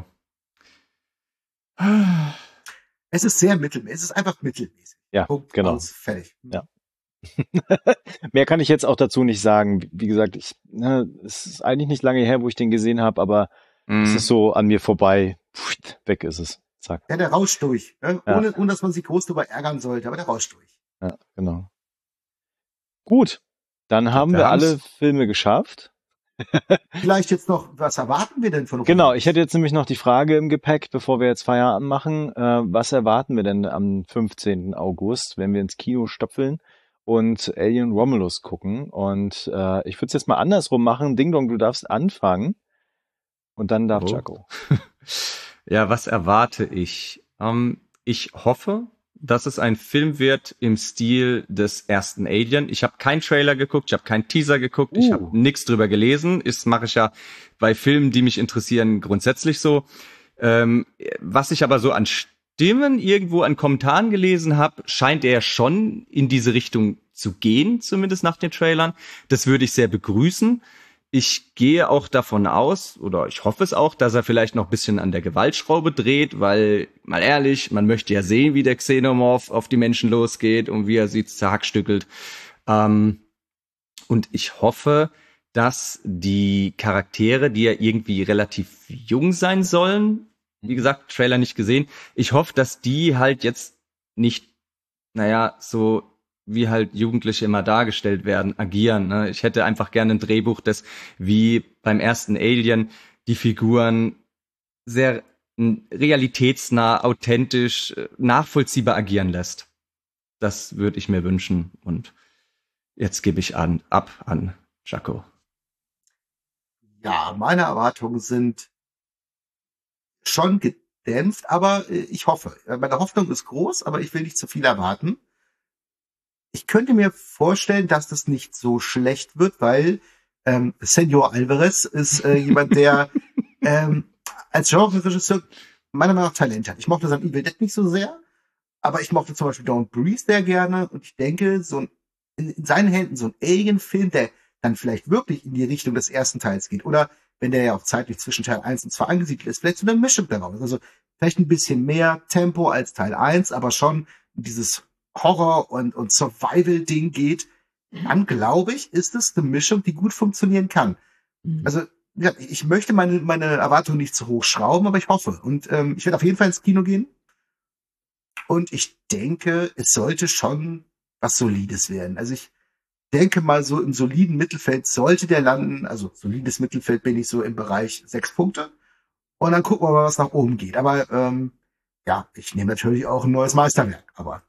Es ist sehr mittelmäßig. Es ist einfach mittelmäßig. Ja, Punkt, genau. aus, fertig. Ja. Mehr kann ich jetzt auch dazu nicht sagen. Wie gesagt, es ist eigentlich nicht lange her, wo ich den gesehen habe, aber es ist so an mir vorbei. Pfft, weg ist es. Zack. Ja, der rauscht durch. Ne? Ja. Ohne dass man sich groß darüber ärgern sollte, aber der rauscht durch. Ja, genau. Gut, dann haben wir alle Filme geschafft. Vielleicht jetzt noch, was erwarten wir denn von Romulus? Genau, ich hätte jetzt nämlich noch die Frage im Gepäck, bevor wir jetzt Feierabend machen. Was erwarten wir denn am 15. August, wenn wir ins Kino stapfeln und Alien Romulus gucken? Und ich würde es jetzt mal andersrum machen. Ding Dong, du darfst anfangen und dann darf Jaco. Ja, was erwarte ich? Ich hoffe, dass es ein Film wird im Stil des ersten Alien. Ich habe keinen Trailer geguckt, ich habe keinen Teaser geguckt, ich habe nichts drüber gelesen. Das mache ich ja bei Filmen, die mich interessieren, grundsätzlich so. Was ich aber so an Stimmen irgendwo an Kommentaren gelesen habe, scheint er schon in diese Richtung zu gehen, zumindest nach den Trailern. Das würde ich sehr begrüßen. Ich gehe auch davon aus, oder ich hoffe es auch, dass er vielleicht noch ein bisschen an der Gewaltschraube dreht, weil, mal ehrlich, man möchte ja sehen, wie der Xenomorph auf die Menschen losgeht und wie er sie zerhackstückelt. Und ich hoffe, dass die Charaktere, die ja irgendwie relativ jung sein sollen, wie gesagt, Trailer nicht gesehen, ich hoffe, dass die halt jetzt nicht, so wie halt Jugendliche immer dargestellt werden, agieren. Ne? Ich hätte einfach gerne ein Drehbuch, das wie beim ersten Alien die Figuren sehr realitätsnah, authentisch, nachvollziehbar agieren lässt. Das würde ich mir wünschen. Und jetzt gebe ich ab an Jaco. Ja, meine Erwartungen sind schon gedämpft, aber ich hoffe. Meine Hoffnung ist groß, aber ich will nicht zu viel erwarten. Ich könnte mir vorstellen, dass das nicht so schlecht wird, weil Senor Alvarez ist jemand, der als Genre-Regisseur meiner Meinung nach Talent hat. Ich mochte sein Evil Dead nicht so sehr, aber ich mochte zum Beispiel Don't Breathe sehr gerne und ich denke, in seinen Händen so ein Alien-Film, der dann vielleicht wirklich in die Richtung des ersten Teils geht oder wenn der ja auch zeitlich zwischen Teil 1 und 2 angesiedelt ist, vielleicht so eine Mischung daraus. Also vielleicht ein bisschen mehr Tempo als Teil 1, aber schon dieses Horror- und Survival-Ding geht, dann glaube ich, ist es eine Mischung, die gut funktionieren kann. Also, ja, ich möchte meine Erwartungen nicht zu hoch schrauben, aber ich hoffe. Und ich werde auf jeden Fall ins Kino gehen. Und ich denke, es sollte schon was Solides werden. Also ich denke mal, so im soliden Mittelfeld sollte der landen. Also solides Mittelfeld bin ich so im Bereich 6 Punkte. Und dann gucken wir mal, was nach oben geht. Aber ja, ich nehme natürlich auch ein neues Meisterwerk. Aber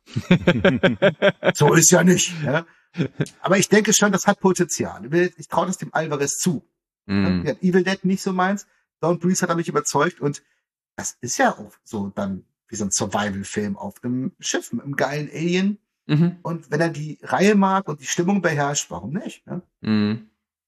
so ist ja nicht. Ja? Aber ich denke schon, das hat Potenzial. Ich traue das dem Alvarez zu. Ja, Evil Dead nicht so meins. Don't Breathe hat er mich überzeugt. Und das ist ja auch so dann wie so ein Survival-Film auf einem Schiff mit einem geilen Alien. Und wenn er die Reihe mag und die Stimmung beherrscht, warum nicht? Ne?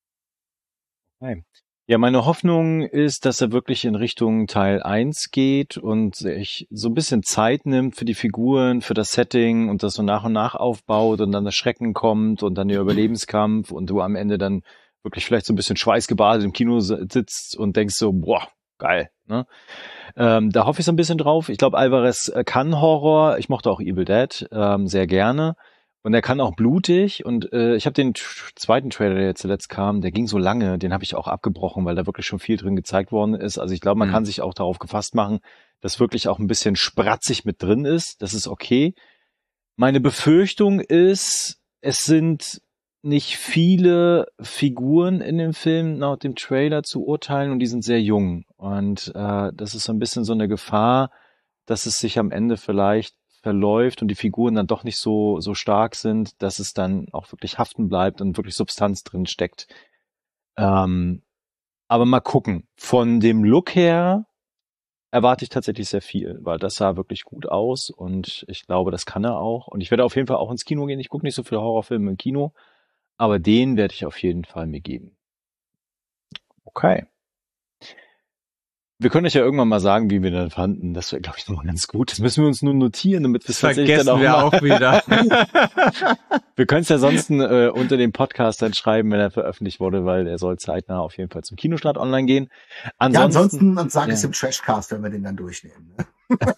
Okay. Ja, meine Hoffnung ist, dass er wirklich in Richtung Teil 1 geht und sich so ein bisschen Zeit nimmt für die Figuren, für das Setting und das so nach und nach aufbaut und dann das Schrecken kommt und dann der Überlebenskampf und du am Ende dann wirklich vielleicht so ein bisschen schweißgebadet im Kino sitzt und denkst so, boah, geil, ne? Da hoffe ich so ein bisschen drauf. Ich glaube, Alvarez kann Horror. Ich mochte auch Evil Dead sehr gerne. Und er kann auch blutig. Und ich habe den zweiten Trailer, der jetzt zuletzt kam, der ging so lange, den habe ich auch abgebrochen, weil da wirklich schon viel drin gezeigt worden ist. Also ich glaube, man kann sich auch darauf gefasst machen, dass wirklich auch ein bisschen spratzig mit drin ist. Das ist okay. Meine Befürchtung ist, es sind nicht viele Figuren in dem Film nach dem Trailer zu urteilen und die sind sehr jung. Und das ist so ein bisschen so eine Gefahr, dass es sich am Ende vielleicht verläuft und die Figuren dann doch nicht so stark sind, dass es dann auch wirklich haften bleibt und wirklich Substanz drin steckt. Aber mal gucken. Von dem Look her erwarte ich tatsächlich sehr viel, weil das sah wirklich gut aus und ich glaube, das kann er auch. Und ich werde auf jeden Fall auch ins Kino gehen. Ich gucke nicht so viele Horrorfilme im Kino, aber den werde ich auf jeden Fall mir geben. Okay. Wir können euch ja irgendwann mal sagen, wie wir den fanden. Das wäre, glaube ich, nochmal ganz gut. Das müssen wir uns nur notieren, damit wir es tatsächlich dann auch wieder. Wir können es ja sonst unter dem Podcast dann schreiben, wenn er veröffentlicht wurde, weil er soll zeitnah auf jeden Fall zum Kinostart online gehen. Ansonsten dann sage ich es im Trashcast, wenn wir den dann durchnehmen. Ne?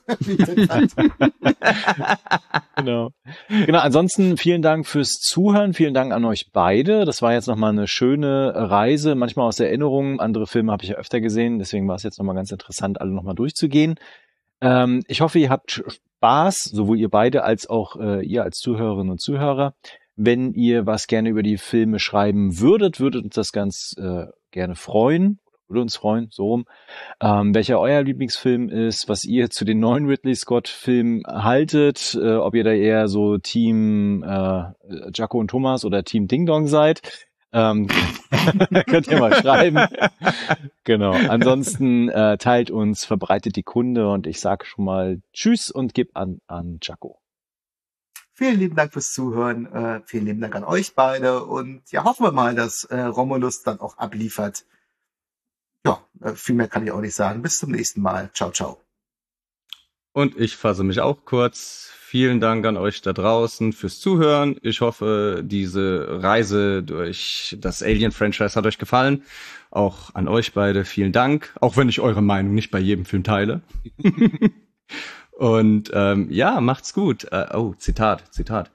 Genau. Ansonsten vielen Dank fürs Zuhören. Vielen Dank an euch beide. Das war jetzt nochmal eine schöne Reise, manchmal aus Erinnerungen. Andere Filme habe ich ja öfter gesehen, deswegen war es jetzt nochmal ganz interessant, alle nochmal durchzugehen. Ich hoffe, ihr habt Spaß, sowohl ihr beide als auch ihr als Zuhörerinnen und Zuhörer. Wenn ihr was gerne über die Filme schreiben würdet uns das ganz gerne freuen. Würde uns freuen, so rum. Welcher euer Lieblingsfilm ist, was ihr zu den neuen Ridley Scott-Filmen haltet, ob ihr da eher so Team Jacko und Thomas oder Team Ding Dong seid. Könnt ihr mal schreiben. Genau. Ansonsten teilt uns, verbreitet die Kunde und ich sage schon mal Tschüss und gib an Jacko. Vielen lieben Dank fürs Zuhören. Vielen lieben Dank an euch beide und ja, hoffen wir mal, dass Romulus dann auch abliefert. Ja, viel mehr kann ich auch nicht sagen. Bis zum nächsten Mal. Ciao, ciao. Und ich fasse mich auch kurz. Vielen Dank an euch da draußen fürs Zuhören. Ich hoffe, diese Reise durch das Alien-Franchise hat euch gefallen. Auch an euch beide vielen Dank. Auch wenn ich eure Meinung nicht bei jedem Film teile. Und ja, macht's gut. Zitat.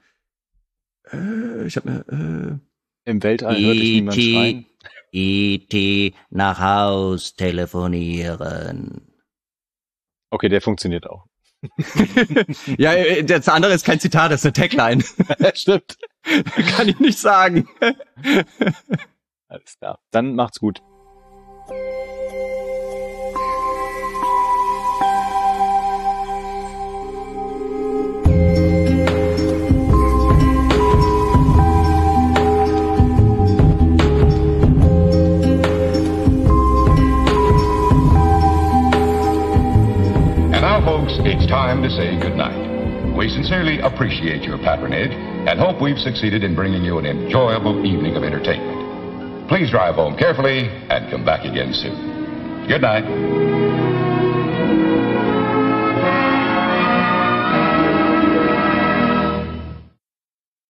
Ich habe mir... Im Weltall hört dich niemand schreien. E.T. nach Haus telefonieren. Okay, der funktioniert auch. Ja, das andere ist kein Zitat, das ist eine Tagline. Stimmt. Kann ich nicht sagen. Alles klar. Dann macht's gut. It's time to say goodnight. We sincerely appreciate your patronage and hope we've succeeded in bringing you an enjoyable evening of entertainment. Please drive home carefully and come back again soon. Good night.